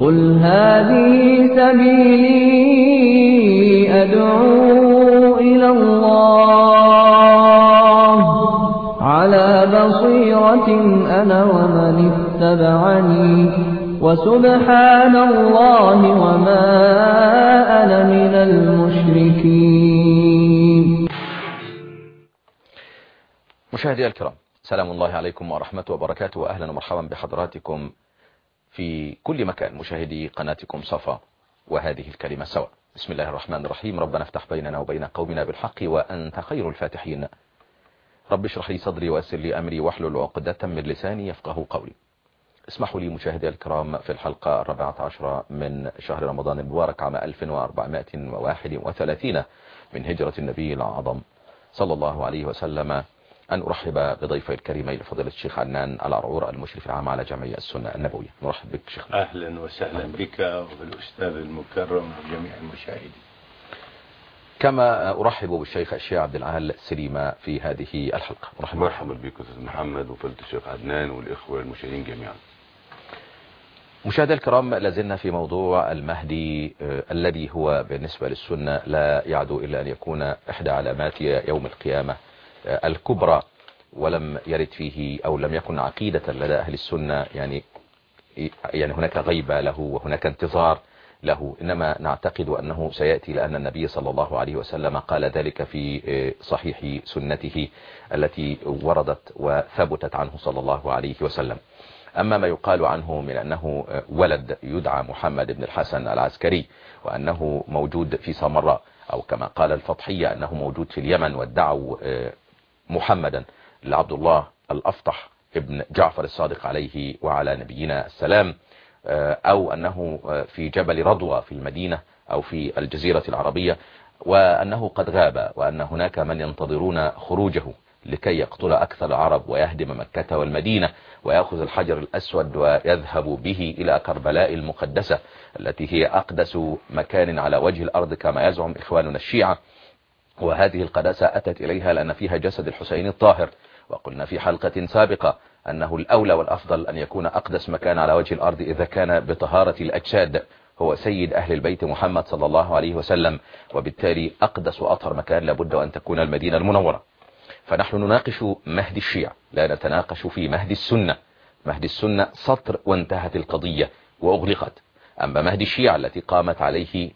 قل هذه سبيلي أدعو إلى الله على بصيرة أنا ومن اتبعني وسبحان الله وما أنا من المشركين. مشاهدي الكرام، سلام الله عليكم ورحمة وبركاته، وأهلا ومرحبا بحضراتكم في كل مكان، مشاهدي قناتكم صفا وهذه الكلمة سوا. بسم الله الرحمن الرحيم. ربنا افتح بيننا وبين قومنا بالحق وأنت خير الفاتحين. رب اشرح لي صدري ويسر لي أمري واحلل عقدة من لساني يفقه قولي. اسمحوا لي مشاهدي الكرام في الحلقة 14 من شهر رمضان المبارك عام 1431 من هجرة النبي الأعظم صلى الله عليه وسلم أن أرحب بضيفي الكريمين لفضيلة الشيخ عدنان العرعور المشرف العام على جمعية السنة النبوية. نرحب بك شيخ. أهلا وسهلا بك وبالأستاذ المكرم وجميع المشاهدين. كما أرحب بالشيخ الشيخ عبد العال سليمة في هذه الحلقة. مرحبا بك أستاذ محمد وفضيلة الشيخ عدنان والإخوة المشاهدين جميعا. مشاهدي الكرام، لازلنا في موضوع المهدي الذي هو بالنسبة للسنة لا يعدو إلا أن يكون إحدى علامات يوم القيامة الكبرى، ولم يرد فيه أو لم يكن عقيدة لدى أهل السنة يعني هناك غيبة له وهناك انتظار له، إنما نعتقد أنه سيأتي، لأن النبي صلى الله عليه وسلم قال ذلك في صحيح سنته التي وردت وثبتت عنه صلى الله عليه وسلم. أما ما يقال عنه من أنه ولد يدعى محمد بن الحسن العسكري وأنه موجود في سامراء، أو كما قال الفضحية أنه موجود في اليمن وادعوا محمدا لعبد الله الأفطح ابن جعفر الصادق عليه وعلى نبينا السلام، أو أنه في جبل رضوى في المدينة أو في الجزيرة العربية، وأنه قد غاب، وأن هناك من ينتظرون خروجه لكي يقتل أكثر العرب ويهدم مكة والمدينة ويأخذ الحجر الأسود ويذهب به إلى كربلاء المقدسة التي هي أقدس مكان على وجه الأرض كما يزعم إخواننا الشيعة. وهذه القداسة أتت إليها لأن فيها جسد الحسين الطاهر، وقلنا في حلقة سابقة أنه الأولى والأفضل أن يكون أقدس مكان على وجه الأرض إذا كان بطهارة الأجساد هو سيد أهل البيت محمد صلى الله عليه وسلم، وبالتالي أقدس وأطهر مكان لابد أن تكون المدينة المنورة. فنحن نناقش مهدي الشيعة، لا نتناقش في مهدي السنة. مهدي السنة سطر وانتهت القضية وأغلقت. أما مهدي الشيعة التي قامت عليه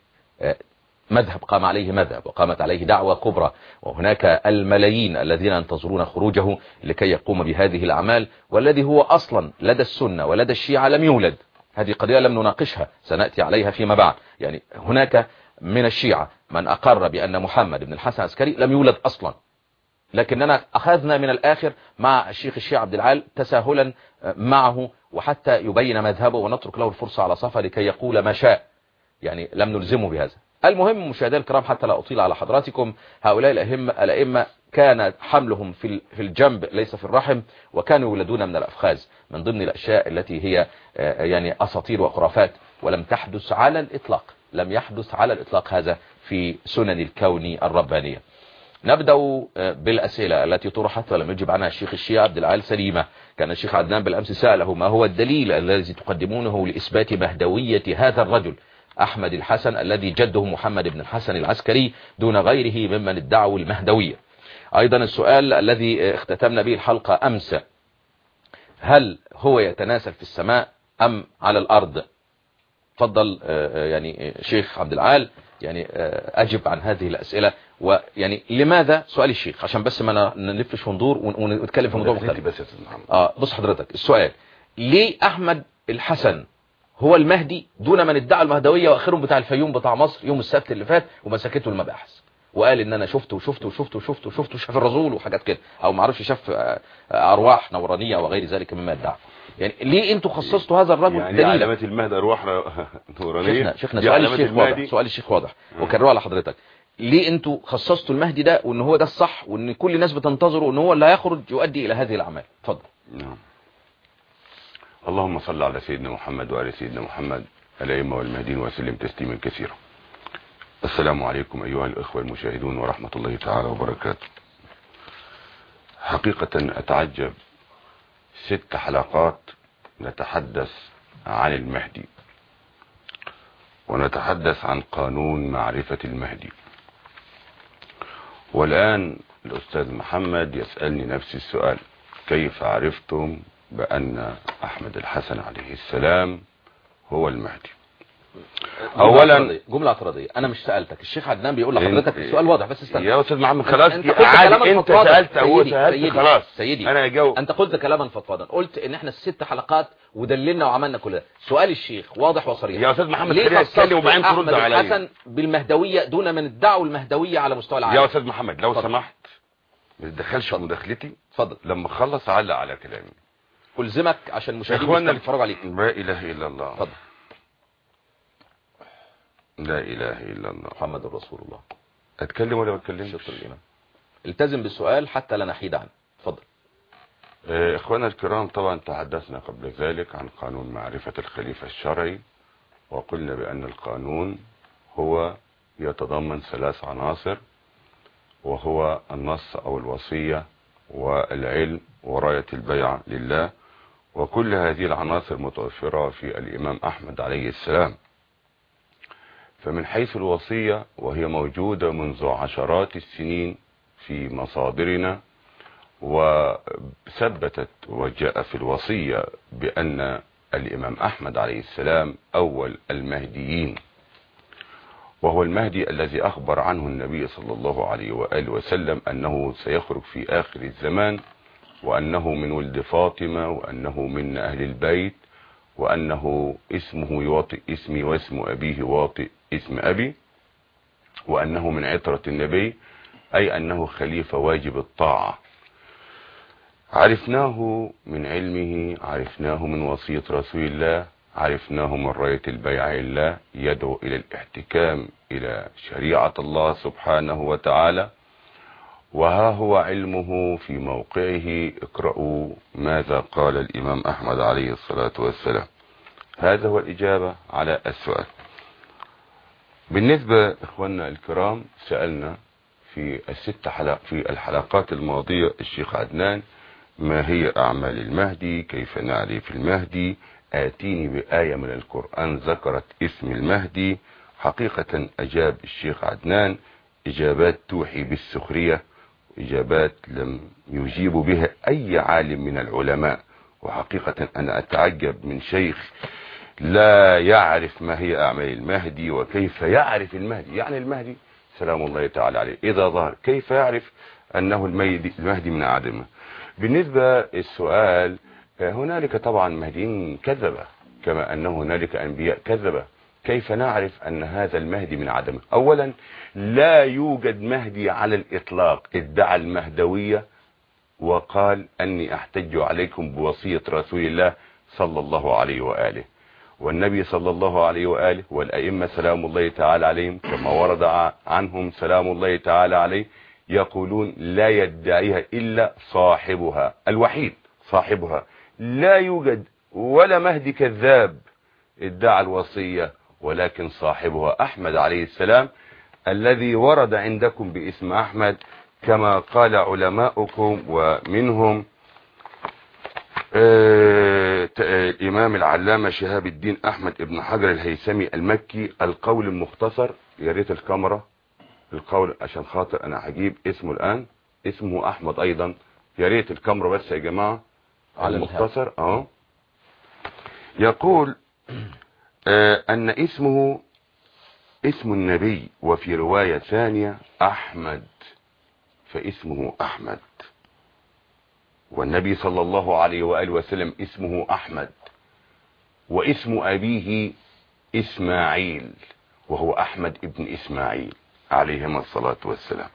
مذهب وقامت عليه دعوة كبرى، وهناك الملايين الذين ينتظرون خروجه لكي يقوم بهذه الأعمال، والذي هو أصلا لدى السنة ولدى الشيعة لم يولد. هذه قضية لم نناقشها، سنأتي عليها فيما بعد. يعني هناك من الشيعة من أقر بأن محمد بن الحسن العسكري لم يولد أصلا، لكننا أخذنا من الآخر مع الشيخ الشيخ عبد العال تساهلا معه وحتى يبين مذهبه ونترك له الفرصة على صفا لكي يقول ما شاء، يعني لم نلزمه بهذا. المهم مشاهدينا الكرام، حتى لا أطيل على حضراتكم، هؤلاء الأئمة كان حملهم في الجنب ليس في الرحم، وكانوا يولدون من الأفخاذ، من ضمن الأشياء التي هي يعني أساطير وخرافات ولم تحدث على الإطلاق، لم يحدث على الإطلاق هذا في سنن الكون الربانية. نبدأ بالأسئلة التي طرحت ولم يجب عنها الشيخ الشيخ عبد العال سليمة. كان الشيخ عدنان بالأمس سأله ما هو الدليل الذي تقدمونه لإثبات مهدوية هذا الرجل أحمد الحسن الذي جده محمد بن الحسن العسكري دون غيره ممن ادعوا المهدوية. أيضا السؤال الذي اختتمنا به الحلقة أمس، هل هو يتناسل في السماء أم على الأرض؟ تفضل يعني شيخ عبد العال، يعني أجب عن هذه الأسئلة، ويعني لماذا سؤال الشيخ عشان بس ما نلفش وندور ونتكلم في موضوع مختلف. بص حضرتك، السؤال ليه أحمد الحسن هو المهدي دون من ادعى المهدوية، واخرهم بتاع الفيوم بتاع مصر يوم السبت اللي فات ومسكته المباحث وقال ان انا شفته شاف الرسول وحاجات كده، او ما اعرفش شاف ارواح نورانية وغير ذلك مما ادعى. يعني ليه انتوا خصصتوا هذا الرجل يعني دليل؟ علامات المهد ارواح نورانية. شيخنا سؤال الشيخ واضح وكرره على حضرتك. ليه انتوا خصصتوا المهدي ده وان هو ده الصح وان كل الناس بتنتظره ان هو اللي هيخرج يؤدي الى هذه الاعمال؟ اتفضل. نعم. اللهم صل على سيدنا محمد وعلى سيدنا محمد الأئمة والمهديين وسلم تسليما كثيرا. السلام عليكم أيها الأخوة المشاهدون ورحمة الله تعالى وبركاته. حقيقة أتعجب 6 حلقات نتحدث عن المهدي، ونتحدث عن قانون معرفة المهدي. والآن الأستاذ محمد يسألني نفس السؤال: كيف عرفتم بأن أحمد الحسن عليه السلام هو المهدي؟ اولا جمله اعتراضيه، انا مش سالتك، الشيخ عدنان بيقول لحضرتك السؤال واضح، بس استنى يا استاذ محمد. خلاص انت سالت سيدي خلاص سيدي انا اجاوب. انت قلت كلاما فضفاضا، قلت ان احنا الست حلقات ودللنا وعملنا كل ده. سؤال الشيخ واضح وصريح يا استاذ محمد، ليه اتكلم وبعدين ترد عليا. احمد الحسن بالمهدويه دون من ادعوا المهدويه على مستوى العالم؟ يا استاذ محمد لو سمحت ما تدخلش مداخلتي. اتفضل. لما اخلص علق على كلامي. الزمك عشان المشاهدين يتفرجوا عليك. لا اله الا الله. اتفضل. لا اله الا الله محمد رسول الله. اتكلم ولا ما اتكلمش؟ شكرا لله. التزم بالسؤال حتى لا نحيد عنه. اتفضل. اخوانا الكرام، طبعا تحدثنا قبل ذلك عن قانون معرفة الخليفة الشرعي، وقلنا بأن القانون هو يتضمن 3 عناصر، وهو النص أو الوصية والعلم وراية البيعة لله، وكل هذه العناصر متوفرة في الإمام أحمد عليه السلام. فمن حيث الوصية، وهي موجودة منذ عشرات السنين في مصادرنا، وثبتت وجاء في الوصية بأن الإمام أحمد عليه السلام أول المهديين، وهو المهدي الذي أخبر عنه النبي صلى الله عليه وآله وسلم أنه سيخرج في آخر الزمان، وأنه من ولد فاطمة، وأنه من أهل البيت، وأنه اسمه يواطئ اسمي واسم أبيه واطئ اسم أبي، وأنه من عطرة النبي، أي أنه خليفة واجب الطاعة. عرفناه من علمه، عرفناه من وصية رسول الله، عرفناه من راية البيعة لله، يدعو إلى الاحتكام إلى شريعة الله سبحانه وتعالى. وها هو علمه في موقعه. اقرأوا ماذا قال الإمام أحمد عليه الصلاة والسلام. هذا هو الإجابة على السؤال. بالنسبة إخواننا الكرام، سألنا في في الحلقات الماضية الشيخ عدنان: ما هي أعمال المهدي؟ كيف نعرف المهدي؟ آتيني بآية من القرآن ذكرت اسم المهدي. حقيقة أجاب الشيخ عدنان إجابات توحي بالسخرية، إجابات لم يجيب بها أي عالم من العلماء. وحقيقة أنا أتعجب من شيخ لا يعرف ما هي أعمال المهدي وكيف يعرف المهدي. يعني المهدي سلام الله تعالى عليه إذا ظهر كيف يعرف أنه المهدي من عدمه؟ بالنسبة للسؤال، هنالك طبعا مهديين كذبة كما أنه هنالك أنبياء كذبة. كيف نعرف أن هذا المهدي من عدمه؟ أولا، لا يوجد مهدي على الإطلاق ادعى المهدوية وقال أني أحتج عليكم بوصية رسول الله صلى الله عليه وآله. والنبي صلى الله عليه وآله والأئمة سلام الله تعالى عليهم كما ورد عنهم سلام الله تعالى عليه يقولون: لا يدعيها إلا صاحبها الوحيد، صاحبها. لا يوجد ولا مهدي كذاب ادعى الوصية، ولكن صاحبها أحمد عليه السلام الذي ورد عندكم باسم أحمد كما قال علماؤكم، ومنهم الإمام العلامة شهاب الدين أحمد ابن حجر الهيثمي المكي. القول المختصر، يا ريت الكاميرا، القول عشان خاطر أنا هجيب اسمه الآن، اسمه أحمد أيضا، يا ريت الكاميرا بس يا جماعة على المختصر. يقول أن اسمه اسم النبي، وفي رواية ثانية أحمد، فاسمه أحمد. والنبي صلى الله عليه وآله وسلم اسمه أحمد، واسم أبيه إسماعيل، وهو أحمد ابن إسماعيل عليهما الصلاة والسلام.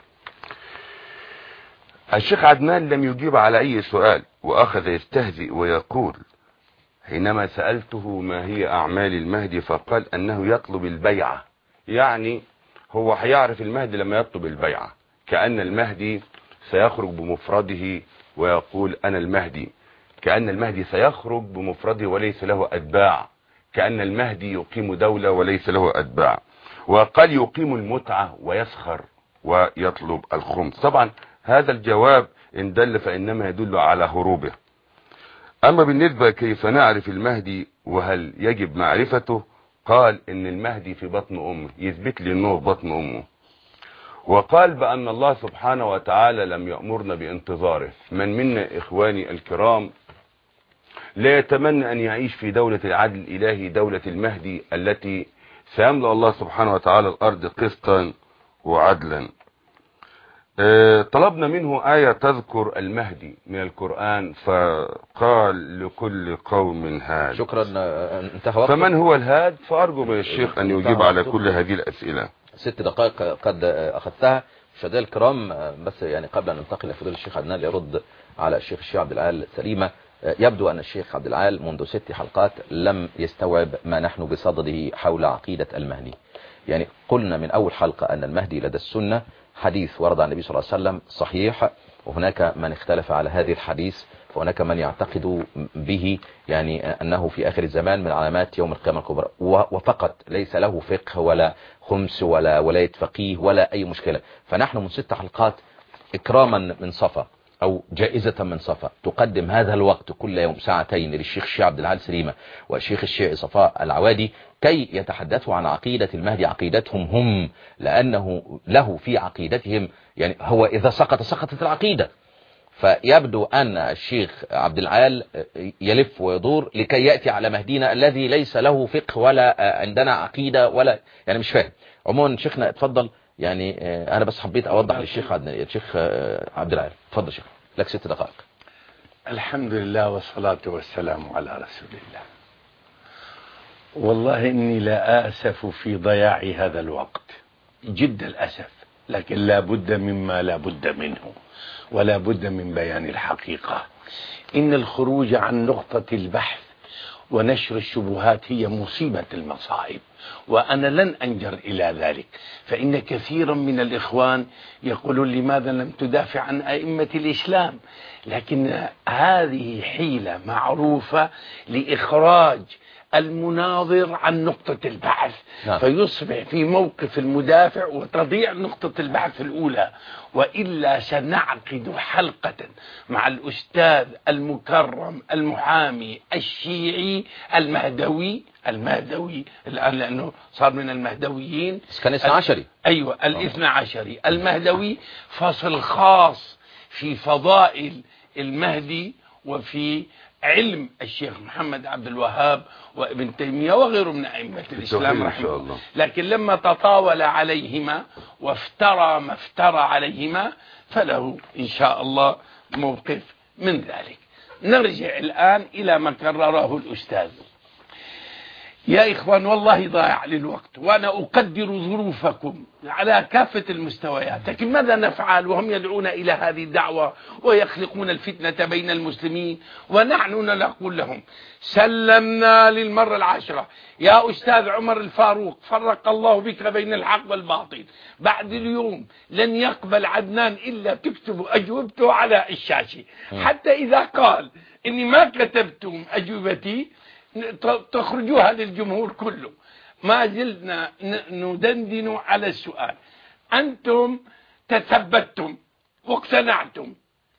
الشيخ عدنان لم يجيب على أي سؤال، وأخذ يستهزئ ويقول حينما سألته ما هي أعمال المهدي فقال أنه يطلب البيعة. يعني هو هيعرف المهدي لما يطلب البيعة، كأن المهدي سيخرج بمفرده ويقول أنا المهدي، كأن المهدي سيخرج بمفرده وليس له أتباع، كأن المهدي يقيم دولة وليس له أتباع. وقال يقيم المتعة ويسخر ويطلب الخمس. طبعا هذا الجواب إن دل فإنما يدل على هروبه. أما بالنسبة كيف نعرف المهدي وهل يجب معرفته، قال ان المهدي في بطن امه، يثبت لي انه في بطن امه. وقال بان الله سبحانه وتعالى لم يأمرنا بانتظاره. من منا اخواني الكرام لا يتمنى ان يعيش في دولة العدل الالهي، دولة المهدي التي سيملأ الله سبحانه وتعالى الارض قسطا وعدلا. طلبنا منه آية تذكر المهدي من القرآن، فقال لكل قوم هاد. شكرا، انتهى وقتك. فمن هو الهاد؟ فأرجو من الشيخ أن يجيب على كل هذه الأسئلة. 6 دقائق قد أخذتها. مشاهدينا الكرام، بس يعني قبل أن ننتقل لفضيلة الشيخ عدنان ليرد على الشيخ الشيخ عبد العال سليمة، يبدو أن الشيخ عبد العال منذ 6 حلقات لم يستوعب ما نحن بصدده حول عقيدة المهدي. يعني قلنا من أول حلقة أن المهدي لدى السنة حديث ورد عن النبي صلى الله عليه وسلم صحيح، وهناك من اختلف على هذه الحديث، فهناك من يعتقد به يعني أنه في آخر الزمان من علامات يوم القيامة الكبرى، وفقط ليس له فقه ولا خمس ولا ولاية فقيه ولا أي مشكلة. فنحن من 6 حلقات إكراما من صفا أو جائزة من صفا تقدم هذا الوقت كل يوم 2 ساعات للشيخ الشيخ عبد العال سليمة والشيخ الشيخ صفاء العوادي كي يتحدثوا عن عقيدة المهدي، عقيدتهم هم، لأنه له في عقيدتهم يعني هو إذا سقطت العقيدة. فيبدو أن الشيخ عبد العال يلف ويدور لكي يأتي على مهدينا الذي ليس له فقه ولا عندنا عقيدة ولا يعني مش فاهم. عموما شيخنا اتفضل. يعني أنا بس حبيت أوضح للشيخ الشيخ عبد العال. اتفضل شيخ، لك 6 دقائق. الحمد لله والصلاة والسلام على رسول الله. والله إني لا آسف في ضياع هذا الوقت، جد الأسف، لكن لا بد مما لا بد منه، ولا بد من بيان الحقيقة. إن الخروج عن نقطة البحث ونشر الشبهات هي مصيبة المصائب، وأنا لن أنجر إلى ذلك. فإن كثيرا من الإخوان يقولون لماذا لم تدافع عن أئمة الإسلام، لكن هذه حيلة معروفة لإخراج المناظر عن نقطة البحث. نعم. فيصبح في موقف المدافع وتضيع نقطة البحث الأولى. وإلا سنعقد حلقة مع الأستاذ المكرم المحامي الشيعي المهدوي الآن لأنه صار من المهدويين، كان 12. أيوة، 12 المهدوي، فصل خاص في فضائل المهدي وفي علم الشيخ محمد عبد الوهاب وابن تيمية وغيره من أئمة الإسلام رحمه الله. لكن لما تطاول عليهما وافترى ما افترى عليهما فله إن شاء الله موقف من ذلك. نرجع الآن إلى ما كرره الأستاذ. يا إخوان والله ضايع للوقت، وأنا أقدر ظروفكم على كافة المستويات، لكن ماذا نفعل وهم يدعون إلى هذه الدعوة ويخلقون الفتنة بين المسلمين، ونحن نقول لهم سلمنا للمرة 10. يا أستاذ عمر الفاروق، فرق الله بك بين الحق والباطل. بعد اليوم لن يقبل عدنان إلا تكتبوا أجوبته على الشاشة، حتى إذا قال إني ما كتبتم أجوبتي تخرجوها للجمهور كله. ما زلنا ندندن على السؤال. أنتم تثبتتم واقتنعتم،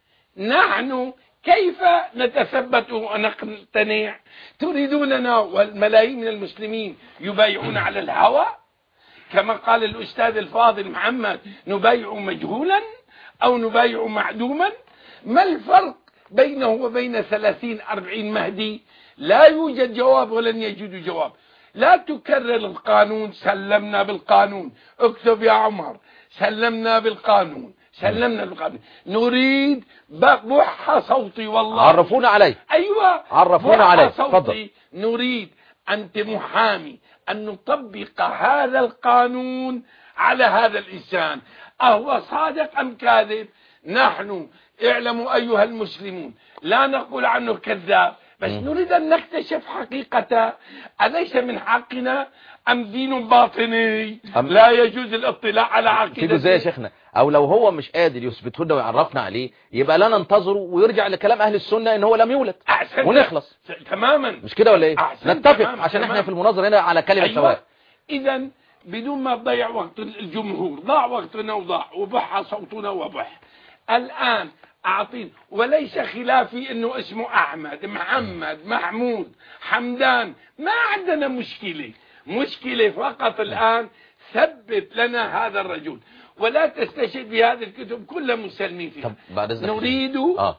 نحن كيف نتثبت ونقتنع؟ تريدوننا والملايين من المسلمين يبايعون على الهوى كما قال الأستاذ الفاضل محمد، نبايع مجهولا أو نبايع معدوما؟ ما الفرق بينه وبين 30-40 مهدي؟ لا يوجد جواب ولن يجد جواب. لا تكرر القانون، سلمنا بالقانون. اكتب يا عمر سلمنا بالقانون، سلمنا بالقانون. نريد بح صوتي والله. عرفونا عليه. أيوة، عرفونا عليه. تفضل. نريد أنت محامي أن نطبق هذا القانون على هذا الإنسان، أهو صادق أم كاذب؟ نحن اعلموا أيها المسلمون لا نقول عنه كذاب، بس نريد أن نكتشف حقيقته. أليس من حقنا أم دين باطني لا يجوز الاطلاع على عقيدته؟ زي يا شيخنا، أو لو هو مش قادر يثبته لنا ويعرفنا عليه يبقى لا ننتظره ويرجع لكلام أهل السنة إن هو لم يولد ونخلص تماما. مش كده ولا إيه؟ نتفق عشان إحنا في المناظرة هنا على كلمة سواء. إذا بدون ما تضيع وقت الجمهور، ضاع وقتنا وبح صوتنا وبح. الآن أعطين، وليس خلافي إنه اسمه أحمد محمد محمود حمدان، ما عندنا مشكلة. مشكلة فقط الآن ثبت لنا هذا الرجل، ولا تستشهد بهذه الكتب كلها مسلمين فيها. نريد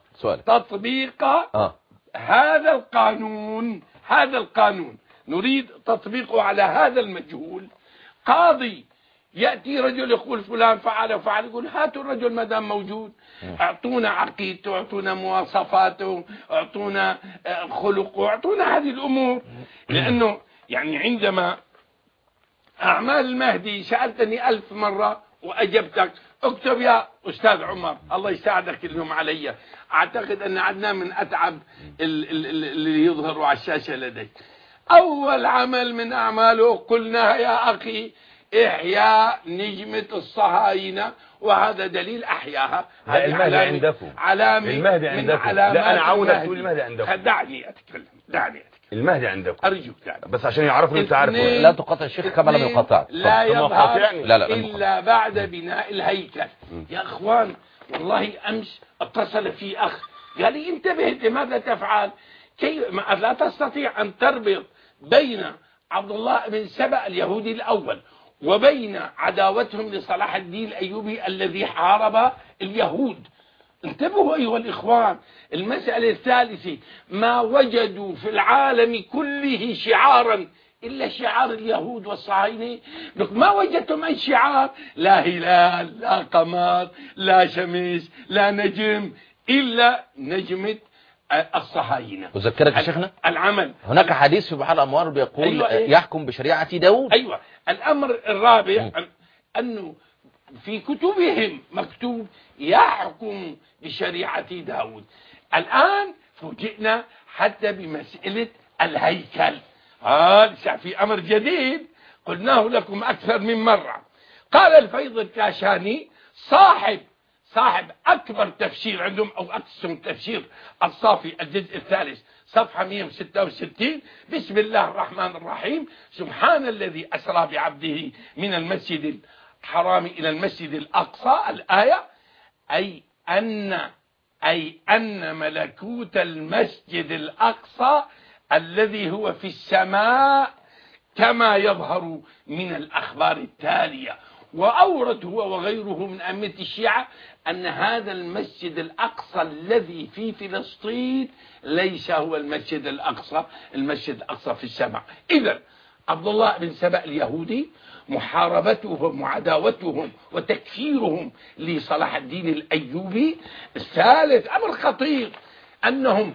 تطبيق هذا القانون نريد تطبيقه على هذا المجهول. قاضي يأتي رجل يقول فلان فعل وفعل، يقول هاتوا الرجل ما دام موجود، اعطونا عقيدته، اعطونا مواصفاته، اعطونا خلقه، اعطونا هذه الأمور. لأنه يعني عندما أعمال المهدي سألتني 1000 مرة وأجبتك، اكتب يا أستاذ عمر، الله يساعدك اليوم علي. أعتقد أن عدنان من أتعب اللي يظهروا على الشاشة لدي. أول عمل من أعماله قلنا يا أخي إحياء نجمة الصهاينة، وهذا دليل أحياها. المهدي عندكم، المهدي عندكم. لا أنا عاونك تقول المهدي عندكم. دعني أتكلم. المهدي عندكم أرجوك يعني. بس عشان يعرفوا أنت عارف. لا تقاطع الشيخ كما لم يقاطعك. لا يظهر لا إلا بعد بناء الهيكل. يا أخوان والله أمس اتصل في أخ قال لي انتبه، لماذا تفعل؟ لا تستطيع أن تربط بين عبد الله بن سبأ اليهودي الأول وبين عداوتهم لصلاح الدين الأيوبي الذي حارب اليهود. انتبهوا أيها الإخوان. المسألة الثالثة، ما وجدوا في العالم كله شعارا إلا شعار اليهود والصهاينة. ما وجدتم أي شعار، لا هلال، لا قمر، لا شمس، لا نجم، إلا نجمة الصهاينة. أذكرك يا شيخنا العمل. هناك حديث في بحر الأنوار بيقول أيوة يحكم بشريعة داود. أيوة. الأمر الرابع أنه في كتبهم مكتوب يحكم بشريعة داود. الآن فوجئنا حتى بمسألة الهيكل. في أمر جديد قلناه لكم أكثر من مرة. قال الفيض الكاشاني صاحب أكبر تفسير عندهم، أو أقسم تفسير الصافي الجزء الثالث صفحة 166: بسم الله الرحمن الرحيم، سبحان الذي أسرى بعبده من المسجد الحرام إلى المسجد الأقصى. الآية أي أن ملكوت المسجد الأقصى الذي هو في السماء كما يظهر من الأخبار التالية. وأورد هو وغيره من أئمة الشيعة أن هذا المسجد الأقصى الذي في فلسطين ليس هو المسجد الأقصى، المسجد الأقصى في السماء. إذن عبد الله بن سبأ اليهودي محاربتهم وعداوتهم وتكفيرهم لصلاح الدين الأيوبي. الثالث أمر خطير، أنهم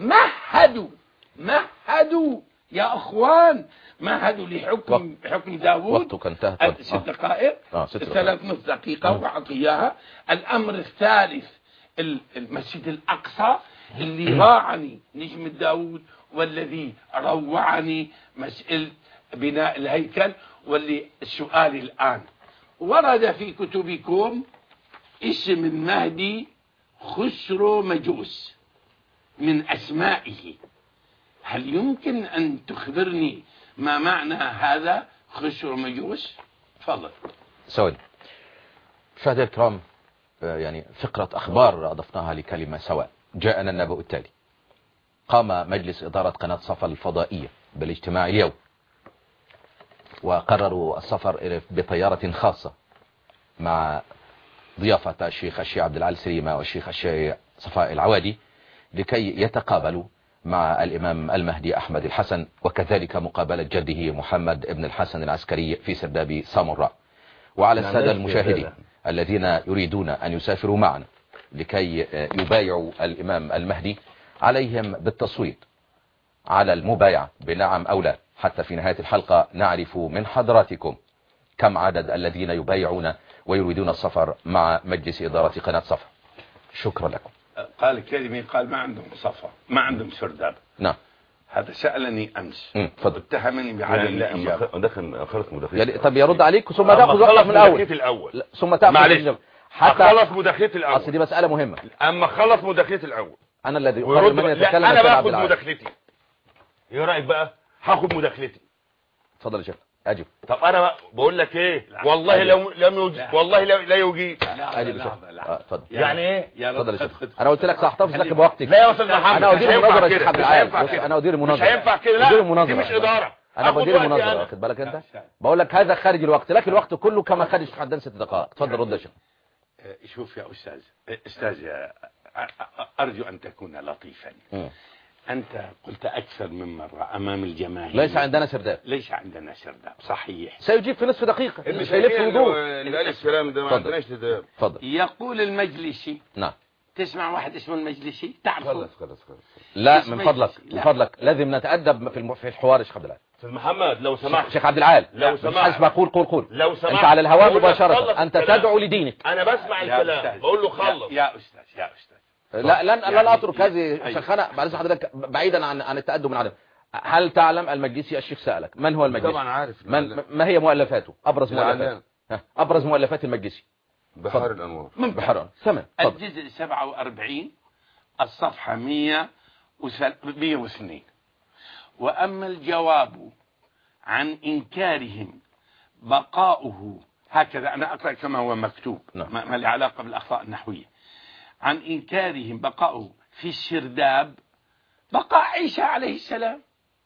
مهدوا يا أخوان، مهدوا لحكم داود. وقتك انتهت. 6 دقائق 3 دقيقة وعطياها. الأمر الثالث المسجد الأقصى اللي راعني نجم داود، والذي روعني مسألة بناء الهيكل. واللي السؤال الآن، ورد في كتبكم اسم المهدي خسرو مجوس من أسمائه، هل يمكن أن تخبرني ما معنى هذا خسرو مجوس؟ تفضل. سوي مشاهدينا الكرام، يعني فقرة أخبار أضفناها لكلمة سواء. جاءنا النبأ التالي: قام مجلس إدارة قناة صفا الفضائية بالاجتماع اليوم، وقرروا السفر بطيارة خاصة مع ضيافة الشيخ الشيخ عبد العال سليمة والشيخ الشيخ صفاء العوادي لكي يتقابلوا مع الإمام المهدي أحمد الحسن، وكذلك مقابلة جده محمد ابن الحسن العسكري في سرداب سامراء. وعلى السادة المشاهدين الذين يريدون أن يسافروا معنا لكي يبايعوا الإمام المهدي، عليهم بالتصويت على المبايعة بنعم أو لا، حتى في نهاية الحلقة نعرف من حضراتكم كم عدد الذين يبايعون ويريدون السفر مع مجلس إدارة قناة صفا. شكرا لكم. قال كلمة، قال ما عندهم صفا، ما عندهم سرداب. نعم، هذا سألني أمس اتهمني بعدم الإجابة. دخل خلص مداخلتي. طب يرد عليك ثم تأخذ وقتك من الأول. ثم تأخذ. معلش، حتى خلص مداخلتي الأول. أصل دي مسألة مهمة. أما خلص مداخلتي الأول أنا الذي أقرر من يتكلم. أنا باخذ مداخلتي. إيه رأيك بقى؟ هاخد مداخلتي. اتفضل يا شيخ. أجب. طب أنا بقول لك إيه، والله لو لم يوجد، والله لا يوجد. أجب يا شيخ. اتفضل. يعني إيه؟ اتفضل يا شيخ. أنا قلت لك سأحتفظ بوقتك. لا يا أستاذ محمد، أنا أدير المناظرة يا شيخ عبد العال. أنا أدير المناظرة. مش هينفع كده. لا، دي مش إدارة. انا بدير المناظره، واخد بالك انت؟ بقول لك هذا خارج الوقت، لكن الوقت كله كما خد الشيخ عدنان 6 دقائق. اتفضل رد يا شيخ. شوف يا استاذ ارجو ان تكون لطيفا. انت قلت اكثر من مرة امام الجماهير ليس عندنا سرداب. ليس عندنا سرداب، صحيح. سيجيب في نصف دقيقة، مش هيلف وضوء. اللي قال الكلام ده ما عندناش سرداب. اتفضل. يقول المجلسي. نعم. تسمع واحد اسمه المجلسي؟ تعرفه؟ خلص. لا من فضلك لازم نتأدب في الحوار يا شيخ عبد العال. استاذ محمد لو سمحت. شيخ عبد العال لو سمحت. مش بقول قول. لو سمحت. انت على الهواء مباشرة، انت تدعو لدينك. انا بسمع الكلام بقول له خلص. يا استاذ لا لن اترك هذه شيخنا. معلش حضرتك، بعيدا عن التأدب من عدم. هل تعلم المجلسي الشيخ سألك من هو المجلسي؟ طبعا عارف. ما هي مؤلفاته؟ ابرز مؤلفات المجلسي. بحار الانوار. بحار تمام. الجزء 47 الصفحة 102. وأما الجواب عن إنكارهم بقاؤه، هكذا أنا أقرأ كما هو مكتوب، ما له علاقة بالأخطاء النحوية. عن إنكارهم بقاؤه في السرداب، بقاء عيسى عليه السلام.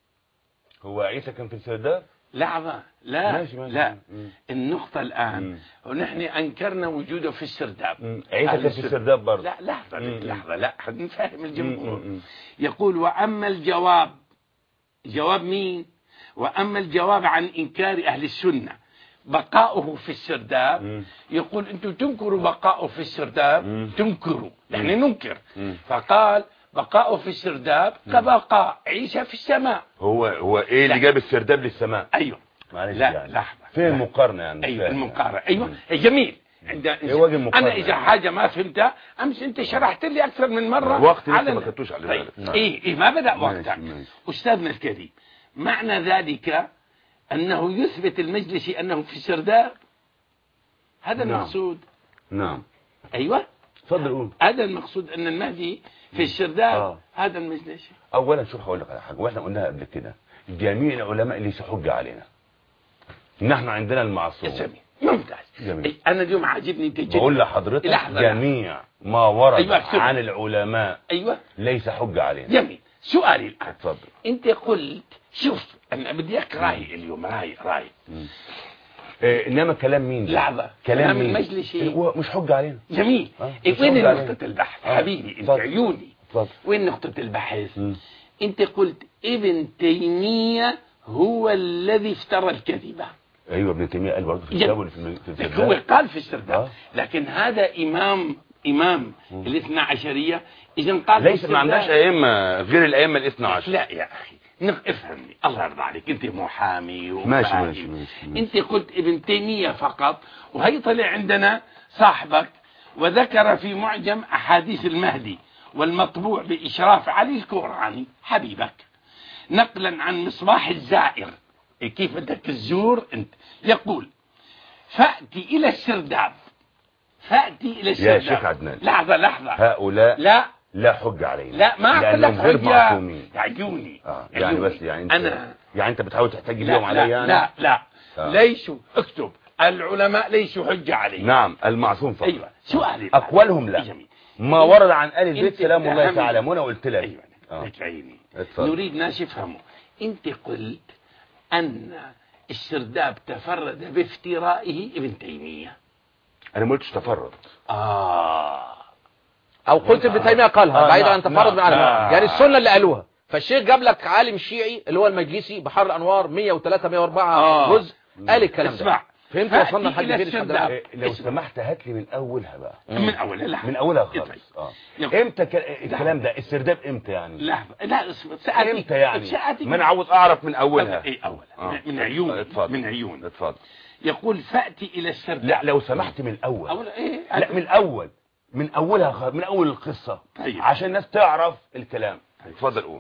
هو عيسى كان في السرداب؟ لحظة، لا ماشي. لا. النقطة الآن ونحن أنكرنا وجوده في السرداب. عيسى كان في السرداب برضه. لا لحظة لا، نفهم الجمهور. يقول وأما الجواب، جواب مين؟ وأما الجواب عن إنكار أهل السنة بقاؤه في السرداب، يقول أنتم تنكروا بقاؤه في السرداب، تنكروا، نحن ننكر. فقال بقاؤه في السرداب كبقاء عيسى في السماء. هو ايه اللي جاب السرداب للسماء؟ ايوه. معلش لا يعني. لحظة. فين المقارنة يعني؟ ايوه المقارنة. ايوه جميل. انا اذا حاجة ما فهمتها امس انت شرحت لي اكثر من مرة. وقت لسه ما خدتوش على بالك. ايه ما بدأ وقتك. استاذنا الكريم، معنى ذلك انه يثبت المجلسي انه في السرداب، هذا المقصود. نعم. ايوه تفضل قول. هذا المقصود ان المهدي في السرداب. هذا المجلسي. اولا شوف هقول لك على حاجه، واحنا قلناها قبل كده، جميع العلماء اللي حجه علينا نحن عندنا المعصوم. ممتاز. جميل. انا اليوم عاجبني انت جدا. بقول لحضرتك جميع ما ورد عن العلماء ليس حجه علينا. جميل. سؤالي الان، اتفضل. انت قلت شوف انا بدي اياك راي اليوم، راي انما كلام مين ده؟ لحظه. كلام المجلسي هو مش حجه علينا. جميل. وين نقطه البحث حبيبي؟ انت عيوني. وين نقطه البحث؟ انت قلت ابن تيمية هو الذي افترى الكذبة. ايوه ابن تيمية قال برضه في الكتاب في السرداب. هو قال في السرداب. لكن هذا امام الاثنى عشرية. اذا قال ليس ما عندناش ائمة غير الائمة الاثنى عشر. لا يا اخي افهمني، الله يرضى عليك، انت محامي ماشي. انت قلت ابن تيمية فقط، وهي طلع عندنا صاحبك وذكر في معجم احاديث المهدي والمطبوع بإشراف علي الكوراني حبيبك، نقلا عن مصباح الزائر، كيف بدك تزور انت، يقول فأتي إلى السرداب. يا شيخ عدنان، لحظة. هؤلاء لا حجة علينا. لا ما لأنهم غير معصومين. عيوني. يعني بس يعني انت بتحاول تحتاج بيهم علي يعني؟ لا ليسوا، اكتب العلماء ليسوا حجة علينا. نعم المعصوم فقط. ايوه سؤالي أقوالهم لا. ما ورد عن آل البيت سلام الله تعالى وانا قلت لك. ايوه عيني. نريد ناس يفهموا. انت قلت ان السرداب تفرد بافترائه ابن تيمية. انا ما قلتش تفرد. او قلت ابن تيمية قالها بعيدا عن تفرد معنا، يعني السنة اللي قالوها. فالشيخ جاب لك عالم شيعي اللي هو المجلسي بحر الانوار 103 104 جزء قال الكلام ده. فهمت وصلنا لحد فين؟ لو سمحت هات لي من اولها بقى. من اولها خالص. امتى الكلام ده؟ السرداب امتى يعني؟ لا امتى يعني؟ ما انا عاوز اعرف من اولها. اولها من عيون. من عيون. اتفضل. يقول فأتي الى السرداب. لا لو سمحت من الاول. لا من الاول، من اولها، من اول القصة. عشان الناس تعرف الكلام. اتفضل قول.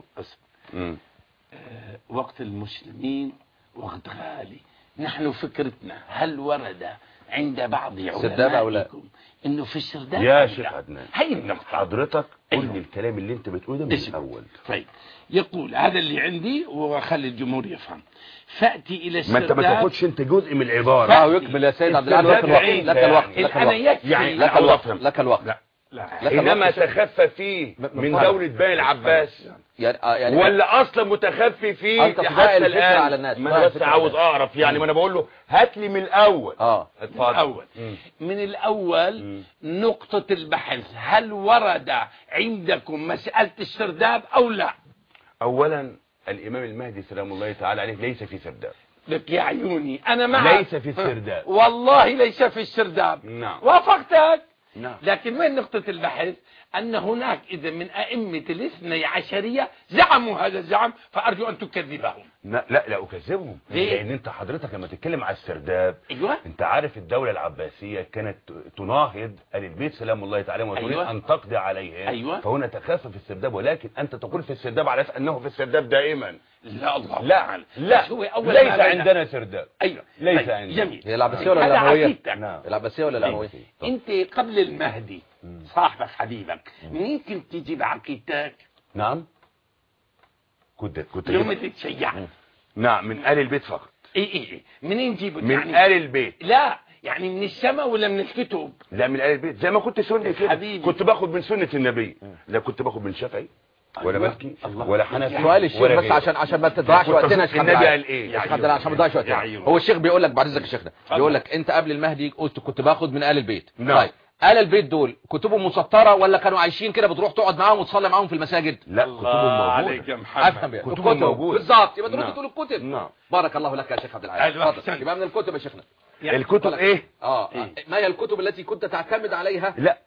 وقت المسلمين وقت غالي. نحن فكرتنا هل ورد عند بعض علمائكم انه في السرداب؟ يا شيخ عدنان هي النقطة. حضرتك قل لي الكلام اللي انت بتقوله ده من الاول. طيب يقول هذا اللي عندي وخلي الجمهور يفهم. فأتي الى السرداب. ما انت ما تاخدش انت جزء من العبارة. يكمل يا سيد عبد العال. لك الوقت. يعني لك الوقت. حينما تخفى فيه من دولة بني العباس يعني ولا اصلا متخفي فيه حتى الان على الناس. ما انا بس عاوز اعرف يعني ما انا بقول له هات لي من الاول. اتفضل. من الاول نقطة البحث، هل ورد عندكم مسألة السرداب او لا؟ اولا الامام المهدي سلام الله تعالى عليه ليس في سرداب. لك يا عيوني انا معك، ليس في السرداب والله ليس في السرداب. نعم. وافقتك. نعم. لكن وين نقطة البحث؟ أن هناك إذا من أئمة الاثني عشرية زعموا هذا الزعم، فأرجو أن تكذبهم. لا أكذبهم. لأن أنت حضرتك لما تتكلم على السرداب، أيوة. أنت عارف الدولة العباسية كانت تناهض آل البيت سلام الله تعالى وتريد أيوة. أن تقضي عليهم. أيوة. فهنا تخاف في السرداب، ولكن أنت تقول في السرداب على أنه في السرداب دائما. لا الله لا ليس عندنا سرداب. أيوة. ليس عندنا. جميل. هي العباسية ولا الأموية؟ نعم. العباسية ولا الأموية؟ أنت قبل المهدي صاحبك حبيبك مين كنت تجي بعقيدتك؟ نعم. كنت يوم تتشيع. نعم من آل البيت فقط. إيه منين جيبوا؟ من يعني آل البيت. لا يعني من السماء ولا من الكتب؟ لا من آل البيت، زي ما كنت سني كده. حبيبي. كنت باخد من سنة النبي. لا كنت باخد من شافعي ولا مالكي ولا حنفي. سؤال الشيخ بس عشان ما تضيعش وقتنا. النبي قال ايه يا شيخ عبد الله عشان ما تضيعش وقتنا. هو الشيخ بيقول لك بعد اذنك يا شيخنا، بيقول لك انت قبل المهدي قلت كنت باخد من آل البيت. طيب آل البيت دول كتبهم مسطرة ولا كانوا عايشين كده بتروح تقعد معاهم وتصلي معاهم في المساجد؟ لا كتبهم موجودة. افهم كتبهم موجودة بالظبط. يبقى ترد تقول الكتب. نعم. بارك الله لك يا شيخ عبد العال. اتفضل. يبقى من الكتب يا شيخنا. الكتب ايه؟ ما هي الكتب التي كنت تعتمد عليها؟ لا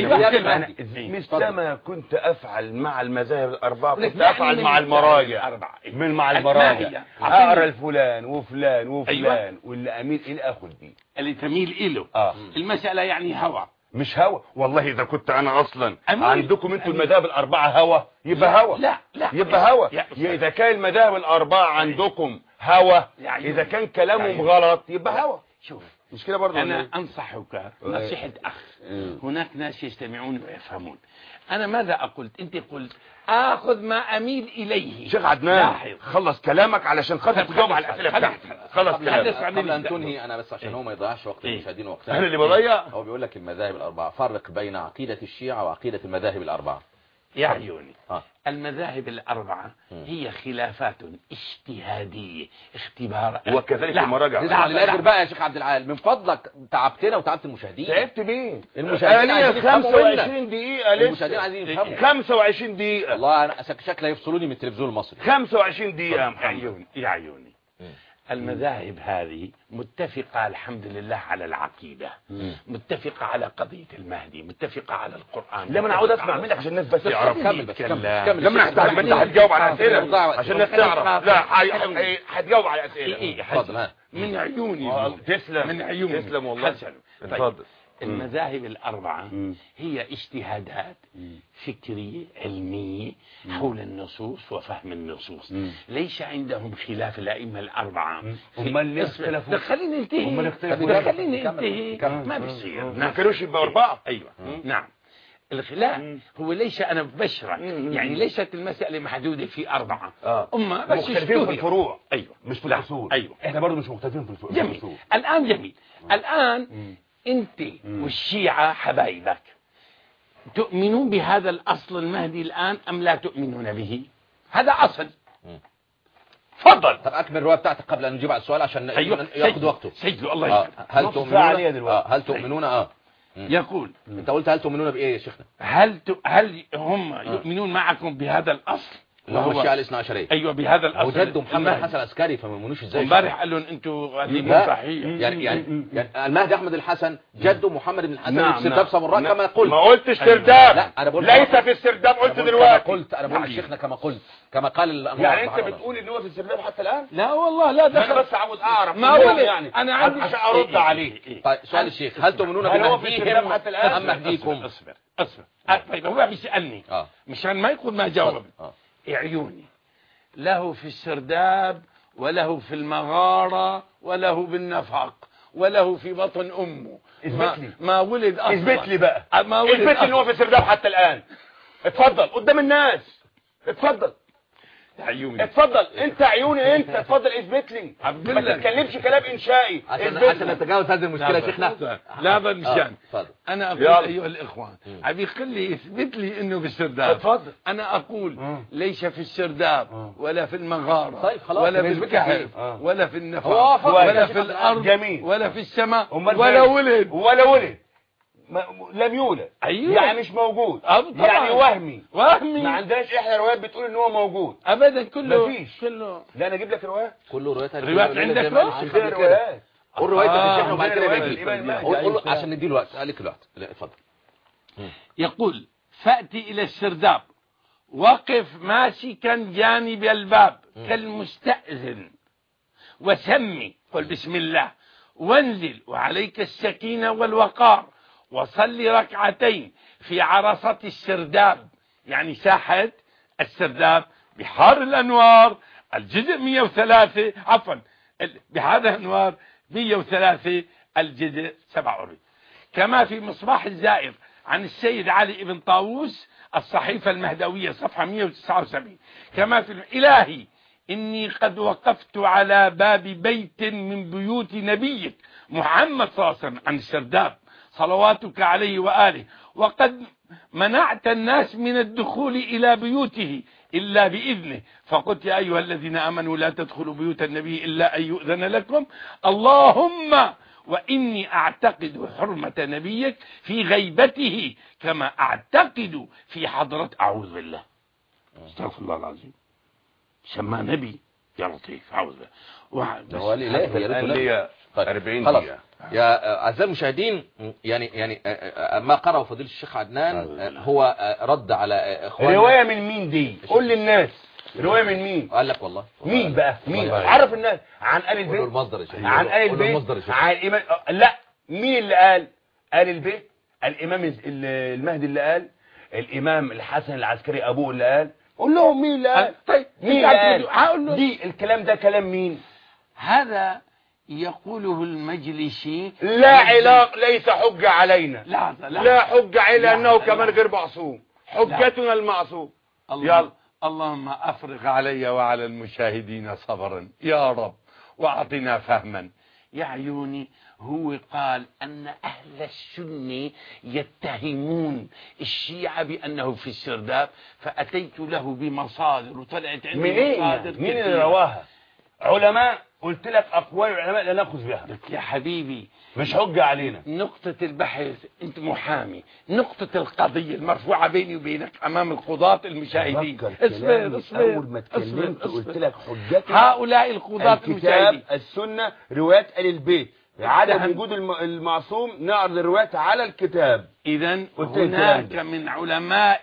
أنا مثلما كنت أفعل مع المذاهب الأربعة كنت أفعل مع المراجع. مع المراجع أقرأ الفلان وفلان وفلان واللي أميل إلى أخذ بيه اللي تميل إله. المسألة يعني هوى مش هوى. والله إذا كنت أنا أصلا عندكم أنتوا المذاهب الأربعة هوى يبقى هوى. لا يبقى هوى. إذا كان المذاهب الأربعة عندكم هوى، إذا كان كلامهم غلط يبقى هوى. شوف مش كده برضه؟ أنا أنصحك نصيحة أخ. هناك ناس يستمعون ويفهمون. أنا ماذا قلت؟ أنت قلت آخذ ما أميل إليه. شيخ عدنان خلص كلامك علشان خاطر تجاوب على الأسئلة بتاعتي. خلص كلامك قبل أن تنهي. أنا بس عشان هو ما يضيعش وقت المشاهدين وقتنا. أنا اللي بضيع. هو بيقول لك المذاهب الأربعة، فرق بين عقيدة الشيعة وعقيدة المذاهب الأربعة. يا عيوني المذاهب الأربعة هي خلافات اجتهادية اختبار. وكذلك المراجع. نزعل للآخر بقى يا شيخ عبد العال من فضلك. تعبتنا وتعبت المشاهدين. تعبت مين؟ المشاهدين عايزين 25 دقيقة لسه. المشاهدين عايزين يفهموا. 25 دقيقة. والله أنا شكله يفصلوني من التلفزيون المصري. 25 دقيقة يا محمد. يا عيوني المذاهب هذه متفقة الحمد لله على العقيدة، متفقة على قضية المهدي، متفقة على القرآن. لما انا عاوز اسمع منك عشان الناس بس تعرف. كمل. لما انت هتجاوب على الاسئله عشان الناس تعرف. لا هتجاوب على الاسئله. اتفضل. من عيوني. تسلم. من عيوني. تسلم والله. اتفضل. المذاهب الأربعة هي اجتهادات فكرية علمية حول النصوص وفهم النصوص. ليس عندهم خلاف الأئمة الأربعة. هم اللي اختلفوا. خليني انتهي. خليني انتهي. ما بيصير. ما كانوش يبقوا أربعة. أيوة. نعم. الخلاف هو ليس أنا ببشرك يعني ليست المسألة محدودة في أربعة. أما بس مختلفين في الفروع. أيوة. مش في الأصول. أيوة. إحنا برضو مش مختلفين في الفروع. جميل. الآن جميل. الآن أنت والشيعة حبايبك تؤمنون بهذا الأصل المهدي الآن أم لا تؤمنون به؟ هذا أصل. تفضل. طب أكمل الرواية بتاعتك قبل أن نجيب على السؤال عشان ياخد وقته. سجلوا الله يسلمك. هل تؤمنون يقول أنت قلت هل تؤمنون بإيه يا شيخنا؟ هل هم يؤمنون معكم بهذا الأصل؟ وهو الشيعة الاثنا عشرية. أيوة بهذا الأصل. وجد محمد حسن عسكري فما يؤمنوش ازاي؟ امبارح قال لهم انتوا غادرين صحيح. يعني المهدي أحمد الحسن جده محمد بن الحسن في سرداب سامراء كما قلت. ما قلتش سرداب. لا أنا بقول ليس في السرداب. قلت دلوقتي. أنا بقول الشيخنا كما قلت كما قال الأنوار. يعني أنت بتقول إن هو في السرداب حتى الآن؟ لا والله لا دخل. أنا بس عاوز أعرف. ما هو أنا عندي عشان أرد عليه. طيب سؤال الشيخ هل تؤمنون بمهديهم حتى الآن أم مهديكم؟ أصبر. طيب هو بيسألني مشان ما يقول ما جاوب. عيوني له في السرداب وله في المغارة وله بالنفق وله في بطن أمه. ما ولد أصلا. اثبت لي بقى. ما ولد اثبت لي إن هو في السرداب حتى الآن. اتفضل قدام الناس. اتفضل. عيوني. اتفضل انت عيوني انت، اتفضل اثبت لي، عبد ما الله. تتكلمش كلام انشائي. عشان نتجاوز هذه المشكله يا شيخنا. لا مشان اتفضل. انا اقول يلا. ايها الاخوان ابي خلي يثبت لي انه بالسرداب. اتفضل. انا اقول ليس في السرداب ولا في المغاره طيب خلاص، ولا في يثبت لك الكهف إيه؟ ولا في هو النفق وافق. ولا يا في شيخ الارض جميل. ولا في السماء أمال ولا فين؟ ولد ولا ولد، لم يولد. أيوه. يعني مش موجود، طبعاً. يعني وهمي. وهمي ما عندناش احنا روايات بتقول ان هو موجود ابدا. كله مفيش. كله لا انا اجيب لك روايات. كله روايات روايات عندك زي ما قال له؟ الشيخ عندنا قبل كده. روايات. قول روايتك يا شيخنا وبعد كده روايات يبقى الإمام المهدي. قول له عشان نديله وقت. عليك الوقت. لا اتفضل. يقول فأتي إلى السرداب وقف ماسكا جانب الباب كالمستأذن وسمي قل بسم الله وانزل وعليك السكينة والوقار وصل ركعتين في عرصة السرداب، يعني ساحة السرداب، بحار الأنوار الجزء 103 عفوا بحار الأنوار 103 الجزء 47. كما في مصباح الزائر عن السيد علي بن طاووس الصحيفة المهدوية صفحة 179. كما في إلهي إني قد وقفت على باب بيت من بيوت نبيك محمد صلى الله عليه وسلم عن السرداب صلواتك عليه وآله، وقد منعت الناس من الدخول إلى بيوته إلا بإذنه، فقلت يا أيها الذين آمنوا لا تدخلوا بيوت النبي إلا أن يؤذن لكم، اللهم وإني أعتقد حرمة نبيك في غيبته كما أعتقد في حضرة أعوذ بالله. استغفر الله العظيم. سماه نبي يا لطيف. أعوذ بالله. هو لي 40 خلاص دقيقة. يا أعزائي المشاهدين، يعني ما قرأه فضيلة الشيخ عدنان هو رد على إخواننا. رواية من مين دي؟ قول للناس رواية من مين؟ قال لك والله مين بقى؟ مين؟ والله. عرف الناس. عن آل البيت. قولوا المصدر يا شيخ. عن آل قولوا البيت. المصدر يا شيخ. عن الإمام. لا، مين اللي قال؟ آل البيت. الإمام المهدي اللي قال، الإمام الحسن العسكري أبوه اللي قال. قول لهم مين اللي قال. طيب مين اللي قال؟ دي الكلام ده كلام مين؟ هذا يقوله المجلسي. لا علاقة، ليس حجة علينا. لا حجة علينا أنه كمان غير معصوم. حجتنا المعصوم. يلا. اللهم أفرغ علي وعلى المشاهدين صبرا يا رب وأعطنا فهما. يا عيوني، هو قال أن أهل السنة يتهمون الشيعة بأنه في السرداب، فأتيت له بمصادر وطلعت عندي مصادر كثيرة. مين اللي رواها؟ علماء. قلت لك أقوال العلماء لا نأخذ بها. يا حبيبي مش حجة علينا. نقطة البحث، أنت محامي، نقطة القضية المرفوعة بيني وبينك أمام القضاة المشاهدين. اصبر. أول ما اتكلمت قلت لك حجتي هؤلاء القضاة المشاهدين. الكتاب، السنة، روايات آل البيت، عدم وجود المعصوم، نعرض الروايات على الكتاب. إذا هناك من علماء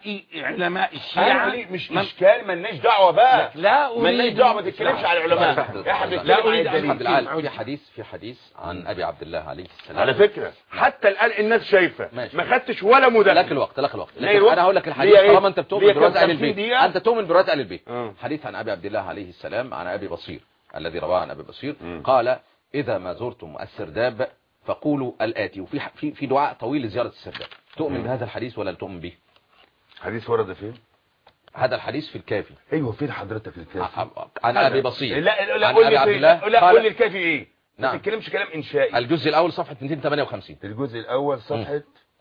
الشيعة مش إشكال، مالناش دعوة بقى. لا أريد، مالناش دعوة، ما تتكلمش على العلماء. لا أريد عبد العال في حديث عن أبي عبد الله عليه السلام. على فكرة حتى الآن الناس شايفة ما خدتش ولا مدخل. لك الوقت لكن أنا هقول لك الحديث طالما أنت بتؤمن برواية آل البيت. أنت تؤمن برواية آل البيت. حديث عن أبي عبد الله عليه السلام عن أبي بصير الذي رواه عن أبي بصير قال إذا ما زرتم السرداب فقولوا الآتي. وفي في دعاء طويل لزيارة السرداب. تؤمن بهذا الحديث ولا تؤمن به؟ حديث ورد فين؟ هذا الحديث في الكافي. ايوه، فين حضرتك الكافي؟ عن أبي بصير. لا قول لي لا قول لي الكافي ايه؟ ما تتكلمش كلام انشائي. الجزء الأول صفحة 258. الجزء الأول صفحة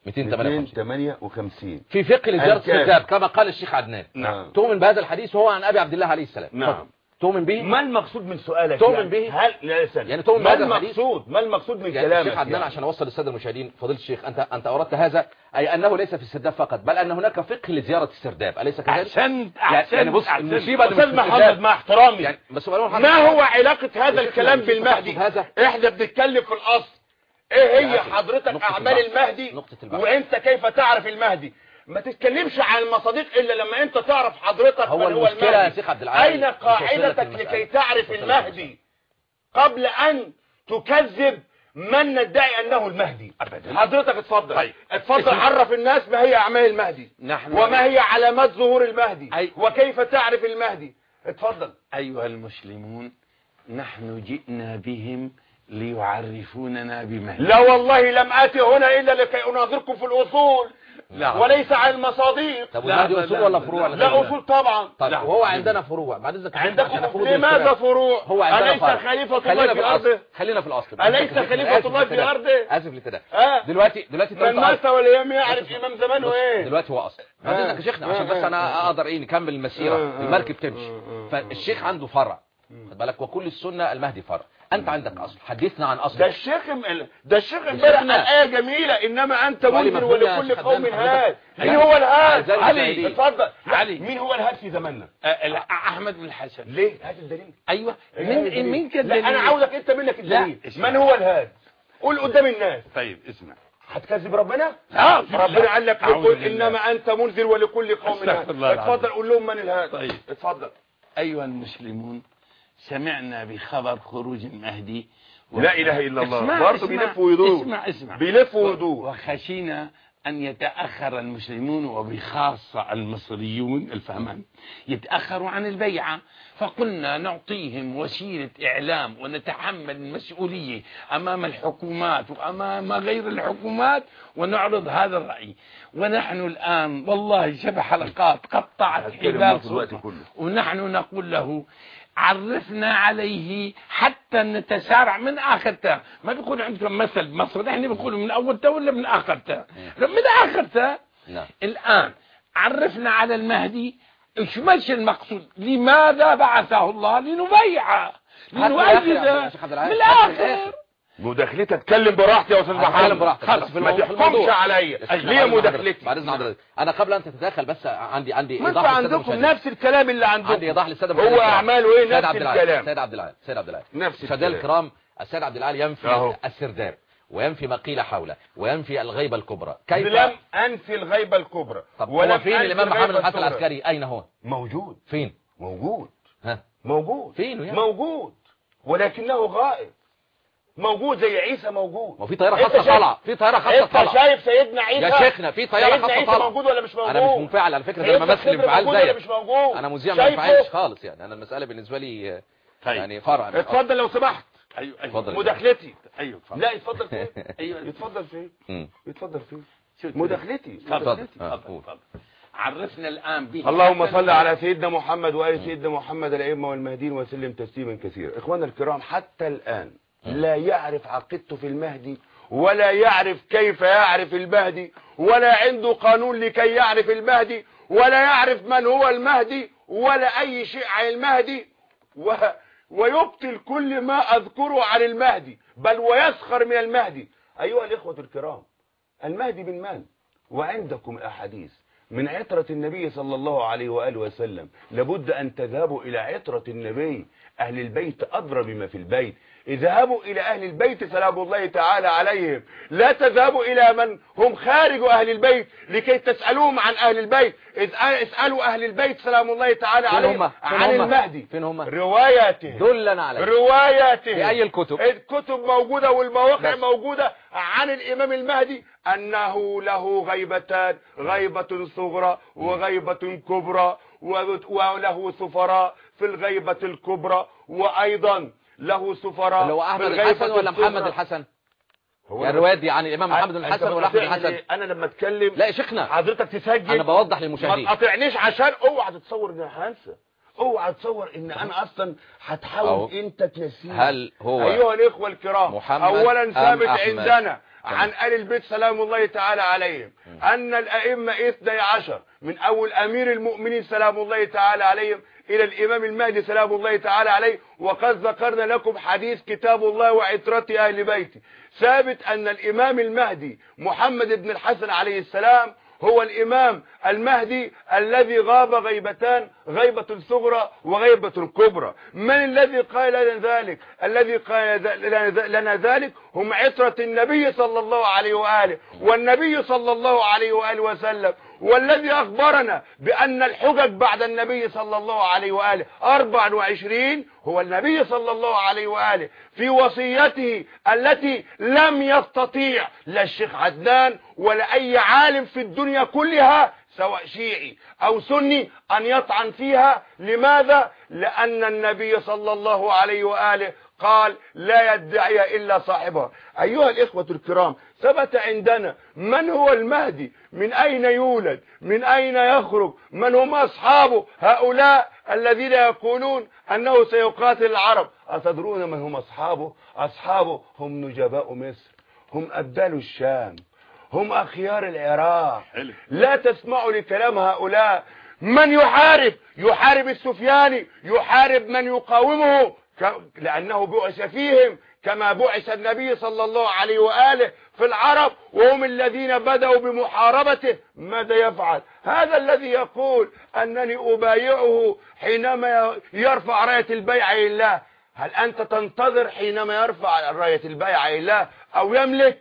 258 في فقه لزيارة السرداب كما قال الشيخ عدنان. نعم. تؤمن بهذا الحديث وهو عن أبي عبد الله عليه السلام. نعم. تؤمن به؟ ما المقصود من سؤالك؟ تؤمن به؟ هل لا لسان. يعني تؤمن بهذا الحديث؟ ما المقصود من يعني كلامك؟ الشيخ عدنان عشان اوصل للساده المشاهدين، فضيله الشيخ انت اوردت هذا، اي انه ليس في السرداب فقط، بل ان هناك فقه لزياره السرداب، اليس كذلك؟ احسنت. يعني بص، المصيبه استاذ محمد مع احترامي، يعني بس ما هو علاقه هذا الكلام بالمهدي؟ احنا بنتكلم في الاصل. ايه هي حضرتك اعمال المهدي وانت كيف تعرف المهدي؟ ما تتكلمش عن المصادق الا لما انت تعرف حضرتك هو من هو المهدي. يا شيخ عبد العال، اين قاعدتك لكي تعرف المهدي قبل ان تكذب من ندعي انه المهدي؟ ابدا. حضرتك اتفضل. طيب. اتفضل عرف الناس ما هي اعمال المهدي وما هي علامات ظهور المهدي وكيف تعرف المهدي. اتفضل. ايها المسلمون، نحن جئنا بهم ليعرفوننا بمهدي. لا والله لم آتي هنا إلا لكي أناظركم في الأصول وليس على المصادر. طب والمهدي أصول ولا فروع؟ لا أصول طبعا. طيب وهو عندنا فروع بعد إذنك. عندكم لماذا فروع؟ هو أليس خليفة الله في أرضه؟ خلينا في الأصل. أليس خليفة الله في أرضه؟ آسف للتدخل. دلوقتي من مات والأيام يعرف إمام زمانه إيه. دلوقتي هو أصل بعد إذنك يا شيخنا عشان بس أنا أقدر نكمل المسيرة المركب تمشي. فالشيخ عنده فرع خد بالك، وكل السنة المهدي فرع. أنت عندك أصل، حدثنا عن أصل. ده الشيخ امبارح الآية جميلة، إنما أنت منذر ولكل قوم هاد. مين هو الهاد؟ علي. اتفضل. علي. مين هو الهاد في زماننا؟ أحمد بن الحسن. ليه؟ هات الدليل. أيوة. مين كان لا أنا عاوزك أنت منك الدليل. من هو الهاد؟ قول قدام الناس. طيب اسمع. هتكذب ربنا؟ ربنا قال لك قل إنما أنت منذر ولكل قوم هاد. اتفضل قول لهم من الهاد. طيب اتفضل. أيها المسلمون، سمعنا بخبر خروج المهدي لا إله إلا الله. برضه بيلف ويدور. اسمع بيلف ويدور. وخشينا أن يتأخر المسلمون وبخاصة المصريون الفهمان يتأخروا عن البيعة، فقلنا نعطيهم وسيلة إعلام ونتحمل المسؤولية أمام الحكومات وأمام غير الحكومات ونعرض هذا الرأي. ونحن الآن والله 7 حلقات قطعت حبال صوتنا، ونحن نقول له عرفنا عليه حتى نتسارع من آخرته. ما بيقول عندكم مثل مصر، احنا بنقول من أولته ولا من آخرته؟ من آخرته. الآن عرفنا على المهدي. ايش ماشي المقصود؟ لماذا بعثه الله؟ لنبيعه لنؤيده من الآخر. مداخلتي اتكلم براحتي يا استاذ محمد. خلاص ما تحكمش عليا. ليه مداخلتي؟ بعد اذن حضرتك انا قبل ان تتدخل بس عندي ما انتوا عندكم نفس الكلام اللي عندكم. عندي ايضاح للساده هو اعماله ايه؟ نفس الكلام. سيد عبد العال نفس الساده الكرام. السيد عبد العال ينفي السرداب وينفي ما قيل حوله وينفي الغيبة الكبرى. كيف لم أنفي الغيبة الكبرى؟ طب هو فين الإمام محمد الحسن العسكري؟ أين هو؟ موجود. فين؟ موجود. ها موجود. فين يعني؟ موجود ولكنه غائب. موجود زي عيسى موجود. وفي طيارة خاصة طالعة. في طيارة خاصة طالعة. انت شايف سيدنا عيسى يا شيخنا في طيارة خاصة طالعة. موجود ولا مش موجود؟ انا مش منفعل على فكرة، انا بمثل انفعال زيك. مش موجود. انا مذيع ما ينفعلش خالص يعني. انا المسألة بالنسبة لي يعني فرع. اتفضل لو سمحت. ايوه مداخلتي. ايوه لا يتفضل فين؟ ايوه يتفضل فين؟ يتفضل فين؟ مداخلتي. اتفضل. عرفنا الآن به. اللهم صل على سيدنا محمد وآل سيدنا محمد الأئمة والمهديين وسلم تسليما كثيرا. إخوانا الكرام، حتى الآن لا يعرف عقيدته في المهدي، ولا يعرف كيف يعرف المهدي، ولا عنده قانون لكي يعرف المهدي، ولا يعرف من هو المهدي، ولا أي شيء عن المهدي، ويبطل كل ما أذكره عن المهدي، بل ويسخر من المهدي. أيها الإخوة الكرام، المهدي من من؟ وعندكم أحاديث من عطرة النبي صلى الله عليه وآله وسلم. لابد أن تذهبوا إلى عطرة النبي. أهل البيت أدرى بما في البيت. اذهبوا إلى أهل البيت سلام الله تعالى عليهم، لا تذهبوا إلى من هم خارج أهل البيت لكي تسألوهم عن أهل البيت. اسألوا أهل البيت سلام الله تعالى عليهم عن المهدي. فين هم؟ رواياته. دلنا عليه. رواياته. في أي الكتب؟ الكتب موجودة والمواقع موجودة عن الإمام المهدي أنه له غيبتان، غيبة صغرى وغيبة كبرى، وله سفراء في الغيبة الكبرى، وأيضا له سفراء اللي هو أحمد الحسن ولا محمد الحسن؟ يا الرواية دي عن الإمام محمد الحسن ولا أحمد الحسن؟ أنا لما أتكلم لا يا شيخنا حضرتك تسجل. أنا بوضح للمشاهدين. ما تقاطعنيش عشان اوعى تتصور إن أنا هنسى. اوعى تصور إن أنا أصلا هتحاول أنت تنسيني. هل هو أيها الإخوة الكرام، أولا ثابت عندنا عن آل البيت سلام الله تعالى عليهم أن الأئمة 12 من أول أمير المؤمنين سلام الله تعالى عليهم إلى الإمام المهدي سلام الله تعالى عليه. وقد ذكرنا لكم حديث كتاب الله وعترة أهل بيته. ثابت أن الإمام المهدي محمد بن الحسن عليه السلام هو الإمام المهدي الذي غاب غيبتان، غيبة صغرى وغيبة كبرى. من الذي قال لنا ذلك؟ الذي قال لنا ذلك هم عترة النبي صلى الله عليه وآله، والنبي صلى الله عليه وآله وسلم. والذي أخبرنا بأن الحجج بعد النبي صلى الله عليه وآله 24 هو النبي صلى الله عليه وآله في وصيته التي لم يستطيع لا الشيخ عدنان ولا أي عالم في الدنيا كلها سواء شيعي أو سني أن يطعن فيها. لماذا؟ لأن النبي صلى الله عليه وآله قال لا يدعي إلا صاحبها. أيها الإخوة الكرام، ثبت عندنا من هو المهدي، من أين يولد، من أين يخرج، من هم أصحابه، هؤلاء الذين يقولون أنه سيقاتل العرب. أتدرون من هم أصحابه؟ أصحابه هم نجباء مصر، هم أبدال الشام، هم أخيار العراق. لا تسمعوا لكلام هؤلاء. من يحارب السفياني، يحارب من يقاومه، لأنه بعث فيهم كما بعث النبي صلى الله عليه وآله في العرب، وهم الذين بدأوا بمحاربته. ماذا يفعل هذا الذي يقول أنني أبايعه حينما يرفع راية البيعة لله؟ هل أنت تنتظر حينما يرفع راية البيعة لله أو يملك؟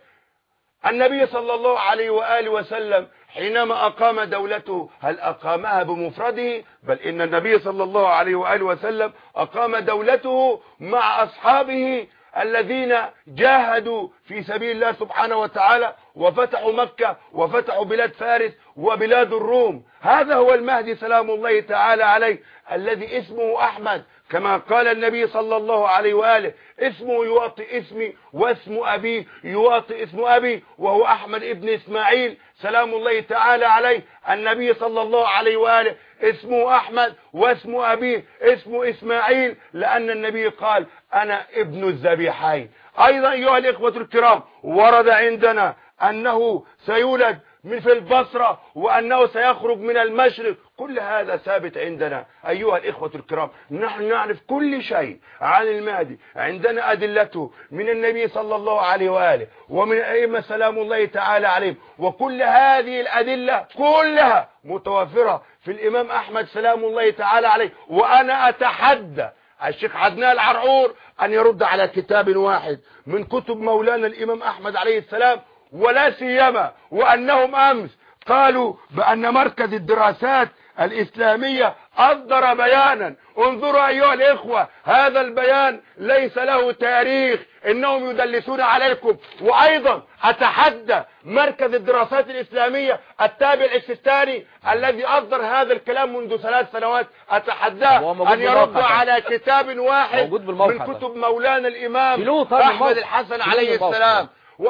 النبي صلى الله عليه وآله وسلم حينما أقام دولته هل أقامها بمفرده؟ بل إن النبي صلى الله عليه وآله وسلم أقام دولته مع أصحابه الذين جاهدوا في سبيل الله سبحانه وتعالى، وفتحوا مكة وفتحوا بلاد فارس وبلاد الروم. هذا هو المهدي سلام الله تعالى عليه، الذي اسمه أحمد، كما قال النبي صلى الله عليه وآله: اسمه يواطئ اسمي واسم أبي يواطئ اسم أبي، وهو أحمد ابن إسماعيل سلام الله تعالى عليه. النبي صلى الله عليه وآله اسمه أحمد واسم أبيه اسمه إسماعيل، لأن النبي قال: أنا ابن الذبيحين. أيضا أيها الإخوة الكرام، ورد عندنا أنه سيولد في البصرة، وأنه سيخرج من المشرق. كل هذا ثابت عندنا أيها الإخوة الكرام. نحن نعرف كل شيء عن المهدي، عندنا أدلته من النبي صلى الله عليه وآله ومن الأئمة سلام الله تعالى عليهم، وكل هذه الأدلة كلها متوفرة في الإمام أحمد سلام الله تعالى عليه. وأنا أتحدى الشيخ عدنان العرعور أن يرد على كتاب واحد من كتب مولانا الإمام أحمد عليه السلام، ولا سيما وأنهم أمس قالوا بأن مركز الدراسات الإسلامية أصدر بيانا. انظروا أيها الإخوة، هذا البيان ليس له تاريخ، إنهم يدلسون عليكم. وأيضا أتحدى مركز الدراسات الإسلامية التابع السيستاني الذي أصدر هذا الكلام منذ 3 سنوات، أتحداه أن يرد على كتاب واحد من كتب مولانا الإمام أحمد الحسن عليه السلام.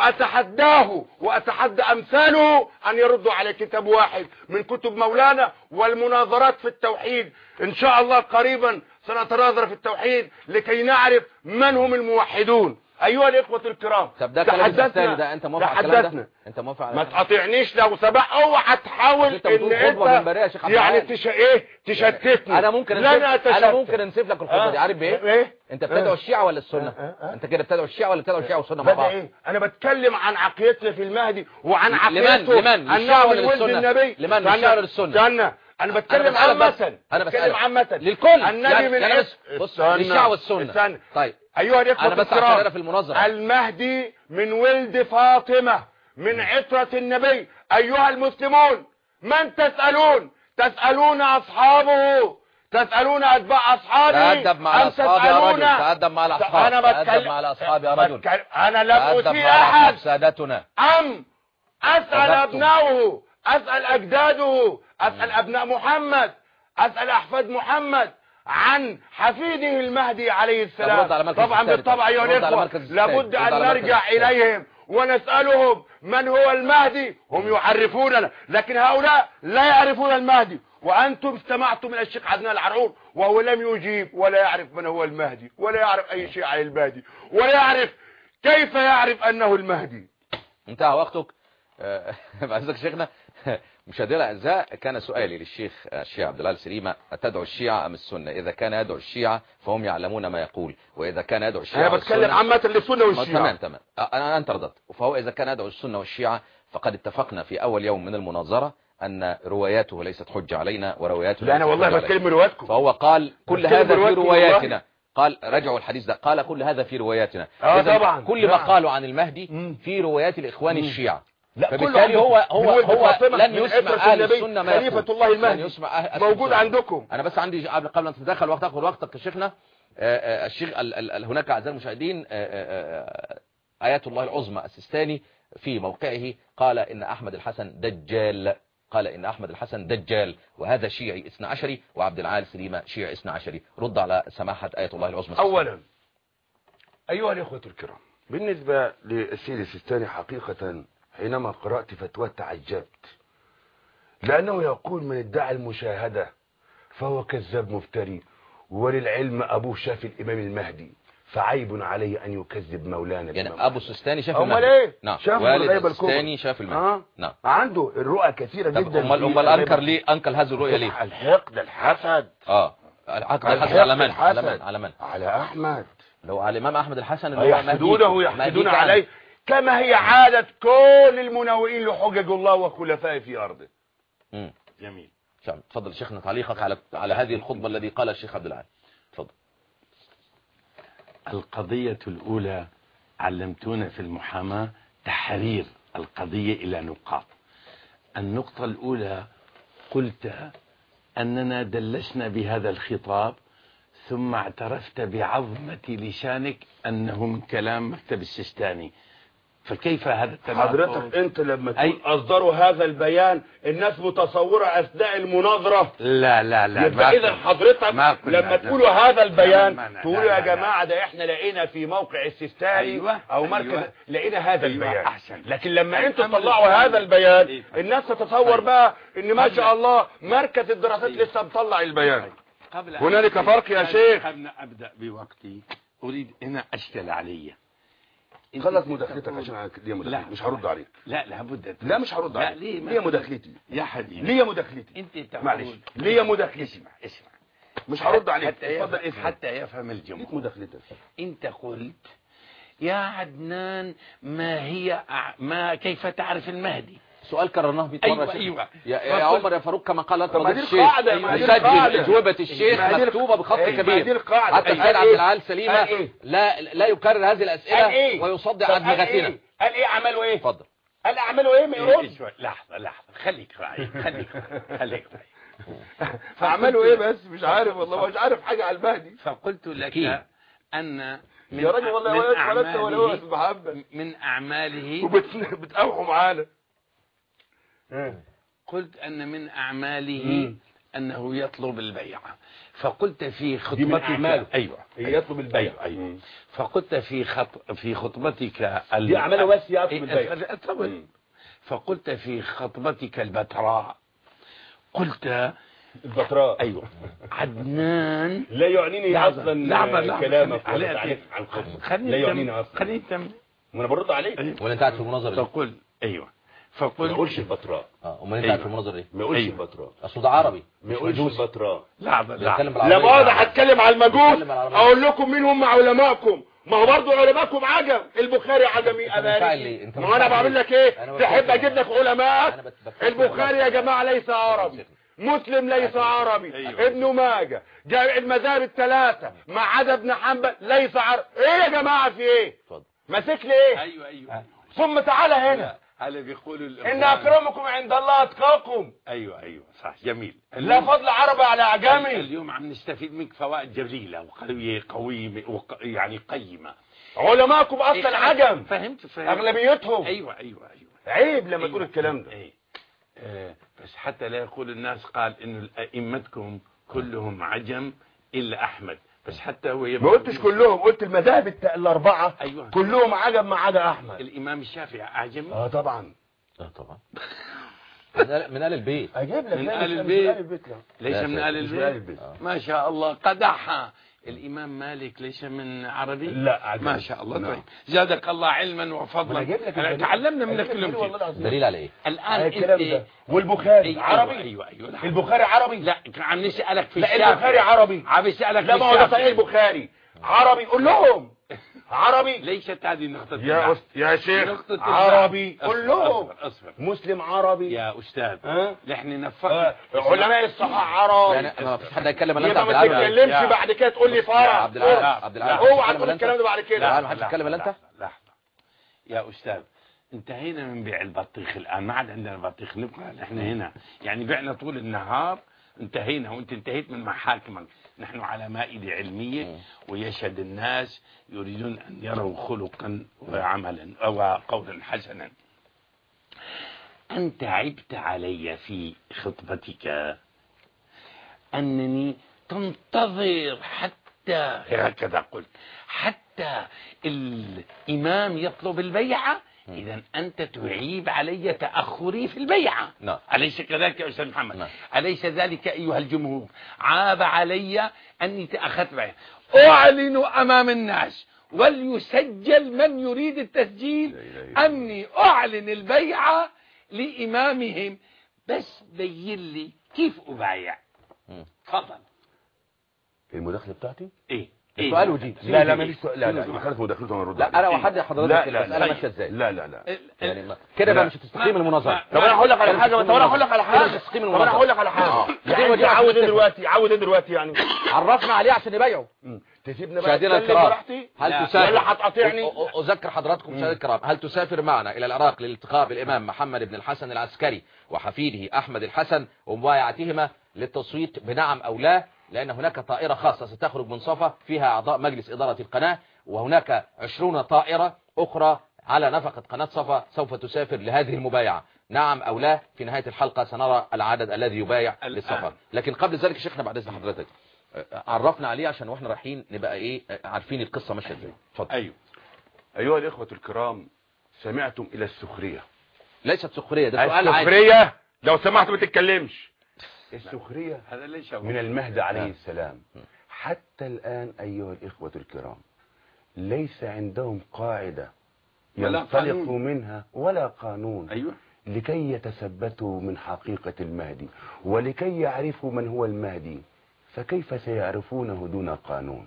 وأتحداه وأتحدى أمثاله أن يردوا على كتاب واحد من كتب مولانا. والمناظرات في التوحيد إن شاء الله قريبا سنتناظر في التوحيد لكي نعرف من هم الموحدون. أيها الإخوة الكرام، تحدثنا. أنت موافق على الكلام ده؟ أنت موافق على ما تقاطعنيش لو سبق. اوعى تحاول ان انت يعني تشتتني. انا ممكن انسف لك الخطبه دي. عارف بايه؟ انت بتدعو الشيعة ولا السنة؟ انت كده بتدعو الشيعة ولا بتدعو الشيعة والسنة مع بعض؟ ايه؟ انا بتكلم عن عقيدتنا في المهدي وعن عقيدته لمن ولا للسنة؟ لمن الشيعة ولا للسنة؟ استنى، انا بتكلم عامة. انا بتكلم عامة للكل. النبي من بص للشيعة والسنة. طيب ايها الاخوة انا بس عشان في المناظرة، المهدي من ولد فاطمة من عترة النبي. ايها المسلمون، من تسألون؟ تسألون اصحابه؟ تسألون اتباع اصحابه؟ تأدب مع الاصحاب يا رجل، تأدب مع الاصحاب. تأدب مع الاصحاب يا رجل. انا لم اسيء احد. سادتنا ام اسأل ابنائه، اسأل اجداده، اسأل ابناء محمد، اسأل احفاد محمد عن حفيده المهدي عليه السلام. طبعا بالطبع ايها الاخوه لابد ان نرجع اليهم ونسألهم من هو المهدي. هم يعرفوننا، لكن هؤلاء لا يعرفون المهدي. وأنتم استمعتم من الشيخ عدنان العرعور وهو لم يجيب ولا يعرف من هو المهدي، ولا يعرف أي شيء عن المهدي، ولا يعرف كيف يعرف أنه المهدي. انتهى وقتك. بعزك شيخنا. مشاهدينا الأعزاء، كان سؤالي للشيخ الشيخ عبد الله السليمة: أتدعو الشيعة أم السنة؟ إذا كان يدعو الشيعة فهم يعلمون ما يقول، وإذا كان يدعو الشيعة أنا بتكلم عامة للسنة والشيعة. تمام. أنت رضت. فهو إذا كان يدعو السنة والشيعة فقد اتفقنا في أول يوم من المناظرة أن رواياته ليست حجة علينا ورواياته. لا أنا والله بتكلم رواياتكم. فهو قال كل هذا في رواياتنا. قال رجعوا الحديث ده، قال كل هذا في رواياتنا. طبعا كل ما قالوا عن المهدي في روايات الإخوان الشيعة. لا، فبالتالي هو لن يسمع أهل السنة ما خليفة الله المهدي موجود عندكم. أنا بس عندي قبل أن تتدخل وقت أخذ وقتك يا شيخنا. الشيخ هناك أعزائي المشاهدين آيات الله العظمى السيستاني في موقعه قال إن أحمد الحسن دجال. قال إن أحمد الحسن دجال، وهذا شيعي 12 وعبد العال سليمة شيعي 12. رد على سماحة آية الله العظمى. أولا أيها الإخوة الكرام، بالنسبة للسيد السيستاني حقيقة حينما قرأت فتوى تعجبت، لأنه يقول من ادعى المشاهدة فهو كذاب مفتري، وللعلم أبوه شاف الإمام المهدي، فعيب عليه أن يكذب مولانا. يعني أبو السيستاني شاف المهدي. المهدي. إيه؟ نعم. شاف والد الغيبة السيستاني شاف المهدي. نعم. عنده الرؤى كثيرة جدا. أمال أنكر ليه؟ أنكر هذه الرؤية ليه؟ الحقد، الحسد. الحقد على من؟ على من؟ على أحمد. لو على الإمام أحمد الحسن اللي هو يحسدونه يحسدون عليه كما هي عادة كل المناوئين لحجج الله وخلفائه في أرضه. جميل. تفضل شيخنا تعليقك على هذه الخطبة الذي قالها الشيخ عبد العال. تفضل. القضية الأولى علمتونا في المحاماة تحرير القضية إلى نقاط. النقطة الأولى قلت أننا دلسنا بهذا الخطاب ثم اعترفت بعظمة لسانك أنه من كلام مكتب السيستاني، فكيف هذا التناقض؟ حضرتك انت لما تقول اصدروا هذا البيان الناس متصوره اثناء المناظره. لا لا لا، يبقى اذا حضرتك لما تقولوا هذا البيان تقولوا يا جماعه ده احنا لقينا في موقع السيستاني او مركز لقينا هذا البيان. لكن لما انتوا تطلعوا هذا البيان الناس تتصور بقى ان ما شاء الله مركز الدراسات لسه مطلع البيان. هنالك فرق يا شيخ. قبل ابدا بوقتي اريد هنا اشكل علي. خلص مداخلتك عشان ليه مداخلتي مش هرد عليك. لا لابد. لا مش هرد عليك. ليه مداخلتي يا حبيبي؟ ليه مداخلتي؟ انت معلش ليه مداخلتي؟ اسمع مش هرد عليك. اتفضل حتى يفهم الجمهور. ليه مداخلتك؟ انت قلت يا عدنان ما كيف تعرف المهدي؟ سؤال كررناه 100 مرة. أيوة. يا عمر يا فاروق كما قال لك الشيخ مسجل اجوبة الشيخ مكتوبة بخط كبير. حتى السيد عبد العال سليمة لا يكرر هذه الأسئلة ويصدع أدمغتنا. قال ايه عملوا ايه؟ اتفضل. قال اعملوا ايه؟ ما يرد. لحظة خليك راعي خليك راعي. فعملوا ايه بس مش عارف والله مش عارف حاجة على المهدي. فقلت لك أن يا راجل والله ولا من أعماله وبتقاوحوا معانا. قلت أن من أعماله أنه يطلب البيعة، فقلت في خطبتك أيوة يطلب البيعة. أيوة. فقلت في خطبتك دي أعماله بس يطلب البيعة. فقلت في خطبتك البتراء قلت البتراء أيوة عدنان لا يعنيني أصلا كلامك عن خطبة لا يعنيني أصلا. خليني تم وأنا برد عليك. ولا أنت قاعد في المناظرة ليه؟ فقل أيوة ما يقولش البتراء. امال انت قاعد في المناظره ليه؟ ما يقولش البتراء. اصل ده عربي. ما يقولش البتراء. لا بقعد هتكلم على المجوس اقول لكم مين هم علماءكم. ما هو برضه علماءكم عجم. البخاري عجمي اماني. ما انا بعمل لك ايه؟ تحب اجيب لك علماء؟ البخاري يا جماعه ليس عربي، مسلم ليس عربي، ابن ماجه، جامع المذاهب الثلاثه ما عدا ابن حنبل ليس عربي. ايه يا جماعه في ايه؟ ماسك لي ايه؟ ايوه ثم تعالى هنا. هذا بيقولوا إن أكرمكم عند الله أتقاكم. أيوة صح جميل. لا فضل عربي على أعجمي. اليوم عم نستفيد منك فوائد جليلة وقوية يعني قيمة. علماءكم أصلا عجم. فهمت أغلبيتهم. أيوة عيب لما تقول الكلام ده. بس حتى لا يقول الناس قال إنه أئمتكم كلهم عجم إلا أحمد، بس حتى هو ما قلتش كلهم، قلت المذاهب الأربعة. أيوة. كلهم عجم ما عدا أحمد. الإمام الشافعي عجمي. طبعا. طبعا. من آل البيت. أجيب لك من آل البيت. ليس من آل البيت. ما شاء الله قدحها. الإمام مالك ليس من عربي؟ لا عجب. ما شاء الله. طيب زادك الله علما وفضلا. تعلمنا منك كلهم شيء. دليل على ايه؟ الآن انت والبخاري عربي. أيوة. البخاري عربي. لا عم نسألك في الشافعي. لا البخاري عربي. عم يسألك لا ما هو ده صحيح البخاري عربي. قول لهم عربي. ليست هذه النقطة يا شيخ عربي. قول لهم أصبر. مسلم عربي يا أستاذ. نحن نفق علماء الصحاح عربي. يعني ما فيش حد هيتكلم الا انت. يبقى ما تتكلمش بعد كده تقول لي فرع. عبد العال اوعى تقول الكلام ده بعد كده. ما حدش يتكلم الا انت. لحظة يا أستاذ، انتهينا من بيع البطيخ الآن، ما عاد عندنا بطيخ، نبقى نحن هنا يعني بعنا طول النهار، انتهينا وانت انتهيت من محاكمك. نحن على مائدة علمية ويشهد الناس يريدون أن يروا خلقا وعملا أو قولا حسنا. أنت عبت علي في خطبتك أنني تنتظر حتى هكذا قلت حتى حتى الإمام يطلب البيعة، إذا أنت تعيب علي تأخري في البيعة. نعم. أليس كذلك يا أستاذ محمد؟ نعم. أليس ذلك أيها الجمهور؟ عاب علي أني تأخرت بيعة. أعلن أمام الناس وليسجل من يريد التسجيل أني أعلن البيعة لإمامهم، بس بين لي كيف أبايع. تفضل. المداخله بتاعتي إيه؟ السؤال وجيه. لا ماليش سؤال. لا ما خلت مداخلته ونرد لا انا وحدي حضرتك لا المساله ماشيه ازاي. لا يعني كده بقى مش هتستقيم المناظره. طب انا هقول لك على حاجه، طب انا هقول لك على حاجه، تستقيم طب المناظره. انا هقول لك على حاجه. يعني عاوز ايه دلوقتي؟ عاوز ايه دلوقتي يعني؟ عرفنا عليه عشان يبيعوا. تسيبنا بقى مشاهدينا اتكلم الكرام، براحتي هل تسافر ولا هتقاطعني؟ اذكر حضراتكم مشاهدينا الكرام، هل تسافر معنا الى العراق للالتقاء بالامام محمد بن الحسن العسكري وحفيده احمد الحسن ومبايعتهما للتصويت بنعم او لا؟ لان هناك طائره خاصه ستخرج من صفا فيها اعضاء مجلس اداره القناه، وهناك 20 طائره اخرى على نفقه قناه صفا سوف تسافر لهذه المبايعه، نعم او لا؟ في نهايه الحلقه سنرى العدد الذي يبايع للسفر. لكن قبل ذلك شيخنا بعد اذن حضرتك عرفنا عليه عشان واحنا رايحين نبقى ايه عارفين القصه ماشيه ازاي. اتفضل. أيوه. ايها الاخوه الكرام، سمعتم الى السخريه. ليست سخريه، ده سؤال عادي. السخريه لو سمحت ما تتكلمش. السخريه هذا ليش من المهدي عليه السلام حتى الآن أيها الإخوة الكرام ليس عندهم قاعدة ينطلقوا منها ولا قانون. أيوه. لكي يتثبتوا من حقيقة المهدي ولكي يعرفوا من هو المهدي، فكيف سيعرفونه دون قانون؟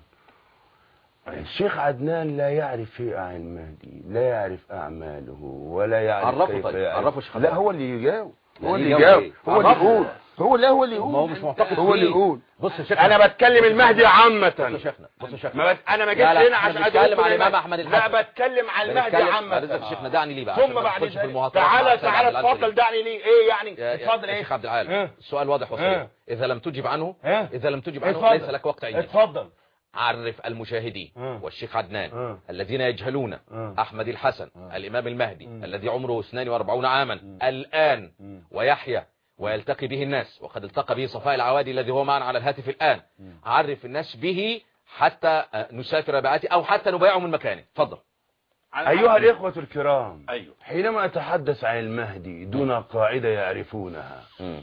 الشيخ عدنان لا يعرف شيء عن المهدي، لا يعرف أعماله ولا يعرف عرفه. كيف طيب يعرف. عرفه شيخ. لا هو اللي يجاوب، هو اللي يجاوب يجاوب، إيه؟ هو اللي يقول، هو اللي يقول. ما هو مش معتقد هو اللي فيه. يقول. بص يا شيخنا، انا بتكلم المهدي عامه. بص يا شيخنا، بص يا شيخنا، انا ما لا، جيتش هنا إحنا عشان بنتكلم أقول عن الإمام كلمة. أحمد الحسن. لا بتكلم عن المهدي عامه. رزق الشيخنا دعني ليه بقى ثم عشان ما بعد ندخلش في ذلك المهاترات مع تعالى السيد عبد العال اتفضل الشريف. دعني ليه ايه يعني؟ اتفضل يا شيخ ايه؟ عبد العال، السؤال واضح وصريح. اذا لم تجب عنه اتفضل. ليس لك وقت عندي. اتفضل. عرف المشاهدين والشيخ عدنان الذين يجهلون أحمد الحسن الإمام المهدي الذي عمره 42 عاما الآن ويحيى ويلتقي به الناس، وقد التقى به صفاء العوادي الذي هو معنا على الهاتف الآن. عرف الناس به حتى نسافر بآتي أو حتى نبايعه من مكانه. تفضل. أيها الإخوة الكرام، أيوه. حينما أتحدث عن المهدي دون قاعدة يعرفونها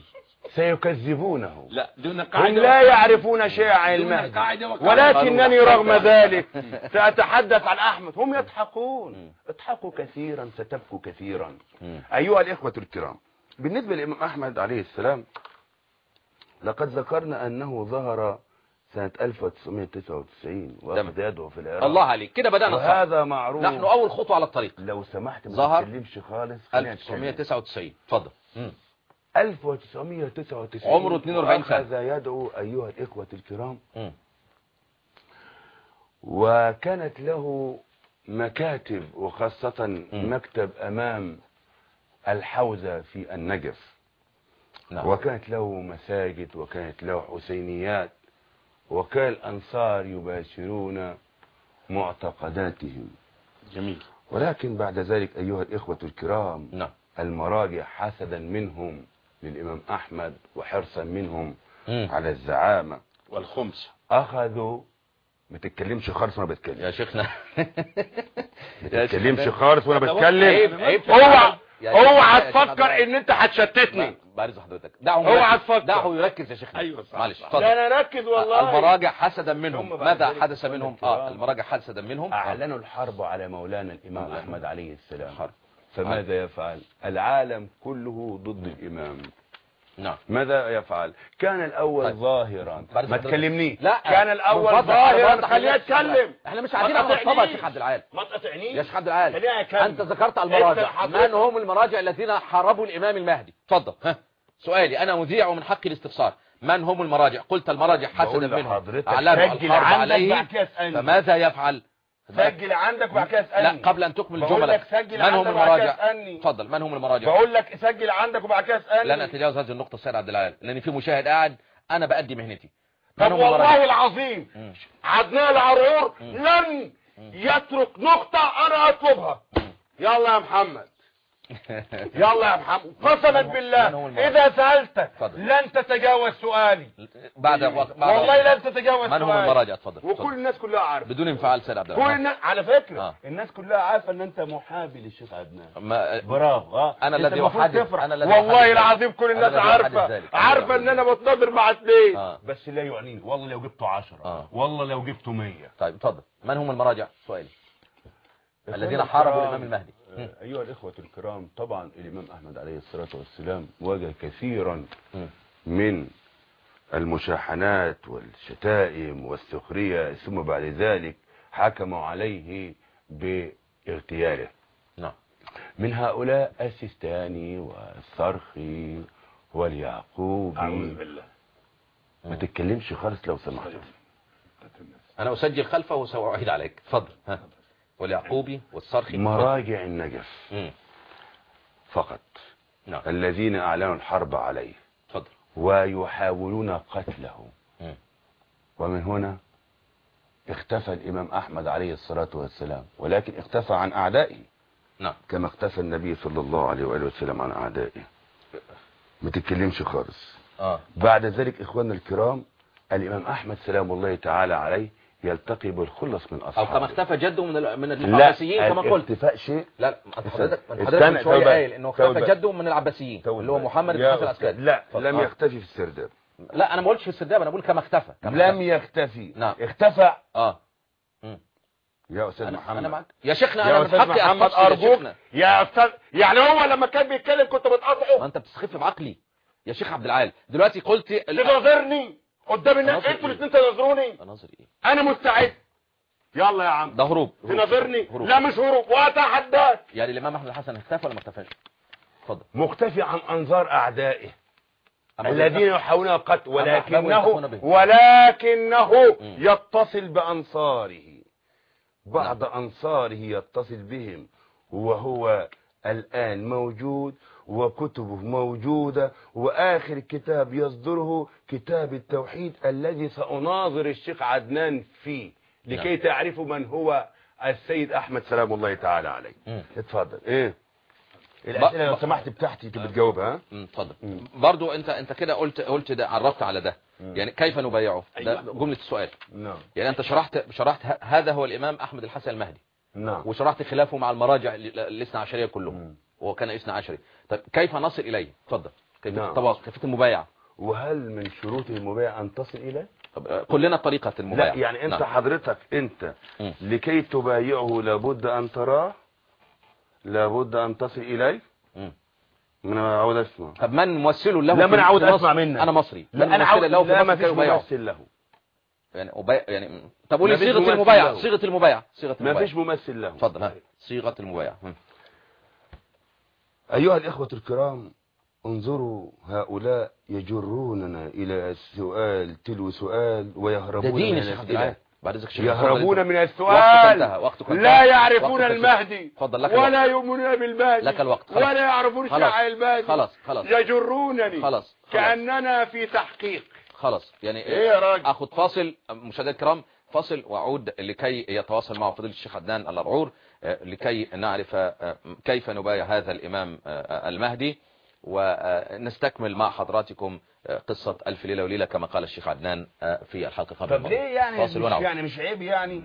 سيكذبونه. لا دون هم قاعدة. لا يعرفون شيئا عن دون المهدي، قاعدة ولكنني رغم ذلك سأتحدث عن أحمد. هم يضحكون، اضحكوا كثيرا ستبكوا كثيرا. أيها الإخوة الكرام، بالنسبة للإمام أحمد عليه السلام لقد ذكرنا أنه ظهر سنة 1999 وأخذ يدعو في العراق. الله عليك، كده بدأنا صح. وهذا معروف. نحن أول خطوة على الطريق. لو سمحت ما ظهر تتكلمش خالص. 1999. تفضل. 1999 عمره 42 سنة. أخذ يدعو أيها الإخوة الكرام. وكانت له مكاتب، وخاصة مكتب أمام الحوزة في النجف. نعم. وكانت له مساجد، وكانت له حسينيات، وكان الأنصار يباشرون معتقداتهم. جميل. ولكن بعد ذلك أيها الإخوة الكرام، نعم. المراجع حسدا منهم للإمام أحمد وحرصا منهم على الزعامة والخمس أخذوا. ما تتكلمش خالص وانا بتكلم يا شيخنا. ما تتكلمش خالص وانا بتكلم. عيب. اوعى تفكر ان انت هتشتتني. بارز حضرتك، دعه اوعى تفكر. دعه يركز يا شيخنا. ايوه صح. معلش لا اتفضل. انا ركز والله. المراجع حسدا منهم، ثم بعد ماذا ذلك حدث منهم؟ المراجع حسدا منهم أعلنوا الحرب على مولانا الإمام أحمد عليه السلام. حرب. فماذا يفعل؟ العالم كله ضد الإمام. نعم. ماذا يفعل؟ كان الأول طيب. ظاهرا. ما تكلمنيش. لا كان الاول منفضل. ظاهرا. خليه يتكلم. احنا مش قاعدين على الصبا يا شيخ عبد العال. ما تقاطعنيش يا شيخ عبد العال، خليني أكمل. انت ذكرت المراجع. من هم المراجع الذين حاربوا الامام المهدي؟ اتفضل. ها سؤالي انا مذيع ومن حقي الاستفسار. من هم المراجع؟ قلت المراجع حسدا منهم اعلنوا الحرب عليه، فماذا يفعل؟ سجل عندك وبعد كده اسالني. لا قبل ان تكمل الجمله، من هم المراجع؟ اتفضل. من هم المراجع؟ بقول لك سجل عندك وبعد كده اسالني. لن اتجاوز هذه النقطه السيد عبد العال، لان في مشاهد قاعد انا بأدي مهنتي. طب والله العظيم عدنان العرعور لن يترك نقطه انا اطلبها. يلا يا محمد. يلا يا محمد قسما بالله اذا سألتك لن تتجاوز سؤالي بعد والله لن تتجاوز من هم المراجع؟ اتفضل. وكل الناس كلها عارفه بدون انفعال سيد عبد كل الرحمن. الناس على فكره الناس كلها عارفه ان انت محابي للشيخ عدنان. برافو. انا الذي احدث. والله العظيم كل الناس عارفه ان انا بتناظر مع اثنين بس لا يعنيني والله لو جبته 10 والله لو جبته 100. طيب اتفضل. من هم المراجع؟ سؤالي. الذين حاربوا الامام المهدي. ايها الاخوه الكرام، طبعا الامام احمد عليه الصلاه والسلام واجه كثيرا من المشاحنات والشتائم والسخريه، ثم بعد ذلك حكموا عليه باغتياله. نعم. من هؤلاء السيستاني والصرخي واليعقوبي. اعوذ بالله. ما تتكلمش خالص لو سمحت. انا اسجل خلفه وساعيد عليك. اتفضل. واليعقوبي والصرخي. مراجع النجف فقط. نعم. الذين اعلنوا الحرب عليه. اتفضل. ويحاولون قتله. ومن هنا اختفى الامام احمد عليه الصلاة والسلام، ولكن اختفى عن اعدائه. نعم. كما اختفى النبي صلى الله عليه وآله وسلم عن اعدائه. ما تتكلمش خالص. بعد ذلك اخواننا الكرام، الامام احمد سلام الله تعالى عليه يلتقي بالخلص من اصحابه. او كما اختفى جده من العباسيين كما قلت. اختفاء شيء. لا حضرتك شويه قايل انه اختفى جده من العباسيين اللي هو محمد بن حسن العسكري. لا لم يختفي في السرداب. لا انا ما قلتش في السرداب، انا بقول كما اختفى. لم يختفي. نعم. اختفى. يا استاذ محمد. انا معك يا شيخنا. انا من حقي محمد ارجوك يا استاذ. يعني هو لما كان بيتكلم كنت بتقاطعه؟ ما انت بتستخف بعقلي يا شيخ عبد العال. دلوقتي قلت تناظرني قدام الناس. انتوا الاثنين تناظروني. تناظر ايه؟ انا مستعد. يلا يا عم. ده هروب. تناظرني؟ لا مش هروب، واتحداك. يعني الامام احمد الحسن اختفى ولا ما اختفاش؟ اتفضل. مختفي عن انظار اعدائه الذين يحاولون القتل، ولكنه يتصل بانصاره. بعض انصاره يتصل بهم، وهو الان موجود وكتبه موجودة، واخر كتاب يصدره كتاب التوحيد الذي سأناظر الشيخ عدنان فيه لكي تعرفوا من هو السيد احمد سلام الله تعالى عليه. اتفضل. ايه الاسئله لو سمحت بتاعتي بتجاوبها؟ اتفضل. برضو انت كده قلت ده، عرفت على ده. يعني كيف نبايعه؟ ده جملة السؤال. نعم. يعني انت شرحت هذا هو الامام احمد الحسن المهدي. نعم. وشرحت خلافه مع المراجع الاثنى عشرية كلهم. وهو كان اثنى عشري. طيب كيف نصل اليه؟ اتفضل. كيف التواصل؟ كيف المبايعة؟ وهل من شروط المبايعة ان تصل اليه؟ طب قل لنا طريقة المبايعة. لا يعني انت حضرتك انت لكي تبايعه لابد ان تراه، لابد ان تصل اليه. من عاوز اسمع. طب من ممثله له؟ لا من عاوز اسمع منك. انا مصري. لا انا عاوز له. لا ما فيش ممثل له. يعني طب قولي صيغة المبايعة. صيغة المبايعة. ما فيش ممثل له. اتفضل. صيغة المبايعة. ايها الاخوة الكرام، انظروا هؤلاء يجروننا الى سؤال تلو سؤال ويهربون من الاسئله. يهربون من السؤال. لا يعرفون المهدي ولا يؤمنون بالمهدي. لك الوقت. ولا يعرفون شرع المهدي. خلاص. يجرونني كأننا في تحقيق. خلاص. يعني ايه يا راجل؟ اخذ فاصل مشاهدينا الكرام، فاصل واعود لكي يتواصل معه فضيلة الشيخ عدنان الأرعور لكي نعرف كيف نبايع هذا الامام المهدي، ونستكمل مع حضراتكم قصة ألف ليلة وليلة كما قال الشيخ عدنان في الحلقة قبل. طب ليه يعني مش عيب يعني؟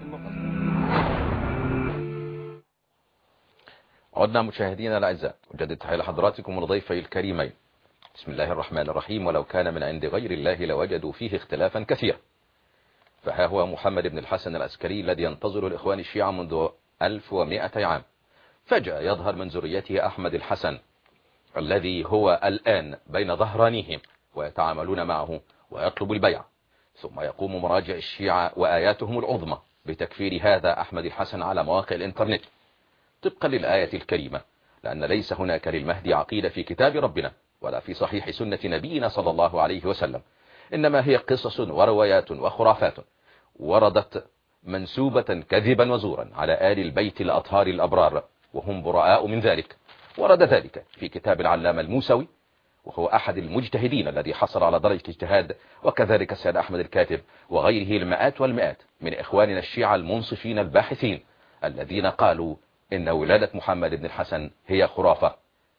عدنا مشاهدينا الأعزاء، أجدد تحية لحضراتكم ولضيفي الكريمين. بسم الله الرحمن الرحيم. ولو كان من عند غير الله لوجدوا فيه اختلافا كثيرا. فها هو محمد بن الحسن العسكري الذي ينتظر الإخوان الشيعة منذ 1100 عام، فجأة يظهر من ذريته أحمد الحسن الذي هو الآن بين ظهرانيهم ويتعاملون معه ويطلب البيع، ثم يقوم مراجع الشيعة وآياتهم العظمى بتكفير هذا أحمد الحسن على مواقع الإنترنت طبقا للآية الكريمة، لأن ليس هناك للمهدي عقيدة في كتاب ربنا ولا في صحيح سنة نبينا صلى الله عليه وسلم، إنما هي قصص وروايات وخرافات وردت منسوبة كذبا وزورا على آل البيت الأطهار الأبرار، وهم براء من ذلك. ورد ذلك في كتاب العلامة الموسوي، وهو أحد المجتهدين الذي حصل على درجة اجتهاد، وكذلك السيد أحمد الكاتب وغيره المئات والمئات من إخواننا الشيعة المنصفين الباحثين الذين قالوا إن ولادة محمد بن الحسن هي خرافة،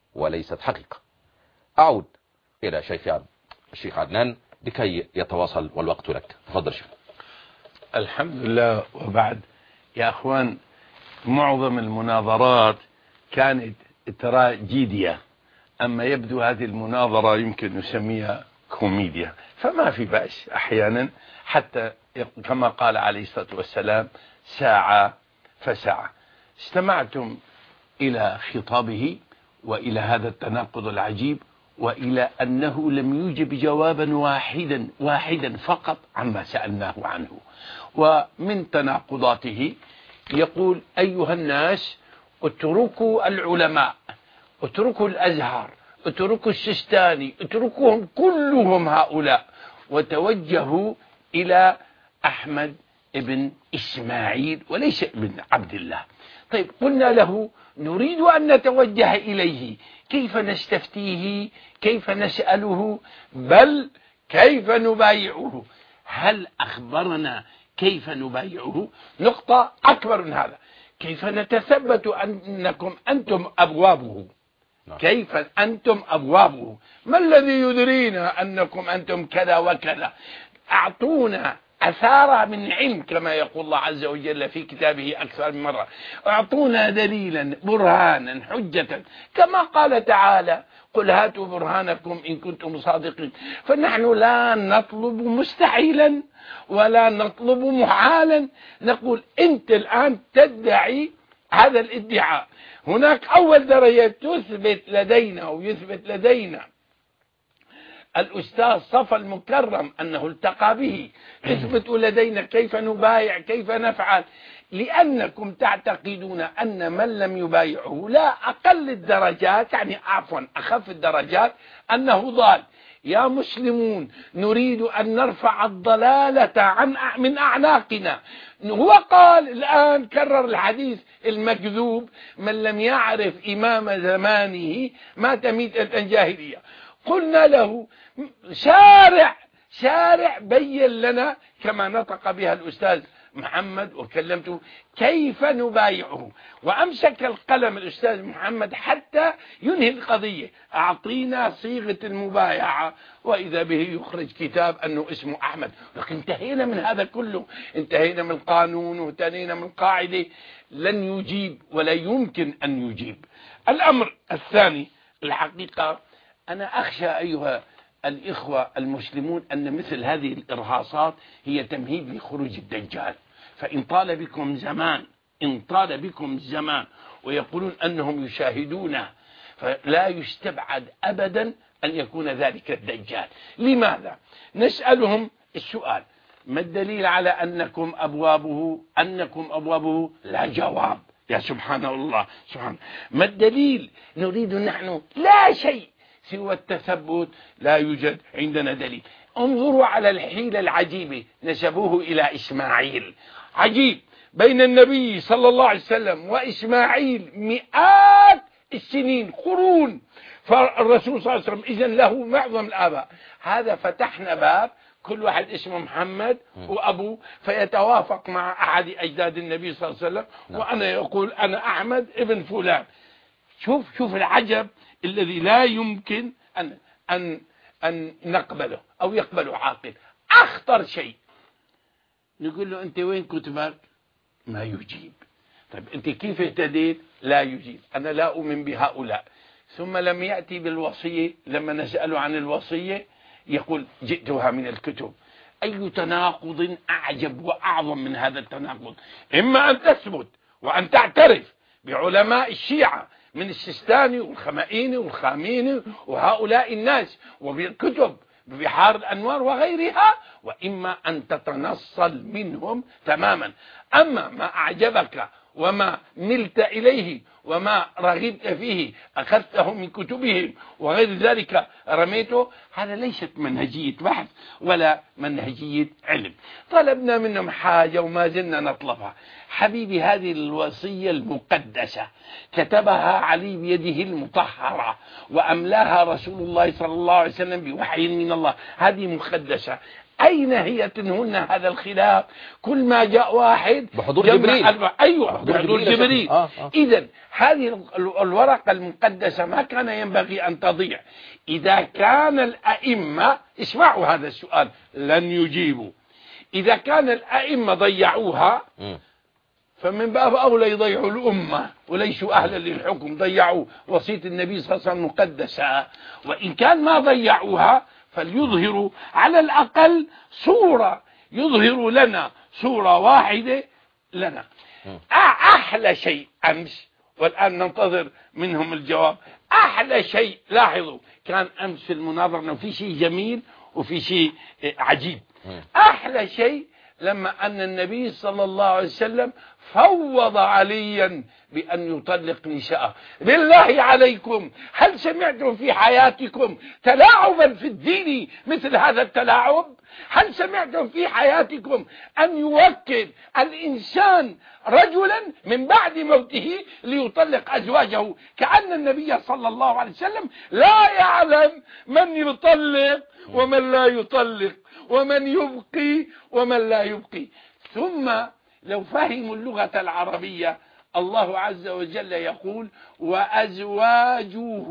وليست حقيقة. أعود إلى الشيخ عدنان لكي يتواصل والوقت لك. تفضل شيخ. الحمد لله. وبعد يا أخوان، معظم المناظرات كانت تراجيديا، أما يبدو هذه المناظرة يمكن نسميها كوميديا، فما في بأس أحيانا، حتى كما قال عليه الصلاة والسلام ساعة فساعة. استمعتم إلى خطابه وإلى هذا التناقض العجيب، وإلى أنه لم يجب جوابا واحدا فقط عما سألناه عنه. ومن تناقضاته يقول: أيها الناس، اتركوا العلماء، اتركوا الأزهر، اتركوا السيستاني، اتركوهم كلهم هؤلاء، وتوجهوا إلى أحمد ابن إسماعيل وليس ابن عبد الله. طيب، قلنا له نريد أن نتوجه إليه، كيف نستفتيه؟ كيف نسأله؟ بل كيف نبايعه؟ هل أخبرنا كيف نبايعه؟ نقطة أكبر من هذا: كيف نتثبت أنكم أنتم أبوابه؟ كيف أنتم أبوابه؟ ما الذي يدرينا أنكم أنتم كذا وكذا؟ أعطونا أثار من علم، كما يقول الله عز وجل في كتابه أكثر من مرة: أعطونا دليلا برهانا حجة، كما قال تعالى: قل هاتوا برهانكم إن كنتم صادقين. فنحن لا نطلب مستحيلا ولا نطلب محالا، نقول أنت الآن تدعي هذا الادعاء. هناك أول درجة تثبت لدينا ويثبت لدينا الأستاذ صفا المكرم أنه التقى به، اثبتوا لدينا كيف نبايع، كيف نفعل، لأنكم تعتقدون أن من لم يبايعه لا أقل الدرجات، يعني عفوا أخف الدرجات، أنه ضال. يا مسلمون، نريد أن نرفع الضلالة من أعناقنا. هو قال الآن، كرر الحديث المكذوب: من لم يعرف إمام زمانه مات ميتة جاهلية. قلنا له: شارع بين لنا كما نطق بها الأستاذ محمد، وكلمته كيف نبايعه، وأمسك القلم الأستاذ محمد حتى ينهي القضية: أعطينا صيغة المبايعة، وإذا به يخرج كتاب أنه اسمه أحمد. لكن انتهينا من هذا كله، انتهينا من القانون وانتهينا من قاعدة. لن يجيب ولا يمكن أن يجيب. الأمر الثاني، الحقيقة أنا أخشى أيها الإخوة المسلمون أن مثل هذه الإرهاصات هي تمهيد لخروج الدجال. فإن طال بكم زمان ويقولون أنهم يشاهدونه، فلا يستبعد أبدا أن يكون ذلك الدجال. لماذا؟ نسألهم السؤال: ما الدليل على أنكم أبوابه؟ لا جواب. يا سبحان الله، سبحان. ما الدليل؟ نريد نحن لا شيء سوى التثبت، لا يوجد عندنا دليل. انظروا على الحيلة العجيبة، نسبوه إلى إسماعيل. عجيب، بين النبي صلى الله عليه وسلم وإسماعيل مئات السنين، قرون. فالرسول صلى الله عليه وسلم إذن له معظم الآباء. هذا فتحنا باب كل واحد اسمه محمد وأبوه، فيتوافق مع أحد أجداد النبي صلى الله عليه وسلم، وأنا يقول أنا أحمد ابن فلان. شوف العجب الذي لا يمكن أن نقبله أو يقبله عاقل. أخطر شيء نقول له: أنت وين كتبك؟ ما يجيب. طيب أنت كيف اهتديت؟ لا يجيب. أنا لا أؤمن بهؤلاء. ثم لم يأتي بالوصية، لما نسأله عن الوصية يقول: جئتها من الكتب. أي تناقض أعجب وأعظم من هذا التناقض؟ إما أن تثبت وأن تعترف بعلماء الشيعة من السيستاني والخمائيني والخاميني وهؤلاء الناس وبالكتب ببحار الأنوار وغيرها، وإما أن تتنصل منهم تماما. أما ما أعجبك وما ملت إليه وما رغبت فيه أخذته من كتبهم وغير ذلك رميته، هذا ليست منهجية بحث ولا منهجية علم. طلبنا منهم حاجة وما زلنا نطلبها. حبيبي، هذه الوصية المقدسة كتبها علي بيده المطهرة وأملاها رسول الله صلى الله عليه وسلم بوحي من الله، هذه مقدسة. أين هي تنهن هذا الخلاف؟ كل ما جاء واحد بحضور جبريل. أيوة بحضور جبريل. إذا هذه الورقة المقدسة ما كان ينبغي أن تضيع. إذا كان الأئمة، اسمعوا هذا السؤال لن يجيبوا، إذا كان الأئمة ضيعوها فمن باب أولى يضيعوا الأمة وليسوا أهلا للحكم، ضيعوا وصية النبي صلى الله عليه وسلم مقدسة. وإن كان ما ضيعوها فليظهروا على الأقل صورة، يظهروا لنا صورة واحدة لنا. أحلى شيء أمس، والآن ننتظر منهم الجواب، أحلى شيء لاحظوا كان أمس في المناظرة في شيء جميل وفي شيء عجيب. أحلى شيء لما أن النبي صلى الله عليه وسلم فوض عليا بأن يطلق نساءه. بالله عليكم هل سمعتم في حياتكم تلاعبا في الدين مثل هذا التلاعب؟ هل سمعتم في حياتكم أن يوكل الإنسان رجلا من بعد موته ليطلق أزواجه، كأن النبي صلى الله عليه وسلم لا يعلم من يطلق ومن لا يطلق ومن يبقي ومن لا يبقي؟ ثم لو فهموا اللغة العربية، الله عز وجل يقول وأزواجه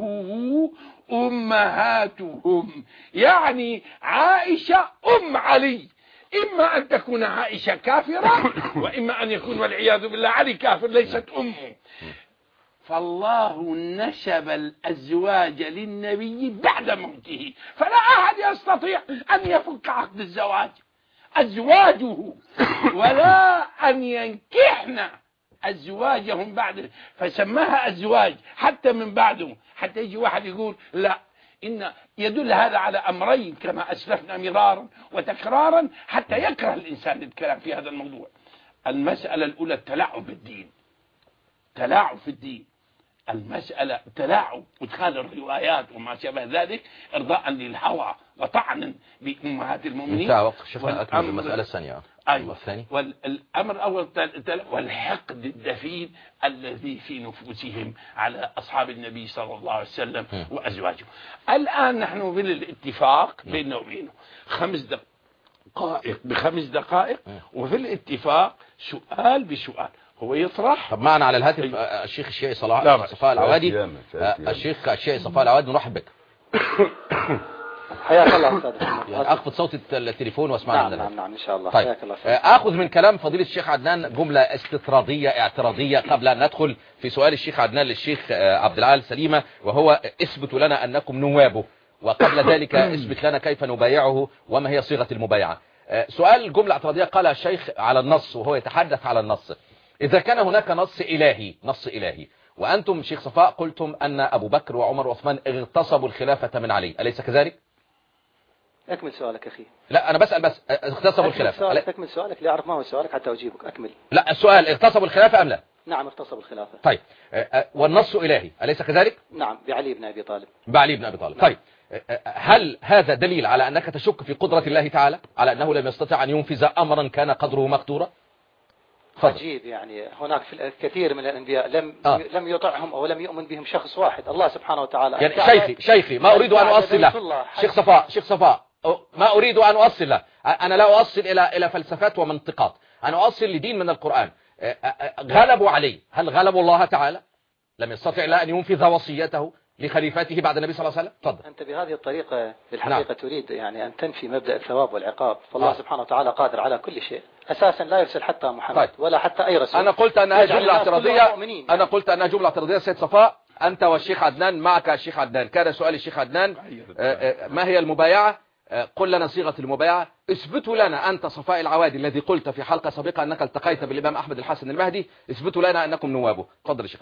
أمهاتهم، يعني عائشة أم علي. إما أن تكون عائشة كافرة وإما أن يكون والعياذ بالله علي كافر ليست أمه. فالله نسب الأزواج للنبي بعد موته، فلا أحد يستطيع أن يفك عقد الزواج، أزواجه، ولا أن ينكحن أزواجهم بعد، فسماها أزواج حتى من بعده، حتى يجي واحد يقول لا، إن يدل هذا على أمرين كما أسلفنا مرارا وتكرارا حتى يكره الإنسان الكلام في هذا الموضوع. المسألة الأولى التلاعب بالدين، تلاعب في الدين. المسألة تلاعب وادخال الروايات وما شابه ذلك إرضاء للهوى وطعنا بأمهات المؤمنين. شفنا أكمل المسألة الثانية. أيوة. والأمر الأول والحقد الدفين الذي في نفوسهم على أصحاب النبي صلى الله عليه وسلم وأزواجه. الآن نحن بالاتفاق بيننا وبينه 5 دقائق ب5 دقائق، وفي الاتفاق سؤال بسؤال هو يطرح. طب معنا على الهاتف الشيخ الشيعي صفاء العوادي. الشيخ الشيعي صفاء العوادي، نرحب بك. حياك الله استاذ محمد. يعني اخفض صوت التليفون واسمعنا. نعم ان شاء الله. طيب. حياك الله. اخذ من كلام فضيلة الشيخ عدنان جملة استطرادية اعتراضية قبل ان ندخل في سؤال الشيخ عدنان للشيخ عبد العال سليمة، وهو اثبتوا لنا انكم نوابه، وقبل ذلك اثبت لنا كيف نبايعه وما هي صيغة المبايعة. سؤال جملة اعتراضية قال الشيخ على النص، وهو يتحدث على النص. إذا كان هناك نص إلهي وأنتم شيخ صفاء قلتم أن أبو بكر وعمر وعثمان اغتصبوا الخلافة من علي، أليس كذلك؟ أكمل سؤالك أخي. لا أنا بسأل بس، اغتصبوا الخلافة. أكمل سؤالك لأعرف ما هو سؤالك حتى أجيبك. أكمل. لا السؤال اغتصبوا الخلافة أم لا؟ نعم اغتصبوا الخلافة. طيب والنص إلهي أليس كذلك؟ نعم بعلي بن أبي طالب. بعلي بن أبي طالب. طيب هل هذا دليل على أنك تشك في قدرة الله تعالى على أنه لم يستطع أن ينفذ أمرا كان قدره مقدورا؟ عجيب، يعني هناك في الكثير من الأنبياء لم يطعهم أو لم يؤمن بهم شخص واحد، الله سبحانه وتعالى. يعني شيخي ما أريد أن أؤصل له. شيخ صفاء ما أريد أن أؤصل له، أنا لا أؤصل إلى فلسفات ومنطقات، أنا أؤصل لدين من القرآن. غلبوا عليه، هل غلبوا الله تعالى؟ لم يستطع إلا أن ينفذ وصيته لخليفته بعد النبي صلى الله عليه وسلم. تفضل. أنت بهذه الطريقة بالحقيقة تريد يعني أن تنفي مبدأ الثواب والعقاب، فالله سبحانه وتعالى قادر على كل شيء، أساسا لا يرسل حتى محمد ولا حتى أي رسول. أنا قلت أنها جملة اعتراضية. سيد صفاء أنت والشيخ عدنان، معك الشيخ عدنان، كان سؤال الشيخ عدنان ما هي المبايعة؟ قل لنا صيغة المبايعة. اثبتوا لنا أنت صفاء العوادي الذي قلت في حلقة سابقة أنك التقيت بالإمام أحمد الحسن المهدي، اثبتوا لنا أنكم نوابه. تفضل يا شيخ.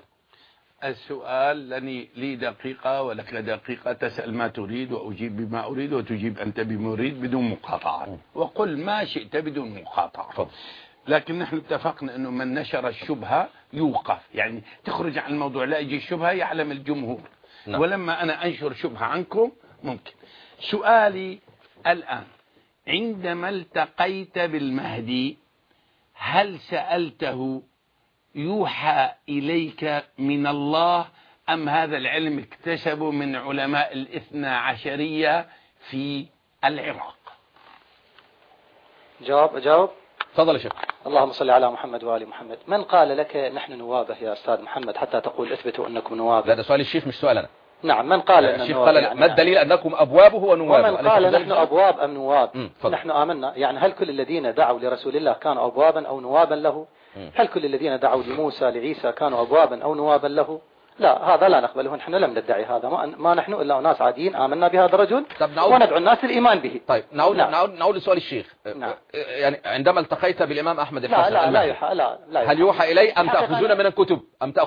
السؤال لي دقيقة ولك دقيقة، تسأل ما تريد وأجيب بما أريد وتجيب أنت بما أريد بدون مقاطعة، وقل ما شئت بدون مقاطعة. لكن نحن اتفقنا أنه من نشر الشبهة يوقف، يعني تخرج عن الموضوع لا يجي الشبهة يعلم الجمهور. ولما أنا أنشر شبهة عنكم ممكن. سؤالي الآن، عندما التقيت بالمهدي هل سألته يوحى إليك من الله أم هذا العلم اكتسبه من علماء الاثنى عشرية في العراق؟ جاوب. تفضل يا شيخ. اللهم صل على محمد وآل محمد. من قال لك نحن نوابه يا أستاذ محمد حتى تقول اثبتوا أنكم نوابه؟ لا ده سؤال الشيخ مش سؤال أنا. نعم. من قال أن الشيخ قال يعني ما الدليل أنكم أبوابه ونوابه؟ ومن قال نحن أبواب أم نواب؟ فضل. نحن آمنا يعني هل كل الذين دعوا لرسول الله كانوا أبوابا أو نوابا له؟ هل كل الذين دعوا لموسى لعيسى كانوا أبوابا أو نوابا له؟ لا، هذا لا نقبله. نحن لم ندعي هذا، ما نحن إلا ناس عاديين آمنا بهذا الرجل وندعو الناس للإيمان به. طيب نعود لسؤال الشيخ. نعم. يعني عندما التقيت بالإمام أحمد الحسن لا يوحى هل يوحى إلي أم تأخذون من الكتب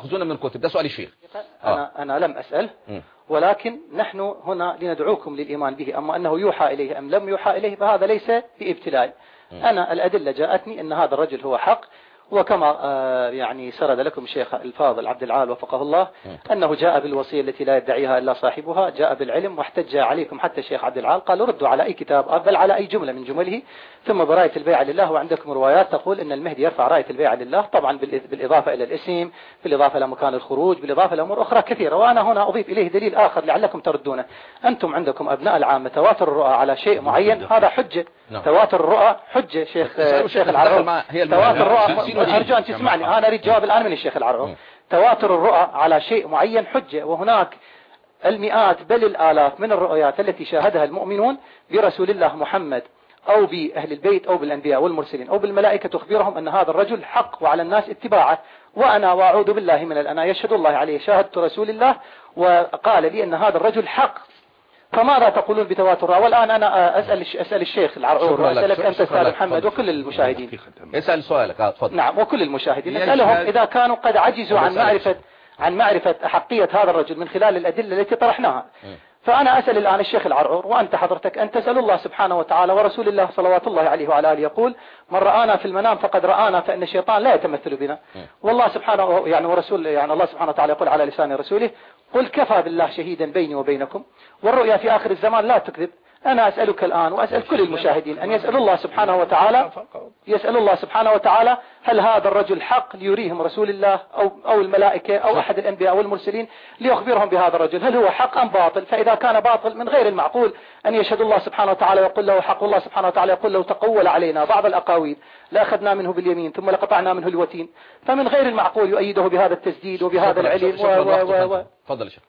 ده سؤال الشيخ. أنا لم أسأل، ولكن نحن هنا لندعوكم للإيمان به. أما أنه يوحى إليه أم لم يوحى إليه فهذا ليس بابتلاء. أنا الأدلة جاءتني أن هذا الرجل هو حق، وكما يعني سرد لكم الشيخ الفاضل عبد العال وفقه الله أنه جاء بالوصية التي لا يدعيها إلا صاحبها، جاء بالعلم، واحتج عليكم حتى الشيخ عبد العال قال ردوا على أي كتاب بل على أي جملة من جمله ثم براية البيعة لله. وعندكم روايات تقول أن المهدي يرفع راية البيعة لله، طبعا بالإضافة إلى الاسم، بالإضافة إلى مكان الخروج، بالإضافة إلى أمور أخرى كثيرة. وأنا هنا أضيف إليه دليل آخر لعلكم تردونه. أنتم عندكم أبناء العامة تواتر الرؤى على شيء معين، هذا حجة. تواتر الرؤى حجة. شيخ العرعور تواتر الرؤى، أرجو أن تسمعني، أنا أريد جواب الآن من الشيخ العرعور. تواتر الرؤى على شيء معين حجة، وهناك المئات بل الآلاف من الرؤيات التي شاهدها المؤمنون برسول الله محمد أو بأهل البيت أو بالأنبياء والمرسلين أو بالملائكة تخبرهم أن هذا الرجل حق وعلى الناس اتباعه. وأنا وأعوذ بالله من الأنا يشهد الله عليه شاهدت رسول الله وقال لي أن هذا الرجل حق، فماذا تقولون بتواتر؟ والآن أنا أسأل الشيخ العرعور وأسألك أنت أستاذ محمد وكل المشاهدين. اسأل سؤالك. تفضل. نعم، وكل المشاهدين نسألهم إذا كانوا قد عجزوا عن معرفة حقية هذا الرجل من خلال الأدلة التي طرحناها. فأنا أسأل الآن الشيخ العرعور وأنت حضرتك أن تسأل الله سبحانه وتعالى، ورسول الله صلوات الله عليه وعلى آله يقول من رآنا في المنام فقد رآنا، فإن الشيطان لا يتمثل بنا. والله سبحانه يعني ورسول يعني الله سبحانه وتعالى يقول على لسان رسوله قل كفى بالله شهيدا بيني وبينكم، والرؤيا في آخر الزمان لا تكذب. أنا أسألك الآن وأسأل كل المشاهدين أن يسأل الله سبحانه وتعالى هل هذا الرجل حق ليريهم رسول الله أو الملائكة أو أحد الأنبياء والمرسلين ليخبرهم بهذا الرجل هل هو حق أم باطل. فإذا كان باطل من غير المعقول أن يشهد الله سبحانه وتعالى ويقول له حق، والله سبحانه وتعالى يقول له تقول علينا بعض الأقاويل لأخذنا منه باليمين ثم لقطعنا منه الوتين. فمن غير المعقول يؤيده بهذا التسديد وبهذا العلم. تفضل يا شيخ.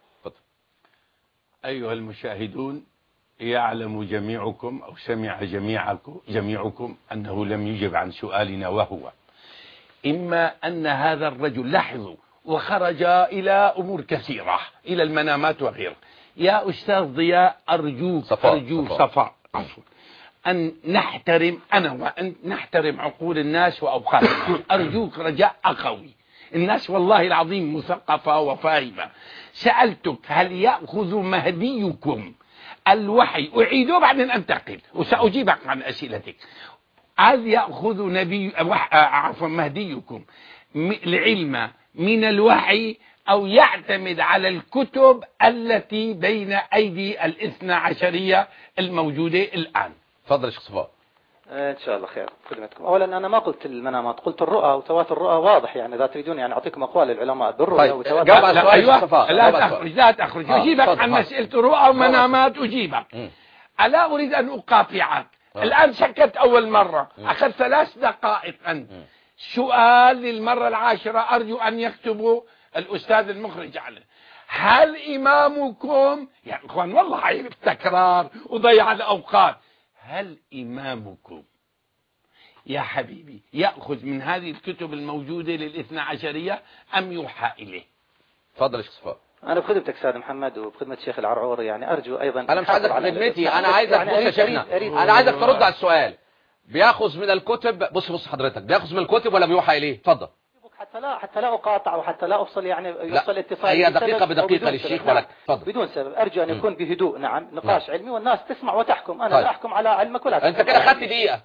أيها المشاهدون، يعلم جميعكم أو سمع جميعكم أنه لم يجب عن سؤالنا، وهو إما أن هذا الرجل لاحظوا وخرج إلى أمور كثيرة إلى المنامات وغيره. يا أستاذ ضياء أرجوك صفاء أن نحترم أنا وأن نحترم عقول الناس وأوقات الناس. أرجوك رجاء أخوي، الناس والله العظيم مثقفة وفاهمة. سألتك هل يأخذ مهديكم الوحي؟ أعيده بعدين أنتقل وسأجيبك عن أسئلتك. هل يأخذ مهديكم العلم من الوحي أو يعتمد على الكتب التي بين أيدي الاثنى عشرية الموجودة الآن؟ تفضل يا شيخ صفاء. إن شاء الله خير خدمتكم. أولا أنا ما قلت المنامات، قلت الرؤى وتواتر الرؤى واضح. يعني إذا تريدون يعني أعطيكم أقوال العلماء بالرؤى وتواتر. جاوب على السؤال. لا تخرج أجيبك عن مسألة رؤى ومنامات أجيبك. ألا أريد أن أقاطعك الآن. سكت أول مرة، أخذ 3 دقائق أنت. سؤال للمرة العاشرة أرجو أن يكتبوا الأستاذ المخرج عليه. هل إمامكم يا إخوان والله عيب التكرار وضيع الأوقات، هل إمامكم يا حبيبي يأخذ من هذه الكتب الموجودة للاثنى عشرية أم يوحى إليه؟ تفضل يا شيخ صفاء. أنا بخدمتك أستاذ محمد وبخدمة الشيخ العرعور، يعني أرجو أيضا. أنا مش عايزك خدمتي، أنا عايزك أنا عايزك ترد على السؤال. بيأخذ من الكتب. بص حضرتك، بيأخذ من الكتب ولا بيوحى إليه؟ تفضل. حتى لا أقاطع وحتى لا أفصل، يعني يوصل اتصال. هي دقيقة بدقيقة للشيخ ولك. تفضل. بدون سبب. أرجو أن يكون بهدوء. نعم، نقاش علمي والناس تسمع وتحكم. أنا لا أحكم على علمك ولا. أنت كده خدت دقيقة.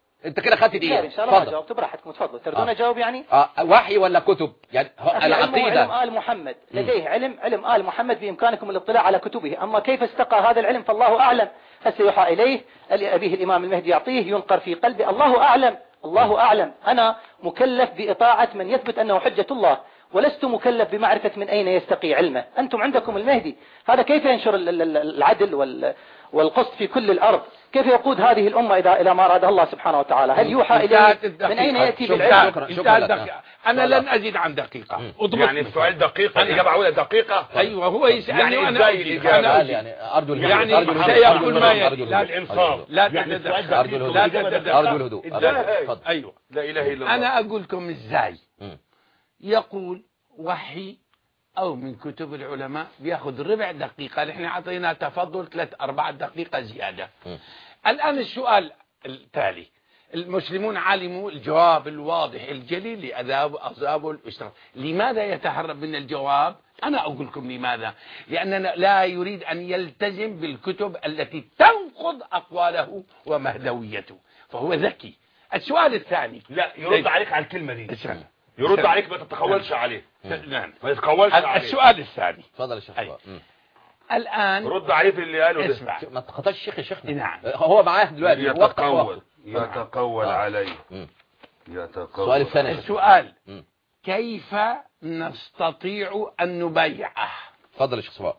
إن شاء الله جاوبت براحتكم. تفضل. تردون أجاوب يعني. وحي ولا كتب؟ يعني العقيدة. علم آل محمد لديه علم آل محمد، بإمكانكم الاطلاع على كتبه. أما كيف استقى هذا العلم فالله أعلم. هل سيوحى إليه؟ أبيه الإمام المهدي يعطيه ينقر في قلبه؟ الله أعلم. أنا مكلف بإطاعة من يثبت أنه حجة الله، ولست مكلف بمعرفة من أين يستقي علمه. أنتم عندكم المهدي، هذا كيف ينشر العدل والقسط في كل الأرض؟ كيف يقود هذه الأمة إلى ما أراد الله سبحانه وتعالى؟ هل يوحى إليه؟ من أين يأتي بالعلم؟ شكرا. أنا لن أزيد عن دقيقة. يعني السؤال دقيقة، الإجابة عودة دقيقة. أيوة، هو يسألني يعني وأنا أجيب. يعني أرجو الهدوء. يعني سيقول ما لا الإنصاف. لا أرجو تتدخل. الهدوء. أيوة. لا إله إلا الله. أنا أقول لكم إزاي يقول وحي أو من كتب العلماء بياخذ ربع دقيقة، نحن أعطينا تفضل 3-4 دقيقة زيادة. الآن السؤال التالي، المسلمون علموا الجواب الواضح الجلي لأذابوا الأسرة، لماذا يتهرب من الجواب؟ أنا أقول لكم لماذا، لأننا لا يريد أن يلتزم بالكتب التي تنقض أقواله ومهدويته، فهو ذكي. السؤال الثاني، لا يرد عليك على الكلمة دي، اسمع. يرد عليك، ما تتقولش عليه. نعم. ما يتقولش عليه. السؤال الثاني، تفضل يا شيخ. الآن رد عليه في اللي قاله ده. اسمع. ما تقطعش الشيخ يا شيخنا. نعم. هو معاه دلوقتي يتقول عليه. يتقول. السؤال الثاني. السؤال كيف نستطيع أن نبايعه؟ تفضل يا شيخ صباح.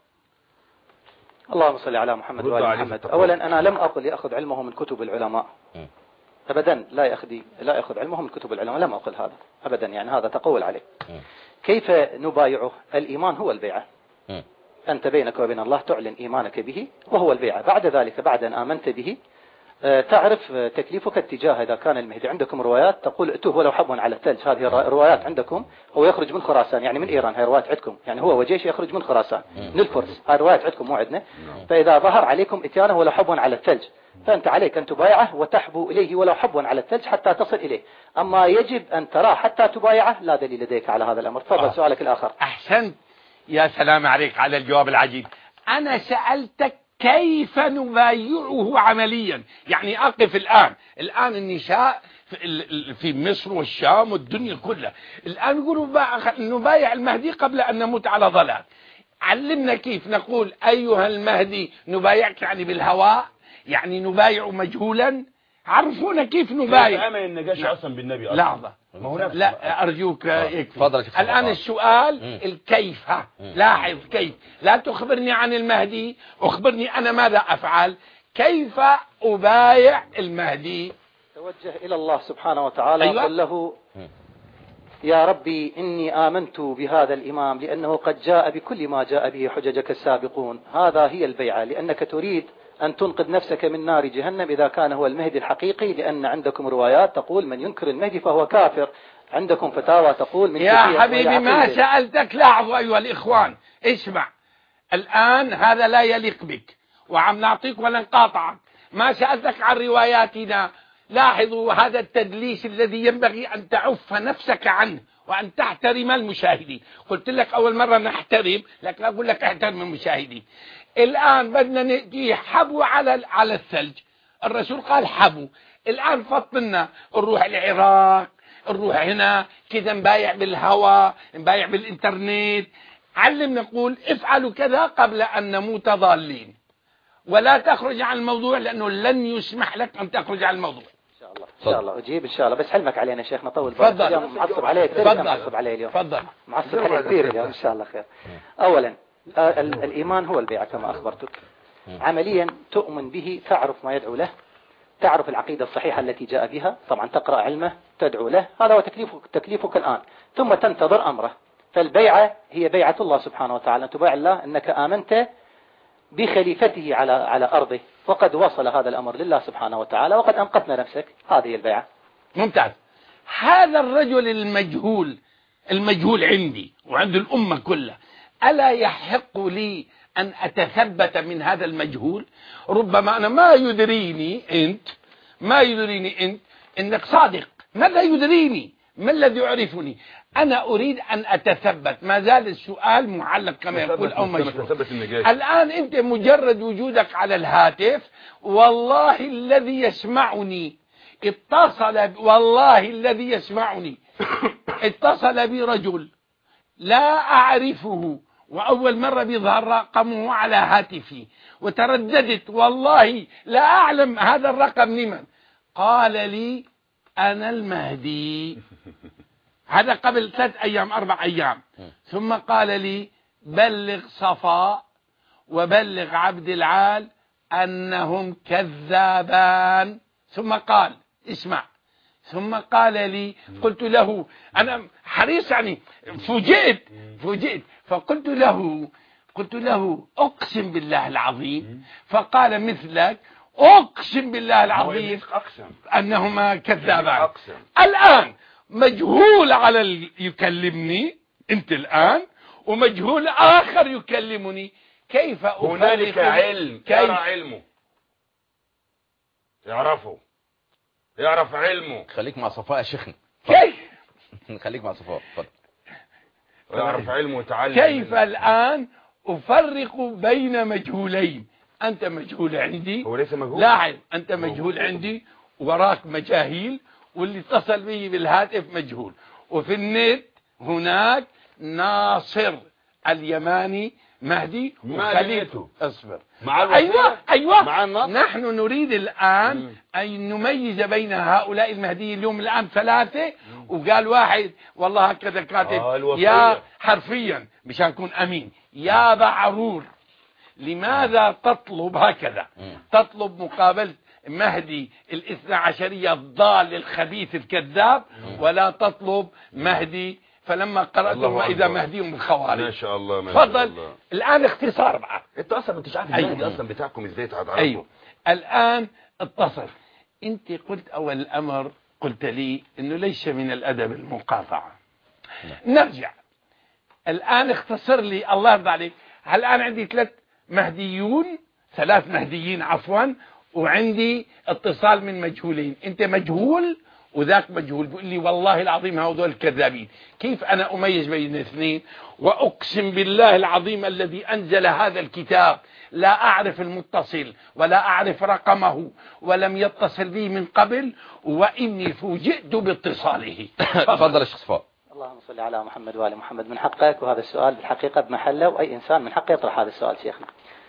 اللهم صل على محمد وعلى محمد. أولا أنا لم أقل يأخذ علمه من كتب العلماء أبدا، لا يأخذ علمه من كتب العلماء، لم أقل هذا أبدا، يعني هذا تقول عليه. كيف نبايعه؟ الإيمان هو البيعة. أنت بينك وبين الله تعلن إيمانك به وهو البيعة. بعد ذلك بعد أن آمنت به تعرف تكليفك اتجاه. إذا كان المهدي عندكم روايات تقول ائتوه ولو حبوا على الثلج، هذه روايات عندكم. هو يخرج من خراسان، يعني من إيران، هاي روايات عندكم، يعني هو وجيش يخرج من خراسان من الفرس، هاي روايات عندكم مو عندنا. فإذا ظهر عليكم اتيانه ولو حبوا على الثلج، فأنت عليك أن تبايعه وتحبو إليه ولو حبوا على الثلج حتى تصل إليه. أما يجب أن تراه حتى تبايعه، لا دليل لديك على هذا الأمر. تفضل سؤالك الآخر. أحسنت، يا سلام عليك على الجواب العجيب. أنا سألتك كيف نبايعه عمليا، يعني أقف الآن النساء في مصر والشام والدنيا كلها الآن يقولوا نبايع المهدي قبل أن نموت على ضلال. علمنا كيف نقول أيها المهدي نبايعك، يعني بالهواء، يعني نبايع مجهولا. عرفونا كيف نبايع. آمن النجاشي أصلا بالنبي أصلا. لحظة، لا أرجوك يكفي. يا الآن السؤال الكيف. لاحظ كيف، لا تخبرني عن المهدي، أخبرني أنا ماذا أفعل، كيف أبايع المهدي. توجه إلى الله سبحانه وتعالى. أيوة. قل له يا ربي إني آمنت بهذا الإمام لأنه قد جاء بكل ما جاء به حججك السابقون. هذا هي البيعة، لأنك تريد أن تنقذ نفسك من نار جهنم إذا كان هو المهدي الحقيقي، لأن عندكم روايات تقول من ينكر المهدي فهو كافر، عندكم فتاوى تقول من يا حبيبي ما سألتك. لاحظوا أيها الإخوان، اسمع الآن، هذا لا يليق بك وعم نعطيك ولا نقاطعك. ما سألتك عن رواياتنا. لاحظوا هذا التدليس الذي ينبغي أن تعف نفسك عنه وأن تحترم المشاهدين. قلت لك أول مرة نحترم، لكن أقول لك احترم المشاهدين. الآن بدنا نجي حبو على الثلج، الرسول قال حبو. الآن فطنا نروح العراق، نروح هنا كذا، نبايع بالهواء، نبايع بالإنترنت. علمنا نقول افعلوا كذا قبل أن نموت ضالين، ولا تخرج عن الموضوع، لأنه لن يسمح لك أن تخرج عن الموضوع. إن شاء الله أجيب إن شاء الله، بس حلمك علينا يا شيخنا طول. تفضل. معصب عليك كثير، معصب علي اليوم. تفضل. معصب عليك كثير اليوم. إن شاء الله خير. أولا الإيمان هو البيعة كما أخبرتك. عمليا تؤمن به، تعرف ما يدعو له، تعرف العقيدة الصحيحة التي جاء بها، طبعا تقرأ علمه، تدعو له، هذا هو تكليفك الآن، ثم تنتظر أمره. فالبيعة هي بيعة الله سبحانه وتعالى، أن تبايع الله أنك آمنت بخليفته على أرضه، وقد وصل هذا الأمر لله سبحانه وتعالى، وقد أنقذنا نفسك. هذه البيعة. ممتاز. هذا الرجل المجهول عندي وعند الأمة كلها، ألا يحق لي أن أتثبت من هذا المجهول؟ ربما أنا ما يدريني أنت إنك صادق، ماذا يدريني؟ ما الذي يعرفني؟ أنا أريد أن أتثبت. ما زال السؤال معلق كما يقول أو مشروع. الآن أنت مجرد وجودك على الهاتف، والله الذي يسمعني اتصل بي رجل لا أعرفه، وأول مرة بيظهر رقمه على هاتفي، وترددت والله لا أعلم هذا الرقم لمن. قال لي أنا المهدي، هذا قبل 3 أيام 4 أيام. ثم قال لي بلغ صفاء وبلغ عبد العال أنهم كذابان. ثم قال اسمع، ثم قال لي، قلت له أنا حريص يعني فوجئت فقلت له أقسم بالله العظيم، فقال مثلك أقسم بالله العظيم أنهما كذابان. الآن مجهول على يكلمني أنت الآن، ومجهول آخر يكلمني، كيف أفرق؟ هنالك علم يرى علمه، يعرف علمه. خليك مع صفاء يا شيخنا. كيف خليك مع صفاء. ويعرف علمه وتعلم. كيف الآن أفرق بين مجهولين؟ أنت مجهول عندي، هو ليس مجهول، لاحظ أنت مجهول عندي، وراك مجاهيل، واللي اتصل بي بالهاتف مجهول، وفي النت هناك ناصر اليماني مهدي وخليفته. اصبر. أيوة مع نحن نريد الآن أن نميز بين هؤلاء المهدي. اليوم الآن 3، وقال واحد والله هكذا كاتب يا حرفيا مشان نكون أمين، يا بعرور لماذا تطلب هكذا؟ تطلب مقابلة مهدي الاثنى عشرية الضال الخبيث الكذاب، ولا تطلب مهدي. فلما قرأتهم إذا مهديهم الخوارج. ما شاء الله. تفضل الآن اختصار بقى. انت اصلا انت عارف المهدي اصلا بتاعكم ازاي تعرفه؟ أيوه الآن اتصل. انت قلت أول الأمر، قلت لي إنه ليس من الأدب المقاطعة. نرجع الآن، اختصر لي الله يرضى عليك. الآن عندي 3 مهديين عفوا، وعندي اتصال من مجهولين. انت مجهول وذاك مجهول. بيقول لي والله العظيم هؤلاء الكذابين. كيف أنا أميز بين الاثنين؟ وأقسم بالله العظيم الذي أنزل هذا الكتاب لا أعرف المتصل ولا أعرف رقمه ولم يتصل بي من قبل، وإني فوجئت باتصاله. تفضل يا شيخ صفاء. اللهم صل على محمد وآل محمد. من حقك، وهذا السؤال بالحقيقة بمحله، وأي إنسان من حقه يطرح هذا السؤال شيخنا.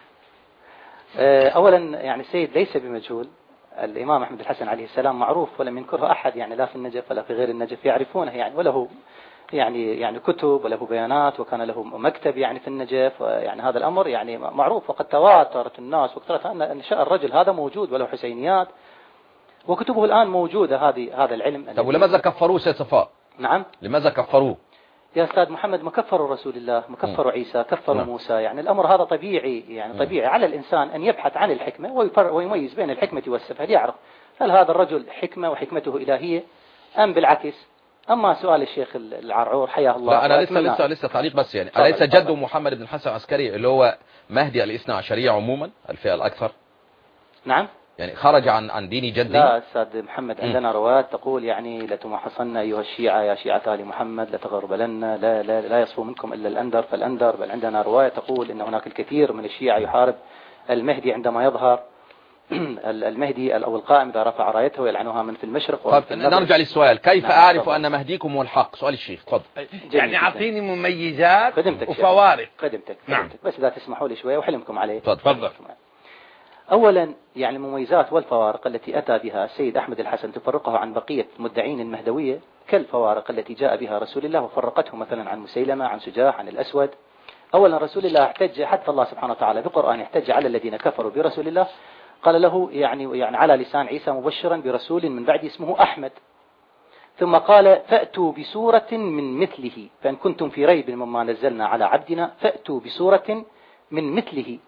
أولا يعني السيد ليس بمجهول. الإمام أحمد الحسن عليه السلام معروف ولم ينكره أحد، يعني لا في النجف ولا في غير النجف، يعرفونه يعني، وله يعني كتب وله بيانات، وكان له مكتب يعني في النجف، يعني هذا الأمر يعني معروف، وقد تواترت الناس واكثرت أن شاء الرجل هذا موجود، وله حسينيات وكتبه الآن موجودة. هذا العلم. طب ولماذا كفروه سيد صفاء؟ نعم، لماذا كفروه؟ يا أستاذ محمد، ما كفروا رسول الله، ما كفروا عيسى، كفروا موسى. يعني الأمر هذا طبيعي، يعني طبيعي على الإنسان أن يبحث عن الحكمة ويميز بين الحكمة والسفه، ليعرف هل هذا الرجل حكمة وحكمته إلهية أم بالعكس. أما سؤال الشيخ العرعور حياه الله، لا أنا لسه تعليق بس، يعني أليس جده محمد بن الحسن العسكري اللي هو مهدي الاثنى عشرية عموما الفئة الأكثر؟ نعم، يعني خرج عن دين جدي. لا أستاذ محمد، عندنا روايات تقول يعني لتمحصن أيها الشيعة يا شيعة آل محمد، لتغربلن، لا يصفو منكم إلا الأندر فالأندر. بل عندنا رواية تقول إن هناك الكثير من الشيعة يحارب المهدي عندما يظهر المهدي أو القائم إذا رفع رايته يلعنها من في المشرق. طب نرجع للسؤال، كيف أعرف أن مهديكم هو الحق؟ سؤال الشيخ تفضل. يعني أعطيني مميزات خدمتك وفوارق. خدمتك. نعم. بس إذا تسمحوا لي شوية وحلمكم عليه. تفضل. أولا يعني المميزات والفوارق التي أتى بها السيد أحمد الحسن تفرقه عن بقية مدعين المهدوية كالفوارق التي جاء بها رسول الله وفرقته مثلا عن مسيلمة، عن سجاح، عن الأسود. أولا رسول الله احتج، حتى الله سبحانه وتعالى بقرآن احتج على الذين كفروا برسول الله، قال له يعني على لسان عيسى مبشرا برسول من بعد اسمه أحمد، ثم قال فأتوا بسورة من مثله فإن كنتم في ريب مما نزلنا على عبدنا فأتوا بسورة من مثله.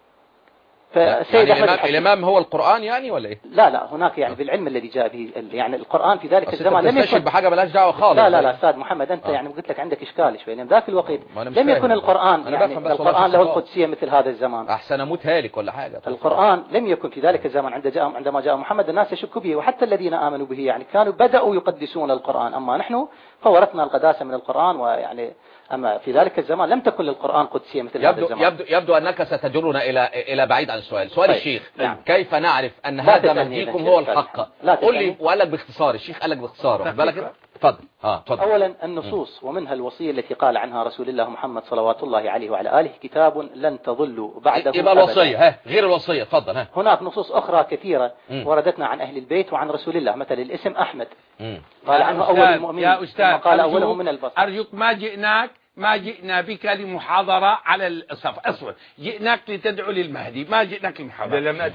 يعني الإمام هو القرآن يعني ولا إيه؟ لا هناك يعني بالعلم الذي جاء به يعني القرآن في ذلك الزمان لم يكن بحاجة بلاش دعوة خالص. لا أستاذ محمد أنت يعني قلت لك عندك إشكال شوي، لأن ذاك الوقت لم يكن القرآن يعني القرآن له القدسية مثل هذا الزمان. أحسن أموت هالك ولا حاجة. القرآن لم يكن في ذلك الزمان عندما جاء محمد الناس يشكوا به، وحتى الذين آمنوا به يعني كانوا بدأوا يقدسون القرآن، أما نحن فورثنا القداسة من القرآن، ويعني أما في ذلك الزمان لم تكن للقرآن قدسية مثل هذا الزمان. يبدو أنك ستجرنا إلى بعيد عن السؤال. سؤال الشيخ نعم. كيف نعرف أن هذا مهديكم هو الحق؟ قل لي، وقال لك باختصار، الشيخ قال لك باختصار، واخد بالك؟ تفضل. أولا النصوص ومنها الوصية التي قال عنها رسول الله محمد صلوات الله عليه وعلى آله كتاب لن تضلوا بعده يبقى الوصية غير الوصية. تفضل. هناك نصوص أخرى كثيرة وردتنا عن أهل البيت وعن رسول الله، مثل الاسم أحمد قال عنه أول المؤمنين، يا أستاذ قال أوله من البصر. أرجوك ما جئناك ما جئنا بك لمحاضرة على الصف، أصلا جئناك لتدعو للمهدي، ما جئناك لمحاضرة.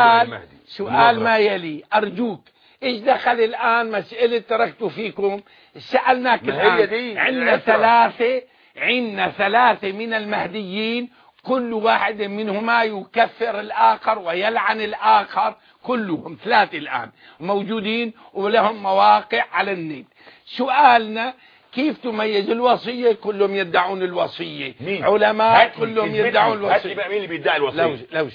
سؤال ما يلي أرجوك، إيش دخل الآن مسألة تركت فيكم؟ سألناك الآن. عندنا ثلاثة من المهديين، كل واحد منهما يكفر الآخر ويلعن الآخر، كلهم ثلاثة الآن موجودين ولهم مواقع على النت. سؤالنا كيف تميز الوصية؟ كلهم يدعون الوصية. مين؟ علماء كلهم يدعون الوصية. مين اللي بيدعي الوصية؟ لو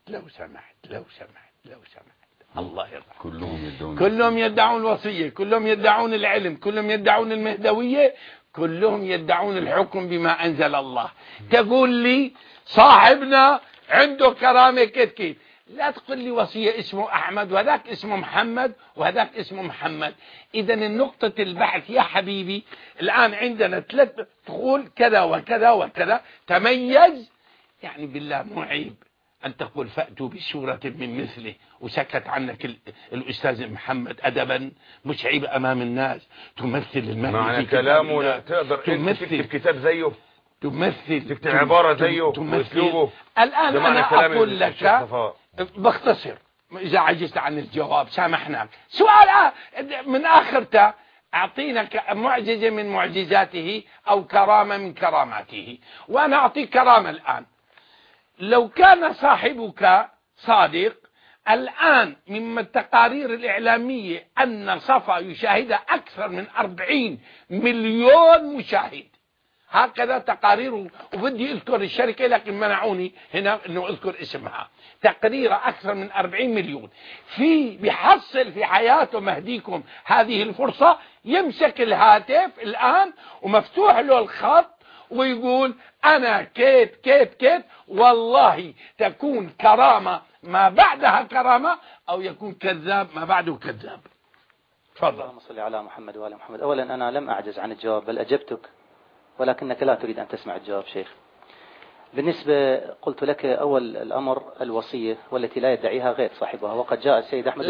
سمحت الله يرضى. كلهم يدعون الوصية، كلهم يدعون العلم، كلهم يدعون المهدوية، كلهم يدعون الحكم بما أنزل الله. تقول لي صاحبنا عنده كرامة كيف؟ لا تقول لي وصية اسمه أحمد وهذاك اسمه محمد وهذاك اسمه محمد. إذا النقطة البحث يا حبيبي الآن عندنا ثلاث، تقول كذا وكذا وكذا، تميز. يعني بالله مو عيب أن تقول فأتوا بسورة من مثله وسكت عنك الأستاذ محمد أدبا؟ مش عيب أمام الناس تمثل المهدي معنى كلامه؟ لا تقدر أنت تكتب كتاب زيه، تكتب عبارة زيه واسلوبه. الآن أنا أقول لك باختصر إذا عجزت عن الجواب سامحناك. سؤال من آخرته، أعطينا معجزة من معجزاته أو كرامة من كراماته، وأنا أعطيك كرامة الآن. لو كان صاحبك صادق الآن مما التقارير الإعلامية أن صفا يشاهد أكثر من 40 مليون مشاهد، هكذا تقارير. وبدي أذكر الشركة لكن منعوني هنا أنه أذكر اسمها. تقرير أكثر من 40 مليون. بيحصل في حياته مهديكم هذه الفرصة، يمسك الهاتف الآن ومفتوح له الخط ويقول أنا كيت والله تكون كرامة ما بعدها كرامة، أو يكون كذاب ما بعده كذاب. تفضل. اللهم صل على محمد وآل محمد. أولا أنا لم أعجز عن الجواب بل أجبتك، ولكنك لا تريد أن تسمع الجواب شيخ. بالنسبة قلت لك أول الأمر الوصية والتي لا يدعيها غير صاحبها، وقد جاء السيد أحمد.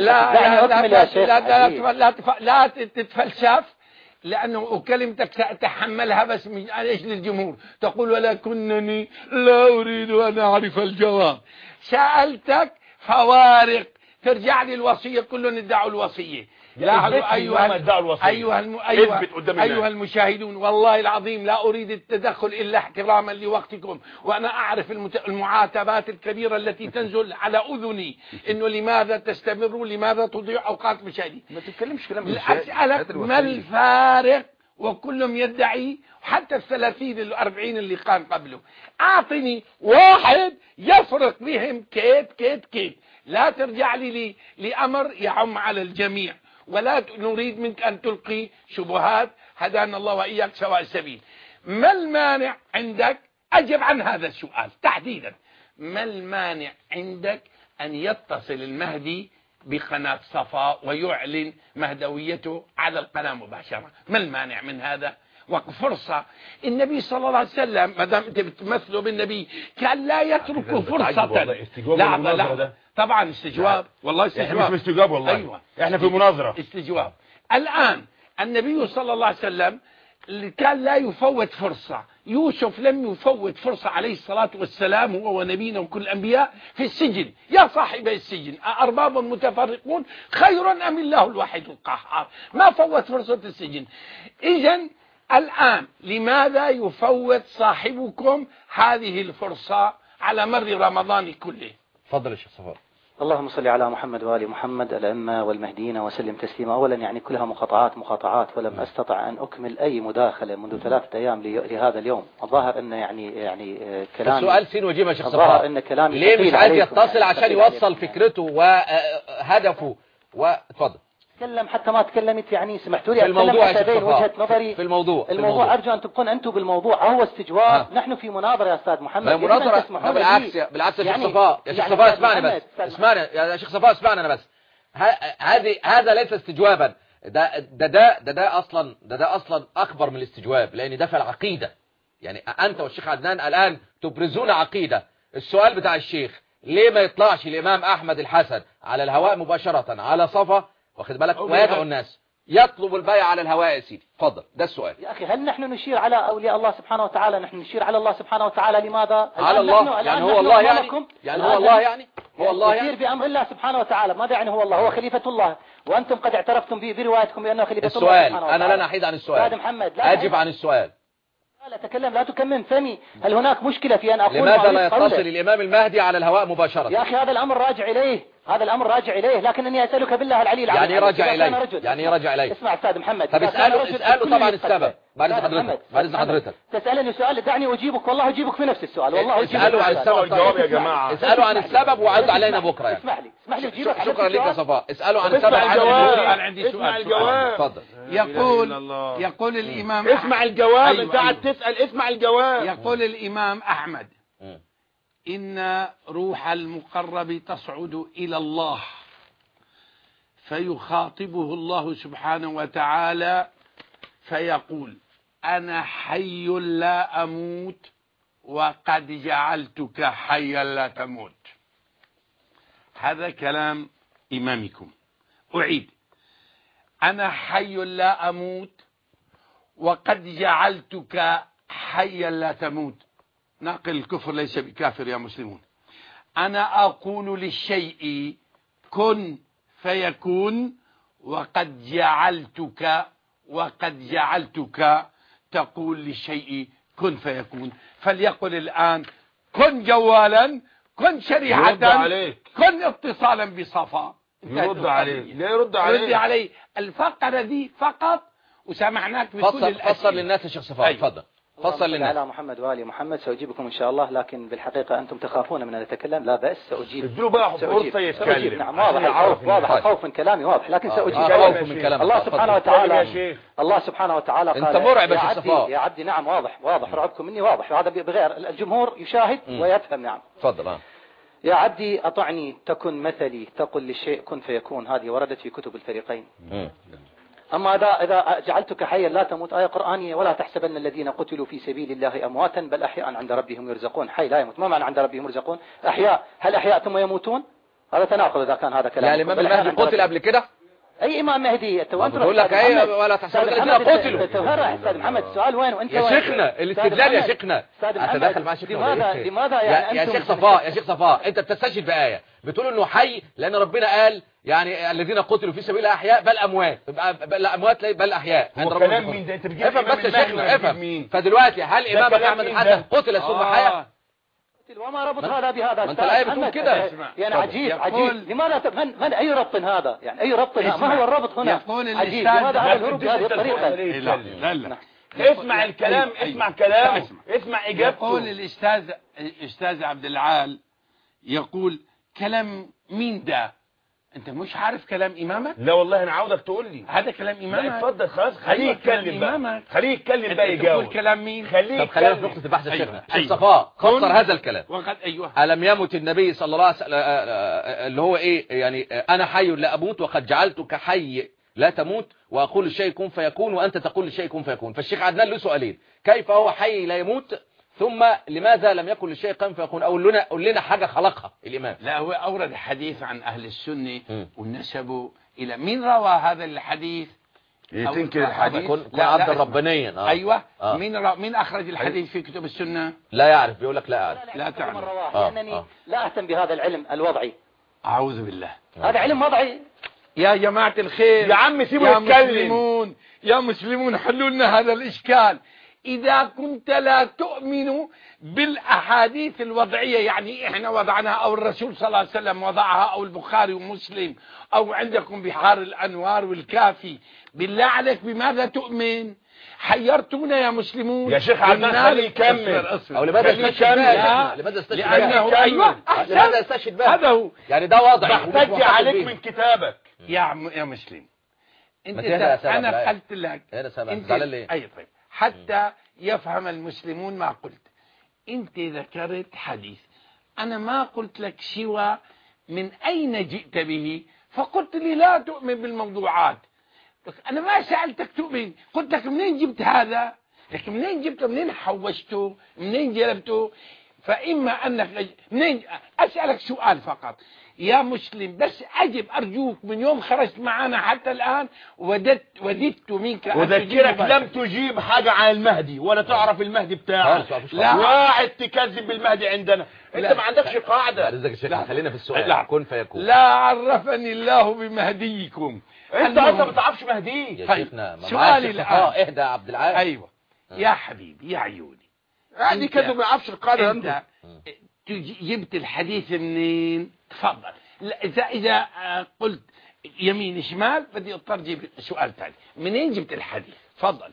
لا تتفلسف، لأنه كلمتك سأتحملها بس من أجل الجمهور. تقول ولكنني لا أريد أن أعرف الجواب. سألتك فوارق، ترجع لي الوصية، كلهم ادعوا الوصية. أيها المشاهدون، والله العظيم لا أريد التدخل إلا احتراما لوقتكم، وأنا أعرف المعاتبات الكبيرة التي تنزل على أذني، إنه لماذا تستمروا، لماذا تضيع أوقات مشاهدين. ما تتكلمش كلام. أسألك ما الفارق؟ وكلهم يدعي، حتى 30 40 اللي كان قبله. أعطني واحد يفرق بهم كيت. لا ترجع لي لأمر يعم على الجميع، ولا نريد منك أن تلقي شبهات. هدانا الله وإياك سواء السبيل. ما المانع عندك؟ أجب عن هذا السؤال تحديدا. ما المانع عندك أن يتصل المهدي بقناة صفا ويعلن مهدويته على القناة مباشرة؟ ما المانع من هذا؟ وفرصة النبي صلى الله عليه وسلم، ما دام انت بتمثله بالنبي، كان لا يترك فرصة. لا طبعا استجواب، والله استجواب. احنا مش استجواب والله. أيوة. احنا في مناظرة استجواب. الآن النبي صلى الله عليه وسلم كان لا يفوت فرصة. يوسف لم يفوت فرصة عليه الصلاة والسلام، هو ونبينا وكل الأنبياء في السجن. يا صاحب السجن أأرباب متفرقون خير أم الله الواحد القهار؟ ما فوت فرصة السجن. إذن الآن لماذا يفوت صاحبكم هذه الفرصة على مر رمضان كله؟ تفضل يا شيخ صفاء. اللهم صل على محمد وآل محمد الأئمة والمهديين وسلم تسليما. أولا يعني كلها مقاطعات ولم أستطع أن أكمل أي مداخلة منذ 3 أيام لهذا اليوم. الظاهر أن يعني كلامي السؤال سين وجيم يا شيخ صفاء. إن كلامي ليه مش عايز يتصل عشان يوصل فكرته وهدفه؟ وتفضل. تكلم حتى ما تكلمت، يعني سمحتوا لي أتكلم حتى بين وجهة نظري في الموضوع. أرجو أن تبقون أنتم بالموضوع. هو استجواب. نحن في مناظرة يا أستاذ محمد. مناظرة بالعكس يا شيخ صفاء. يا شيخ صفاء اسمعني بس، اسمعني يا شيخ صفاء، اسمعني أنا بس. هذا ليس استجوابا. ده أصلا أكبر من الاستجواب، لأن ده في العقيدة. يعني أنت والشيخ عدنان الآن تبرزون عقيدة. السؤال بتاع الشيخ ليه ما يطلعش الإمام أحمد الحسن على الهواء مباشرة على صفا، واخد بالك، ويدعو الناس؟ يطلب البيع على الهواء يا سيدي؟ اتفضل، ده السؤال. يا أخي هل نحن نشير على أولياء الله سبحانه وتعالى؟ نحن نشير على الله سبحانه وتعالى لماذا؟ على الله يعني هو الله يعني هو الله يعني هو الله يسير بأمر الله سبحانه وتعالى. ماذا يعني هو الله؟ هو خليفة الله، وأنتم قد اعترفتم بروايتكم بأنه خليفة الله سبحانه وتعالى. السؤال أنا لن أحيد عن السؤال. أستاذ محمد لا أجب عن السؤال. لا تكلم، لا تكمم فمي. هل هناك مشكلة في أن أقول لماذا لا يتصل الإمام المهدي على الهواء مباشرة؟ يا أخي هذا الأمر راجع إليه، هذا الأمر راجع إليه، لكنني أسألك بالله العلي العظيم. يعني راجع إليه، يعني راجع إليه. اسمع أستاذ محمد، طب اسأله طبعا السبب. بعد إذن حضرتك تسألني سؤال دعني أجيبك، والله أجيبك في نفس السؤال، والله أجيبك. اسأله عن السبب. الجواب يا جماعة، اسأله عن السبب وعد علينا بكرة يعني. اسمح لي أجيبك. شكرا لك يا صفاء. اسأله عن السبب. أنا عندي سؤال. اسمع الجواب. اتفضل. يقول الإمام اسمع الجواب. انت قاعد تسأل، اسمع الجواب. يقول الإمام أحمد إن روح المقرب تصعد إلى الله فيخاطبه الله سبحانه وتعالى فيقول أنا حي لا أموت وقد جعلتك حيا لا تموت. هذا كلام إمامكم. أعيد: أنا حي لا أموت وقد جعلتك حيا لا تموت. ناقل الكفر ليس بكافر يا مسلمون. أنا أقول للشيء كن فيكون وقد جعلتك تقول للشيء كن فيكون. فليقل الآن كن جوالا، كن شريحة، كن اتصالا بصفا. يرد عليه. لا يرد عليه. رد عليه الفقرة دي فقط، وسامعناك بكل الأسئلة. فصل للناس يا شيخ صفاء. اتفضل فصل للناس. على محمد وآل محمد سأجيبكم إن شاء الله، لكن بالحقيقة أنتم تخافون من أن أتكلم. لا بأس، سأجيب. ادلوا بقى فرصة يتكلم. نعم واضح الخوف من كلامي واضح، لكن سأجيب. من كلامك. الله سبحانه وتعالى الله سبحانه وتعالى قال أنت مرعب يا شيخ صفاء. يا عبدي. نعم واضح رعبكم مني واضح، وهذا بغير الجمهور يشاهد ويفهم. نعم تفضل. يا عبدي أطعني تكن مثلي، تقل للشيء كن فيكون. هذه وردت في كتب الفريقين. أما إذا جعلتك حيا لا تموت، آية قرآنية: ولا تحسبن الذين قتلوا في سبيل الله أمواتا بل أحياء عند ربهم يرزقون. حي لا يموت، ما معنى عند ربهم يرزقون؟ أحياء، هل أحياء ثم يموتون؟ هذا تناقض إذا كان هذا كلام. يعني الإمام المهدي قتل قبل كده؟ أي إمام مهدي؟ بقول لك أي ولا تحسبن الذين قتلوا. أستاذ محمد السؤال وين وأنت يا شيخنا الاستدلال يا شيخنا. أتدخل مع شيخنا. لماذا يعني يا شيخ صفاء أنت بتستشهد بآية بتقول إنه حي لأن ربنا قال يعني الذين قتلوا في سبيل الله أحياء بل أموات، بل أموات بل أحياء. هو كلام مين ده؟ أنت بتجيب افهم بس يا شيخنا، افهم. فدلوقتي هل إمامك أحمد الحسن قتل ثم حيا؟ وما ربط هذا بهذا؟ ما انت الآية بتقول كده. يعني عجيب. لماذا من أي ربط هذا؟ يعني أي ربط؟ ما هو الربط هنا؟ عجيب. لماذا هذا الهروب بهذه الطريقة؟ لا اسمع الكلام. اسمع كلام. اسمع إجابته. يقول الأستاذ عبد العال يقول كلام مين ده؟ انت مش عارف كلام امامك؟ لا والله انا عاوزك تقول لي هذا كلام امامك. لا اتفضل خلاص، خليه يتكلم بقى. خليه يتكلم بقى يجاوب. تقول كلام مين؟ طب خلينا في نقطة البحث يا شيخنا. شيخ صفاء فسر هذا الكلام. وقد ألم يمت النبي صلى الله عليه وسلم اللي هو ايه يعني انا حي لا اموت وقد جعلتك حي لا تموت واقول الشيء كن فيكون وانت تقول الشيء كن فيكون. فالشيخ عدنان له سؤالين: كيف هو حي لا يموت؟ ثم لماذا لم يكن للشيء كن فيكون؟ قول لنا حاجة خلقها الإمام. لا هو أورد حديث عن أهل السنة ونسبوا إلى مين روى هذا الحديث؟ تنكر الحديث؟ كن عبد الربانيا. أيوة. مين أخرج الحديث في كتب السنة؟ لا يعرف. بيقول لك لا أعرف. لا تعرف. لأنني لا أهتم بهذا العلم الوضعي. أعوذ بالله. هذا علم وضعي. يا جماعة الخير يا عم سيبوا يتكلم. يا مسلمون حلوا لنا هذا الإشكال. إذا كنت لا تؤمن بالأحاديث الوضعية، يعني إحنا وضعناها أو الرسول صلى الله عليه وسلم وضعها أو البخاري ومسلم أو عندكم بحار الأنوار والكافي، بالله عليك بماذا تؤمن؟ حيرتونا يا مسلمون. يا شيخ عدنان خليه يكمل. أو لماذا يستشهد بها؟ لماذا يستشهد بها؟ لأنه أيوة لماذا يستشهد بها؟ هذا هو. يعني ده واضح. بحتاج عليك من كتابك يا مسلم. أنا قلت لك أنت ليه؟ أي طيب حتى يفهم المسلمون ما قلت. أنت ذكرت حديث، أنا ما قلت لك سوى من أين جئت به، فقلت لي لا تؤمن بالموضوعات. أنا ما سألتك تؤمن، قلت لك منين جبت هذا، لكن منين جبته، منين حوشته، منين جلبته. فإما أنك منين أسألك سؤال فقط يا مسلم، بس أجب أرجوك، من يوم خرجت معنا حتى الآن وددت منك وذكرك لم تجيب حاجة عن المهدي ولا تعرف المهدي بتاعك. لا واحد تكذب بالمهدي عندنا، انت ما عندكش قاعدة. خلينا في السؤال. كن فيكون. لا عرفني الله بمهديكم. انت اصلا ما تعرفش مهدي يا شيخنا. سؤالي الآن اهدى يا عبد العال. أيوة يا حبيبي يا عيوني، يعني كده ما يعرفش القاعدة. انت جبت الحديث منين؟ تفضل. إذا قلت يمين شمال بدي اضطر اجيب سؤال ثاني. منين جبت الحديث؟ تفضل.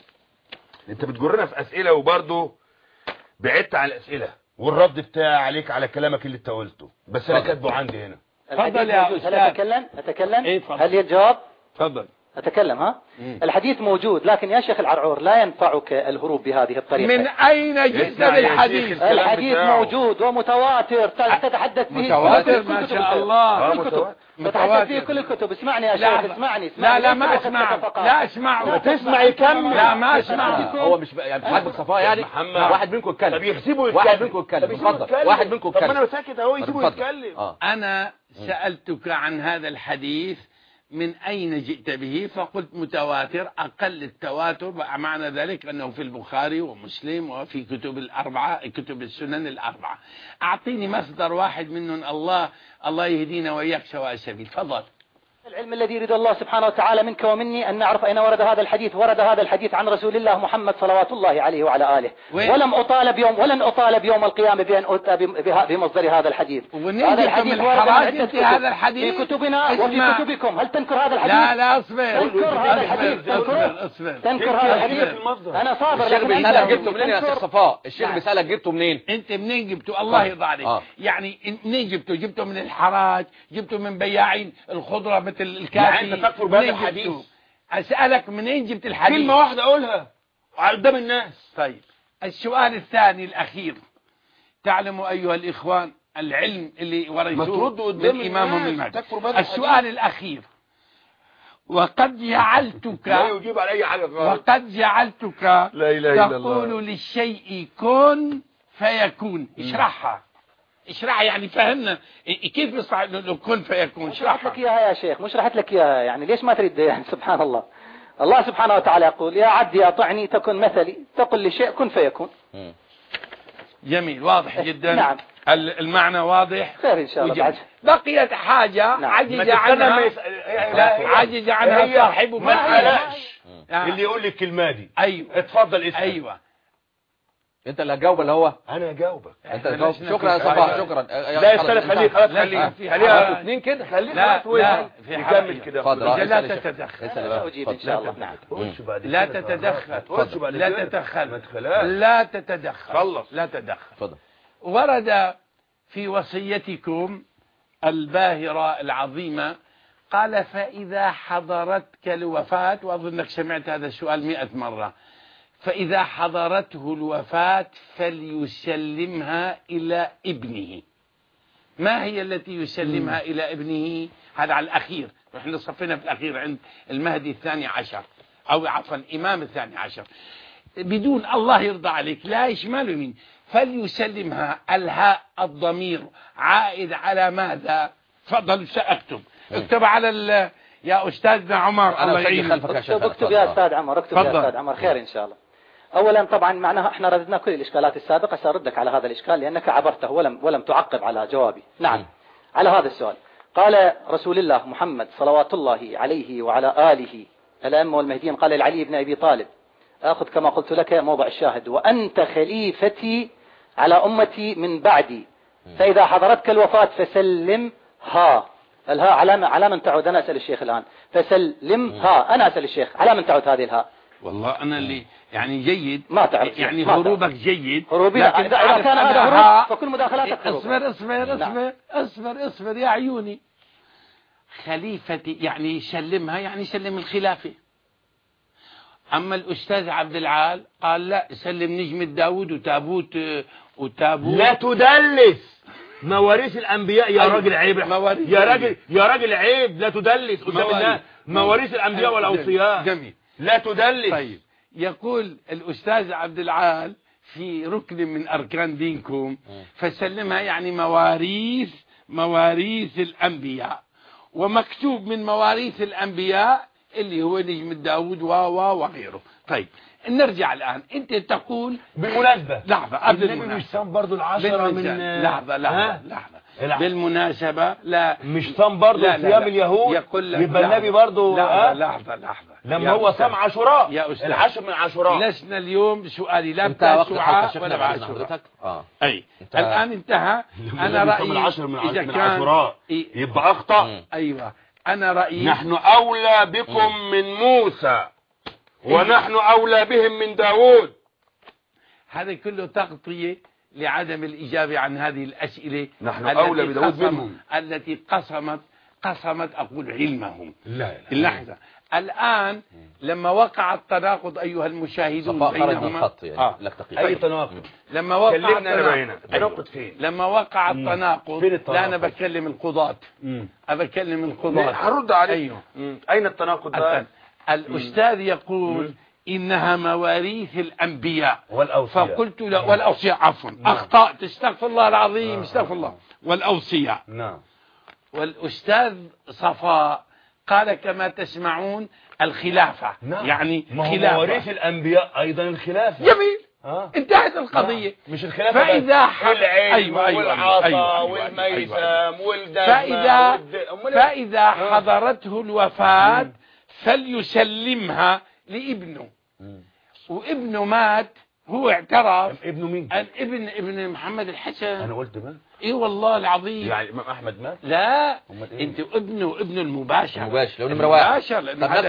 انت بتجرنا في اسئله وبرضه بعدت عن الاسئله والرد بتاعي عليك على كلامك اللي انت قلته، بس انا كاتبه عندي هنا. تفضل يا استاذ. هل اتكلم؟ إيه هل لي الجواب؟ تفضل. أتكلم ها؟ الحديث موجود، لكن يا شيخ العرعور لا ينفعك الهروب بهذه الطريقة. من أين جئت بالحديث؟ الحديث موجود ومتواتر، تتحدث فيه متواتر ما شاء الله. تتحدث فيه كل الكتب. اسمعني يا شيخ، اسمعني. لا ما اسمع. لا اسمع. تسمع يكمل. لا ما اسمع. هو مش يعني حد صفاء يعني. واحد منكم يتكلم. طب يسيبه يتكلم. واحد منكم يتكلم. اتفضل. واحد منكم يتكلم. طب انا ساكت اهو، يسيبه يتكلم. أنا سألتك عن هذا الحديث من أين جئت به، فقلت متواتر. أقل التواتر معنى ذلك أنه في البخاري ومسلم وفي كتب الأربعة، كتب السنن الأربعة. أعطيني مصدر واحد منهم. الله يهدينا وإياك سواء السبيل. تفضل. العلم الذي يريد الله سبحانه وتعالى منك ومني أن نعرف أين ورد هذا الحديث. ورد هذا الحديث عن رسول الله محمد صلوات الله عليه وعلى آله. ولن أطالب يوم القيامة بأن أتى بمصدر هذا الحديث. هذا الحديث ورد هذا الحديث في كتبنا وفي كتبكم. هل تنكر هذا الحديث؟ لا اصبر. تنكر هذا الحديث. تنكر هذا الحديث. أنا صابر. الشيخ بيسألك جبته منين يا شيخ صفاء؟ الشيخ بيسألك جبته منين؟ انت منين جبته؟ الله يرضى عليك. يعني منين جبته؟ جبته من الحراج، جبته من بياعين الخضرة مثل الكافي. تكفر بهذا الحديث. أسألك منين جبت الحديث؟ كلمة واحدة أقولها قدام الناس. طيب السؤال الثاني الأخير. تعلموا أيها الإخوان العلم اللي ورثوه من إمامهم المهدي. السؤال الأخير. وقد جعلتك لا يجيب على أي حاجة خالص. وقد جعلتك لا إله إلا الله. تقول للشيء كن فيكون. اشرح يعني فهمنا كيف يصح انه كن فيكون. شرحت لك اياها يا شيخ، مش شرحت لك اياها يعني ليش ما تريد يعني؟ سبحان الله. الله سبحانه وتعالى يقول يا عبدي اطعني تكن مثلي، تقل لشيء كن فيكون. جميل، واضح جدا. نعم. المعنى واضح. خير ان شاء الله. بعد بقيت حاجة. نعم. عجز عنها صاحب ما قالش اللي يقول لي الكلمة دي. ايوه اتفضل اسأل. ايوه انت اللي هتجاوب ولا هو؟ انا هجاوبك. انت هتجاوب. شكرا يا صفاء. شكرا. لا يستلف. خليك خلاص. خليها اثنين كده. خليها نكمل كده. لا تتدخل. اجيب ان شاء الله. نعم. لا تتدخل. لا تتدخل. لا تتدخل. لا تدخل. ورد في وصيتكم الباهرة العظيمة قال فإذا حضرتك الوفاة، وأظنك سمعت هذا السؤال 100 مرة، فإذا حضرته الوفاة فليسلمها إلى ابنه. ما هي التي يسلمها إلى ابنه؟ هذا على الأخير، نحن صفينا في الأخير عند المهدي 12 أو عفوا إمام 12. بدون الله يرضى عليك لا يشمل يمين. فليسلمها. الهاء الضمير عائد على ماذا؟ تفضل سأكتب. اكتب على يا أستاذنا عمر. الله يعينك. اكتب يا أستاذ عمر. اكتب يا أستاذ عمر. خير إن شاء الله. أولا طبعا معناها احنا رددنا كل الإشكالات السابقة، سأردك على هذا الإشكال لأنك عبرته ولم تعقب على جوابي. نعم. على هذا السؤال قال رسول الله محمد صلوات الله عليه وعلى آله الأئمة والمهديين، قال لعلي بن أبي طالب أخذ كما قلت لك موضع الشاهد، وأنت خليفتي على أمتي من بعدي، فإذا حضرتك الوفاة فسلمها. الهاء على من تعود؟ أنا أسأل الشيخ الآن. فسلمها. أنا أسأل الشيخ على من تعود هذه الهاء؟ والله أنا اللي يعني جيد ما تعرف يعني هروبك جيد. هروبي لكن إذا كان هذا هروب فكل مداخلاتك هروب. اصبر يا عيوني. خليفتي يعني يسلمها، يعني يسلم الخلافة. أما الأستاذ عبد العال قال لا، سلم نجمة داود وتابوت. لا تدلس مواريث الأنبياء يا راجل عيب. يا راجل عيب. لا تدلس قدام الناس مواريث الأنبياء والأوصياء. جميل. لا تدلس. طيب يقول الأستاذ عبد العال في ركن من أركان دينكم فسلمها، يعني مواريث الأنبياء، ومكتوب من مواريث الأنبياء اللي هو نجم داود وغيره. طيب نرجع الآن، أنت تقول بالمناسبة لحظة قبل النبي مش صام برضو العشرة من لحظة بالمناسبة لا مش صام برضو صيام اليهود، يبقى النبي برضو لحظة لما هو صام عاشوراء يا أستاذ، العشر من عاشوراء. لسنا اليوم سؤالي لا انتهى بتاسوعة ولا بعاشوراء. اي الآن انتهى. أنا رأيي العشر من إذا كان عاشوراء يبقى أخطأ. أيوة أنا رأيي نحن أولى بكم من موسى ونحن أولى بهم من داود. هذا كله تغطية لعدم الإجابة عن هذه الأسئلة. نحن أولى بداود منهم، التي قصمت أقول علمهم. لا اللحظة الآن لما وقع التناقض أيها المشاهدون بينهما أي تناقض لما وقع التناقض فين؟ لما وقع التناقض لا أنا بكلم القضاة، أبكلم القضاة هرد عليه. أيوه. أين التناقض ده؟ الأستاذ يقول إنها مواريث الأنبياء والأوصياء، فقلت له والأوصياء عفوا أخطأت، استغفر الله العظيم استغفر الله، والأوصياء. نعم. والأستاذ صفاء قال كما تسمعون الخلافة. نعم. يعني خلافة مواريث الأنبياء أيضا الخلافة. جميل. انتهت القضية. مش الخلافة فإذا العلم والعطاء والميسم والدم فإذا حضرته الوفاة فليسلمها لابنه، وابنه مات، هو اعترف. ابنه مين؟ ابن محمد الحسن. انا قلت مات؟ ايه والله العظيم. يعني امام احمد مات؟ لا انت ابنه المباشر لو نمرة واحد. طب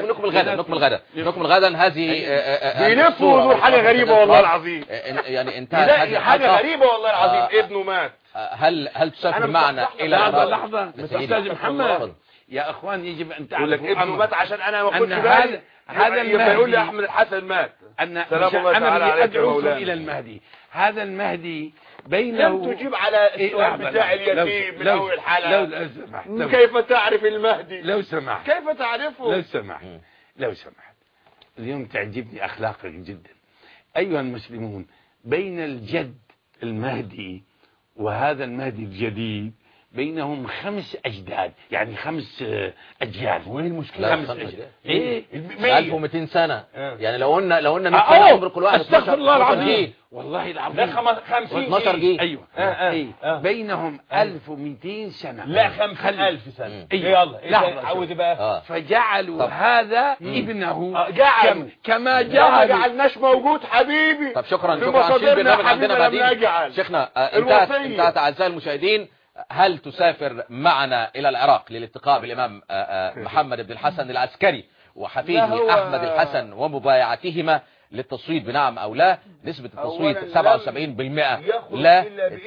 نكمل غدا هذه بيلفوا ويدور حاجة غريبة والله العظيم. يعني انتهت هذه حاجة غريبة والله العظيم. ابنه مات. هل تسافر معنا الى لحظة استاذ محمد يا اخوان، يجب ان تعرفوا يقول لك ابنه مات عشان انا ما كنتش بالي. هذا المهدي يقول لي احمد الحسن مات. انا اللي ادعوكم الى المهدي. هذا المهدي بينه. لم تجيب على السؤال بتاع اليتيم من اول الحلقة. لو سمحت. كيف تعرف المهدي؟ لو سمحت. كيف تعرفه؟ لو سمحت. اليوم تعجبني اخلاقك جدا ايها المسلمون. بين الجد المهدي وهذا المهدي الجديد بينهم 5 أجداد، يعني 5 أجيال. وين المشكلة؟ 5 أجيال. ايه 1200 سنة. يعني لو قلنا 100 سنة عمر كل واحد. استغفر الله العظيم. والله العظيم 50 جيل. ايوه. بينهم 1200 سنة. لا 50,000 سنة. يلا عاوز بقى. فجعلوا هذا ابنه كما ما جعلناش موجود حبيبي. طب شكرا شيل برنامج عندنا بعدين. شيخنا انتهت اعزائي المشاهدين. هل تسافر معنا إلى العراق للالتقاء بالإمام محمد بن الحسن العسكري وحفيده أحمد الحسن ومبايعتهما للتصويت بنعم أو لا؟ نسبة التصويت 77% لا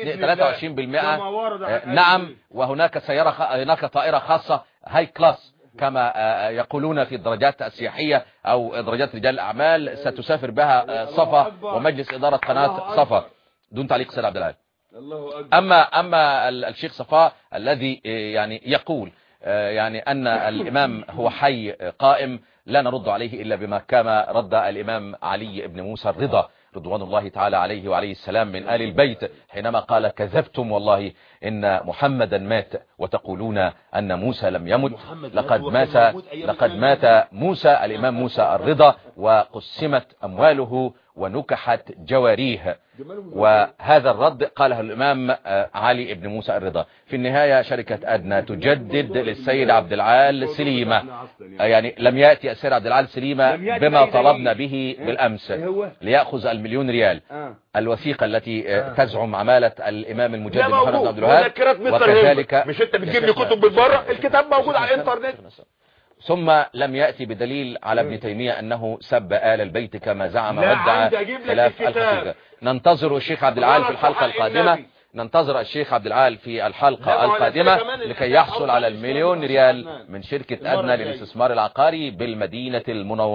23% نعم. وهناك هناك طائرة خاصة هاي كلاس كما يقولون في الدرجات السياحية أو درجات رجال الأعمال ستسافر بها صفا ومجلس إدارة قناة صفا. دون تعليق سيد عبد العال. أما الشيخ صفاء الذي يعني يقول يعني أن الإمام هو حي قائم، لا نرد عليه إلا بما كما رد الإمام علي بن موسى الرضا رضوان الله تعالى عليه وعليه السلام من آل البيت حينما قال كذبتم والله إن محمدا مات وتقولون أن موسى لم يمت. لقد مات موسى الإمام موسى الرضا وقسمت أمواله ونكحت جواريه. وهذا الرد قاله الإمام علي بن موسى الرضا. في النهاية شركة أدنى تجدد للسيد عبد العال سليمة، يعني لم يأتي السيد عبد العال سليمة بما طلبنا به بالأمس ليأخذ ال1,000,000 ريال. الوثيقة التي تزعم عمالة الإمام المجدد محمد بن عبد الوهاب، وكذلك مش انت بتجيب لي كتب بالبره، الكتاب موجود على الانترنت. ثم لم يأتي بدليل على ابن تيمية أنه سب آل البيت كما زعم وادعى خلاف الحقيقة. ننتظر الشيخ عبد العال في الحلقة القادمة. ننتظر الشيخ عبد العال في الحلقة القادمة لكي يحصل على ال1,000,000 ريال من شركة أدنى للاستثمار العقاري بالمدينة المنورة.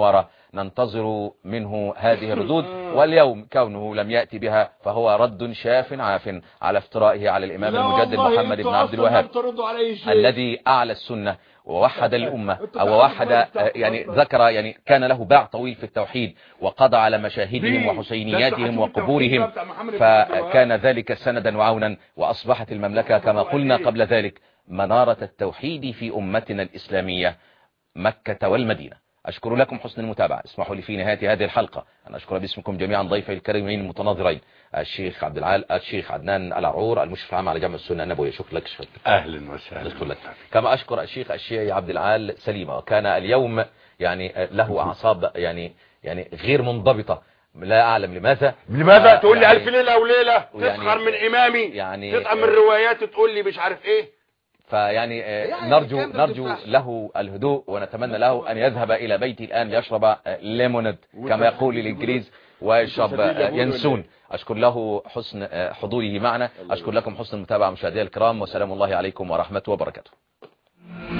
ننتظر منه هذه الردود، واليوم كونه لم يأتي بها فهو رد شاف عاف على افترائه على الإمام المجدد محمد بن عبد الوهاب الذي أعلى السنة ووحد الأمة أو وحد يعني ذكر يعني كان له باع طويل في التوحيد وقضى على مشاهدهم وحسينياتهم وقبورهم، فكان ذلك سندا وعونا، وأصبحت المملكة كما قلنا قبل ذلك منارة التوحيد في أمتنا الإسلامية مكة والمدينة. أشكر لكم حسن المتابعة. اسمحوا لي في نهاية هذه الحلقة أن أشكر باسمكم جميعا ضيفي الكريمين المتناظرين الشيخ عبد العال الشيخ عدنان العرعور المشرف العام على جامعة السنة النبوية. شكرا لك شكرا. أهلا وسهلا. شكرا لك. كما أشكر الشيخ الشيعي عبد العال سليمة، وكان اليوم يعني له أعصاب يعني غير منضبطة، لا أعلم لماذا تقول لي ألف ليلة وليلة تسخر من إمامي، يعني تطعم من روايات تقول لي مش عارف إيه. فيعني نرجو له الهدوء، ونتمنى له أن يذهب إلى بيتي الآن ليشرب ليموناد كما يقول الإنجليز ويشرب ينسون. أشكر له حسن حضوره معنا، أشكر لكم حسن المتابعة مشاهدينا الكرام، وسلام الله عليكم ورحمة وبركاته.